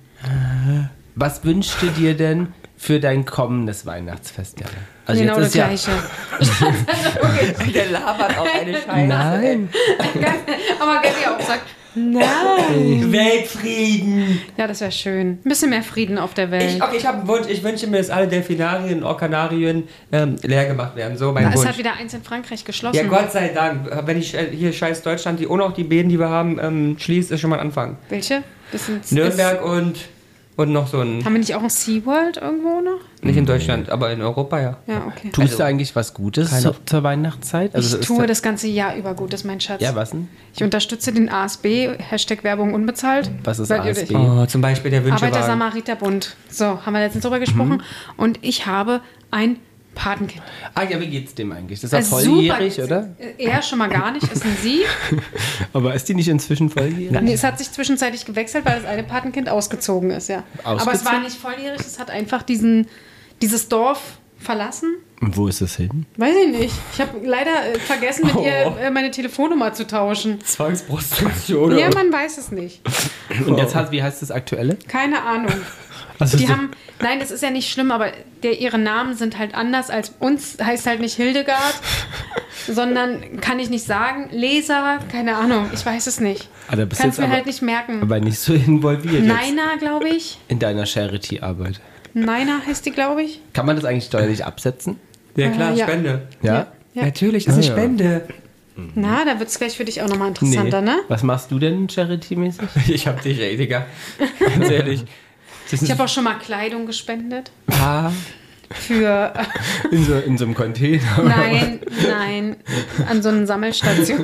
Speaker 2: was wünschst du dir denn für dein kommendes Weihnachtsfest, Jana? Also
Speaker 3: genau das
Speaker 2: ist ja,
Speaker 3: Gleiche.
Speaker 1: Der labert auch eine Scheiße.
Speaker 2: Nein.
Speaker 3: Aber Gabby auch sagt, Nein.
Speaker 1: Weltfrieden.
Speaker 3: Ja, das wäre schön. Ein bisschen mehr Frieden auf der Welt.
Speaker 1: Ich, okay, ich habe einen Wunsch. Ich wünsche mir, dass alle Delfinarien und Orkanarien ähm, leer gemacht werden. So mein
Speaker 3: Na, es
Speaker 1: Wunsch.
Speaker 3: hat wieder eins in Frankreich geschlossen.
Speaker 1: Ja, Gott sei Dank. Wenn ich äh, hier scheiß Deutschland, die auch noch die Bäden, die wir haben, ähm, schließt, ist schon mal ein Anfang.
Speaker 3: Welche? Das sind,
Speaker 1: Nürnberg und, und noch so ein...
Speaker 3: Haben wir nicht auch ein SeaWorld irgendwo noch?
Speaker 1: Nicht in Deutschland, aber in Europa, ja.
Speaker 3: Ja, okay.
Speaker 2: Tust
Speaker 1: Also,
Speaker 2: du eigentlich was Gutes
Speaker 1: keine-
Speaker 2: zu, zur Weihnachtszeit? Also
Speaker 3: Ich
Speaker 2: ist
Speaker 3: tue
Speaker 2: da-
Speaker 3: das ganze Jahr über Gutes, mein Schatz.
Speaker 2: Ja, was denn?
Speaker 3: Ich unterstütze den A S B, Hashtag Werbung unbezahlt.
Speaker 2: Was ist
Speaker 3: Seid ihr
Speaker 2: A S B?
Speaker 3: nicht?
Speaker 1: Oh, zum Beispiel der Wünschewagen.
Speaker 3: Arbeiter-Samariter-Bund. So, haben wir letztens drüber gesprochen.
Speaker 2: Mhm.
Speaker 3: Und ich habe ein Patenkind.
Speaker 2: Ah ja, wie geht's dem eigentlich? Das ist
Speaker 3: Also
Speaker 2: ja volljährig,
Speaker 3: super.
Speaker 2: oder?
Speaker 3: Er schon mal gar nicht, ist ein Sie.
Speaker 2: Aber ist die nicht inzwischen volljährig?
Speaker 3: Nee, es hat sich zwischenzeitlich gewechselt, weil das eine Patenkind ausgezogen ist, ja. Aber es war
Speaker 2: Ausgezogen?
Speaker 3: nicht volljährig, es hat einfach diesen, dieses Dorf verlassen.
Speaker 2: Und wo ist es hin?
Speaker 3: Weiß ich nicht. Ich habe leider äh, vergessen, mit
Speaker 1: Oh.
Speaker 3: ihr äh, meine Telefonnummer zu tauschen.
Speaker 1: Zwangsprostitution.
Speaker 3: Ja, man weiß es nicht.
Speaker 2: Und jetzt hat, wie heißt das aktuelle?
Speaker 3: Keine Ahnung.
Speaker 2: Also
Speaker 3: Die
Speaker 2: so-
Speaker 3: haben, nein, das ist ja nicht schlimm, aber der, ihre Namen sind halt anders als uns. Heißt halt nicht Hildegard, sondern kann ich nicht sagen. Leser, keine Ahnung, ich weiß es nicht.
Speaker 2: Ah, da bist
Speaker 3: Kannst
Speaker 2: du
Speaker 3: mir
Speaker 2: jetzt
Speaker 3: halt nicht merken.
Speaker 2: aber nicht so involviert jetzt
Speaker 3: Neina, glaube ich.
Speaker 2: in deiner Charity-Arbeit.
Speaker 3: Neina heißt die, glaube ich.
Speaker 2: Kann man das eigentlich steuerlich absetzen?
Speaker 1: Ja, klar,
Speaker 3: Äh, ja.
Speaker 1: Spende.
Speaker 2: Ja?
Speaker 3: Ja.
Speaker 1: Natürlich, das ist
Speaker 2: Ah,
Speaker 1: eine
Speaker 2: ja.
Speaker 1: Spende.
Speaker 3: Na, da wird es gleich für dich auch nochmal interessanter, ne?
Speaker 2: Was machst du denn Charity-mäßig?
Speaker 1: Ich hab dich, ey, Digga. Ganz ehrlich. Das
Speaker 3: Ich habe auch schon mal Kleidung gespendet.
Speaker 1: Ah,
Speaker 3: Für,
Speaker 2: In so, in so einem Container?
Speaker 3: nein, nein, an so einer Sammelstation.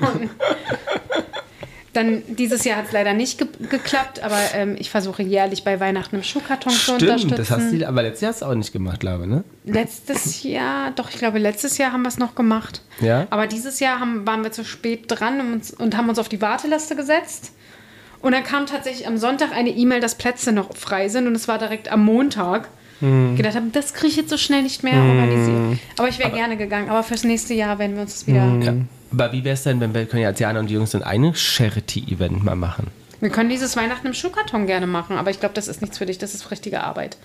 Speaker 3: Dann, dieses Jahr hat es leider nicht ge geklappt, aber ähm, ich versuche jährlich bei Weihnachten im Schuhkarton zu unterstützen.
Speaker 2: Stimmt, das hast du, aber letztes Jahr hast du auch nicht gemacht, glaube ich, ne?
Speaker 3: Letztes Jahr, doch, ich glaube, letztes Jahr haben wir es noch gemacht.
Speaker 2: Ja?
Speaker 3: Aber dieses Jahr haben, waren wir zu spät dran und, uns, und haben uns auf die Warteliste gesetzt. Und dann kam tatsächlich am Sonntag eine E-Mail, dass Plätze noch frei sind. Und es war direkt am Montag.
Speaker 2: Hm.
Speaker 3: Gedacht habe, das kriege ich jetzt so schnell nicht mehr organisiert. Aber ich wäre gerne gegangen. Aber fürs nächste Jahr werden wir uns das wieder...
Speaker 2: Hm. Ja. Aber wie wäre es denn, wenn wir können ja als Jana und die Jungs dann eine Charity-Event mal machen?
Speaker 3: Wir können dieses Weihnachten im Schuhkarton gerne machen. Aber ich glaube, das ist nichts für dich. Das ist richtige Arbeit.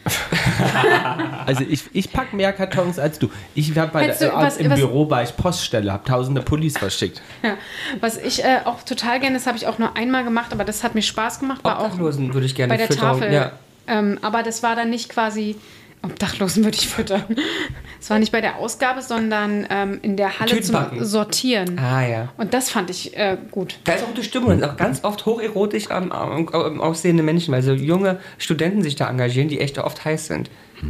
Speaker 2: Also ich, ich pack mehr Kartons als du. Ich habe bei
Speaker 3: Hättest du
Speaker 2: der, äh,
Speaker 3: was-
Speaker 2: im
Speaker 3: was-
Speaker 2: Büro war ich Poststelle, habe tausende Pullis verschickt.
Speaker 3: Ja. Was ich äh, auch total gerne, das habe ich auch nur einmal gemacht, aber das hat mir Spaß gemacht. War auch
Speaker 1: Obdachlosen würde ich gerne
Speaker 3: bei der
Speaker 1: füttern.
Speaker 3: Tafel.
Speaker 1: Ja.
Speaker 3: Ähm, aber das war dann nicht quasi, Obdachlosen würde ich füttern. Es war nicht bei der Ausgabe, sondern ähm, in der Halle zum
Speaker 1: Tütenbacken.
Speaker 3: Sortieren.
Speaker 1: Ah, ja.
Speaker 3: Und das fand ich äh, gut.
Speaker 1: Da ist auch die Stimmung. Es sind auch ganz oft hocherotisch ähm, ähm, ähm, aussehende Menschen, weil so junge Studenten sich da engagieren, die echt oft heiß sind.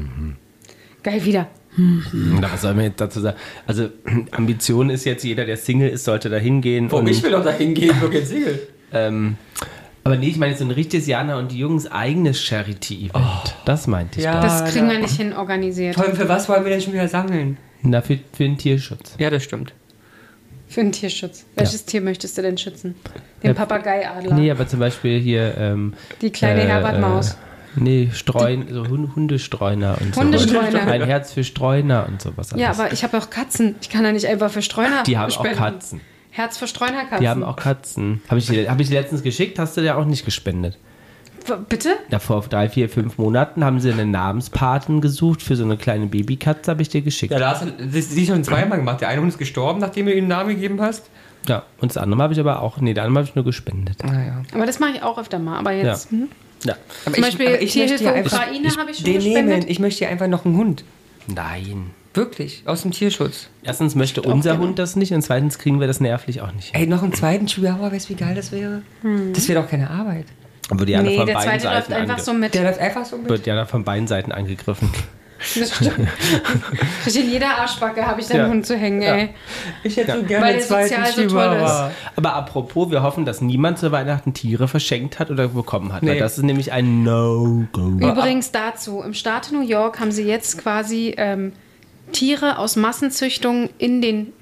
Speaker 3: Geil wieder.
Speaker 2: Na, was soll man jetzt dazu sagen? Also Ambition ist jetzt, jeder, der Single ist, sollte da hingehen.
Speaker 1: Oh, ich will doch da hingehen, nur kein Single.
Speaker 2: Ähm, aber nee, ich meine so ein richtiges Jana und die Jungs eigenes Charity-Event. Das meinte ich.
Speaker 1: Ja.
Speaker 2: doch.
Speaker 3: Das kriegen
Speaker 1: na.
Speaker 3: wir nicht hin organisiert.
Speaker 1: Vor allem, für was wollen wir denn schon wieder sammeln?
Speaker 2: Na, für, für den Tierschutz.
Speaker 1: Ja, das stimmt.
Speaker 3: Für den Tierschutz. Welches Tier möchtest du denn schützen? Den
Speaker 2: Ja,
Speaker 3: Papageiadler.
Speaker 2: Nee, aber zum Beispiel hier... Ähm,
Speaker 3: Die kleine Herbert-Maus.
Speaker 2: Nee, Streun, so Hund- Hundestreuner und so.
Speaker 3: Hundestreuner.
Speaker 2: Ein Herz für Streuner und sowas.
Speaker 3: Ja,
Speaker 2: alles.
Speaker 3: aber ich habe auch Katzen. Ich kann ja nicht einfach für Streuner
Speaker 2: Die haben auch
Speaker 3: spenden.
Speaker 2: Katzen.
Speaker 3: Herz für Streunerkatzen.
Speaker 2: Die haben auch Katzen. Habe ich, dir- hab ich dir letztens geschickt, hast du ja auch nicht gespendet.
Speaker 3: W- Bitte?
Speaker 2: Ja, vor drei, vier, fünf Monaten haben sie einen Namenspaten gesucht für so eine kleine Babykatze, habe ich dir geschickt.
Speaker 1: Ja,
Speaker 2: Ja,
Speaker 1: da hast du das, die schon zweimal gemacht. Der eine Hund ist gestorben, nachdem du ihm einen Namen gegeben hast.
Speaker 2: und das andere habe ich aber auch, nee, das andere habe ich nur gespendet.
Speaker 1: Ah, ja.
Speaker 3: Aber das mache ich auch öfter mal. Aber jetzt,
Speaker 2: Ja.
Speaker 3: hm?
Speaker 2: Ja.
Speaker 1: Aber
Speaker 3: Zum Beispiel
Speaker 1: aber möchte
Speaker 3: Tierhilfe
Speaker 1: ja einfach
Speaker 3: Ukraine habe ich schon
Speaker 1: den
Speaker 3: gespendet.
Speaker 1: nehmen. Ich möchte ja einfach noch einen Hund.
Speaker 2: Nein.
Speaker 1: Wirklich, aus dem Tierschutz.
Speaker 2: Erstens möchte
Speaker 3: auch
Speaker 2: unser
Speaker 3: gerne.
Speaker 2: Hund das nicht und zweitens kriegen wir das nervlich auch nicht.
Speaker 1: Ey, noch einen zweiten Chihuahua, weißt du, wie geil das wäre? Das wäre doch keine Arbeit.
Speaker 2: Aber die Jana
Speaker 3: Nee,
Speaker 2: von
Speaker 3: der
Speaker 2: beiden
Speaker 3: zweite läuft
Speaker 2: Seiten
Speaker 3: einfach
Speaker 2: ange-
Speaker 3: so mit.
Speaker 1: Der läuft einfach so mit.
Speaker 2: wird Jana von beiden Seiten angegriffen.
Speaker 3: Das stimmt. In jeder Arschbacke habe ich da
Speaker 2: Ja.
Speaker 3: einen Hund zu hängen,
Speaker 2: Ja.
Speaker 3: ey.
Speaker 1: Ich hätte
Speaker 2: Ja.
Speaker 1: so gerne
Speaker 3: Weil
Speaker 1: einen
Speaker 3: der
Speaker 1: zweiten
Speaker 3: sozial so toll
Speaker 1: Chihuahua.
Speaker 2: Aber apropos, wir hoffen, dass niemand zu Weihnachten Tiere verschenkt hat oder bekommen hat. Weil
Speaker 1: Nee.
Speaker 2: das ist nämlich ein No-Go.
Speaker 3: Übrigens dazu, im Staat New York haben sie jetzt quasi ähm, Tiere aus Massenzüchtung in den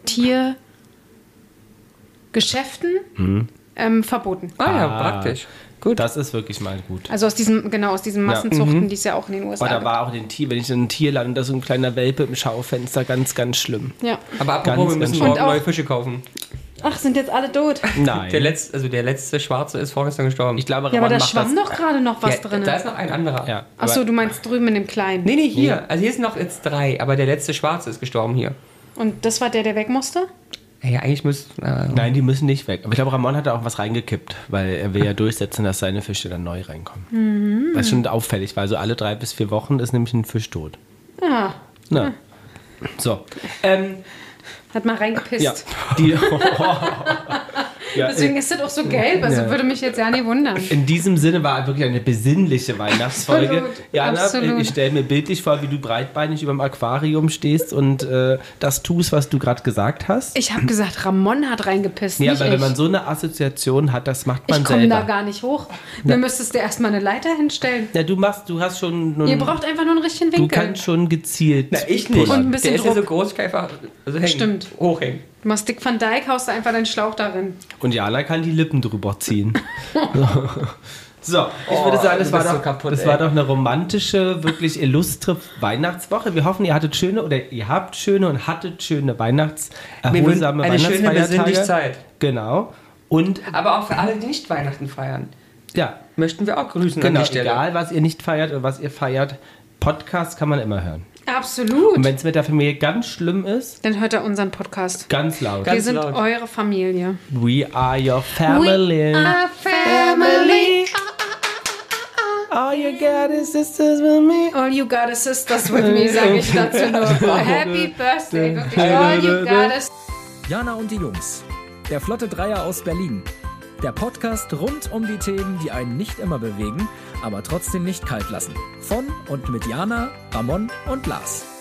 Speaker 3: Tiergeschäften ähm, verboten.
Speaker 1: Ah ja,
Speaker 2: Ah.
Speaker 1: praktisch. Gut.
Speaker 2: Das ist wirklich mal gut.
Speaker 3: Also aus diesem, genau, aus diesen Massenzuchten, die es ja auch in den U S A
Speaker 2: Aber da
Speaker 3: gibt.
Speaker 2: war auch den Tier, wenn ich in ein Tier lande, da so ein kleiner Welpe im Schaufenster, ganz, ganz schlimm.
Speaker 3: Ja.
Speaker 1: Aber apropos,
Speaker 2: Ganz,
Speaker 1: wir
Speaker 2: ganz
Speaker 1: müssen
Speaker 2: schön.
Speaker 1: morgen
Speaker 3: Und auch-
Speaker 1: neue Fische kaufen.
Speaker 3: Ach, sind jetzt alle tot?
Speaker 2: Nein.
Speaker 1: Der letzte, also der letzte Schwarze ist vorgestern gestorben.
Speaker 2: ich glaube,
Speaker 3: Ja, aber
Speaker 2: Ramon
Speaker 3: da
Speaker 2: macht
Speaker 3: schwamm
Speaker 2: das.
Speaker 3: doch gerade noch was
Speaker 1: ja,
Speaker 3: drin.
Speaker 1: Da ist noch ein anderer.
Speaker 2: Ja,
Speaker 3: Ach so,
Speaker 2: aber-
Speaker 3: du meinst drüben in dem Kleinen.
Speaker 1: Nee, nee, hier. Also hier sind noch jetzt drei, aber der letzte Schwarze ist gestorben hier.
Speaker 3: Und das war der, der weg musste?
Speaker 1: Ja, eigentlich muss... Äh,
Speaker 2: Nein, die müssen nicht weg. Aber ich glaube, Ramon hat da auch was reingekippt, weil er will ja durchsetzen, dass seine Fische dann neu reinkommen. Mhm. Was schon auffällig war. Also alle drei bis vier Wochen ist nämlich ein Fisch tot.
Speaker 3: Ja.
Speaker 2: Na. So. Ähm,
Speaker 3: Hat mal reingepisst.
Speaker 2: ja. Die, ja,
Speaker 3: Deswegen ist das auch so gelb. Also
Speaker 2: Ja.
Speaker 3: würde mich jetzt ja nicht wundern.
Speaker 2: in diesem Sinne war wirklich eine besinnliche Weihnachtsfolge.
Speaker 3: Absolut,
Speaker 2: Jana,
Speaker 3: absolut.
Speaker 2: ich stelle mir bildlich vor, wie du breitbeinig über dem Aquarium stehst und äh, das tust, was du gerade gesagt hast.
Speaker 3: Ich habe gesagt, Ramon hat reingepisst,
Speaker 2: Ja,
Speaker 3: nicht
Speaker 2: aber
Speaker 3: ich.
Speaker 2: wenn man so eine Assoziation hat, das macht man
Speaker 3: ich komme
Speaker 2: selber.
Speaker 3: da gar nicht hoch. Mir müsstest du erstmal eine Leiter hinstellen.
Speaker 2: Ja, du machst, du hast schon... Nun,
Speaker 3: Ihr braucht einfach nur einen richtigen
Speaker 2: du
Speaker 3: Winkel.
Speaker 2: kannst schon gezielt...
Speaker 1: Na, ich nicht.
Speaker 3: Und ein bisschen
Speaker 1: Der ist ja so
Speaker 3: Druck.
Speaker 1: groß, ich kann einfach also hängen,
Speaker 3: Stimmt.
Speaker 1: hochhängen.
Speaker 3: Du machst Dick Van Dyke, haust da einfach deinen Schlauch darin.
Speaker 2: Und Jana kann die Lippen drüber ziehen. So, ich
Speaker 1: Oh,
Speaker 2: würde sagen,
Speaker 1: du
Speaker 2: das war,
Speaker 1: bist
Speaker 2: doch,
Speaker 1: so kaputt,
Speaker 2: das
Speaker 1: ey.
Speaker 2: war doch eine romantische, wirklich illustre Weihnachtswoche. Wir hoffen, ihr hattet schöne oder ihr habt schöne und hattet schöne Weihnachts
Speaker 1: Wir wünschen
Speaker 2: erholsame
Speaker 1: eine schöne
Speaker 2: Weihnachtsfeiertage.
Speaker 1: Besinnlichkeit.
Speaker 2: Genau. Und
Speaker 1: Aber auch für alle, die nicht Weihnachten feiern,
Speaker 2: ja,
Speaker 1: möchten wir auch grüßen an
Speaker 2: genau,
Speaker 1: die Stelle.
Speaker 2: egal was ihr nicht feiert oder was ihr feiert, Podcast kann man immer hören.
Speaker 3: Absolut.
Speaker 2: Und wenn es mit der Familie ganz schlimm ist,
Speaker 3: Dann hört er unseren Podcast.
Speaker 2: ganz laut.
Speaker 3: Wir
Speaker 1: Ganz
Speaker 3: sind
Speaker 1: laut.
Speaker 3: eure Familie.
Speaker 2: We are your family.
Speaker 3: family.
Speaker 2: All you got is sisters with me.
Speaker 3: All you got is sisters with me, sage ich dazu nur. Happy Birthday, wirklich. All you got is...
Speaker 4: Jana und die Jungs. Der Flotte Dreier aus Berlin. Der Podcast rund um die Themen, die einen nicht immer bewegen, aber trotzdem nicht kalt lassen. Von und mit Jana, Ramon und Lars.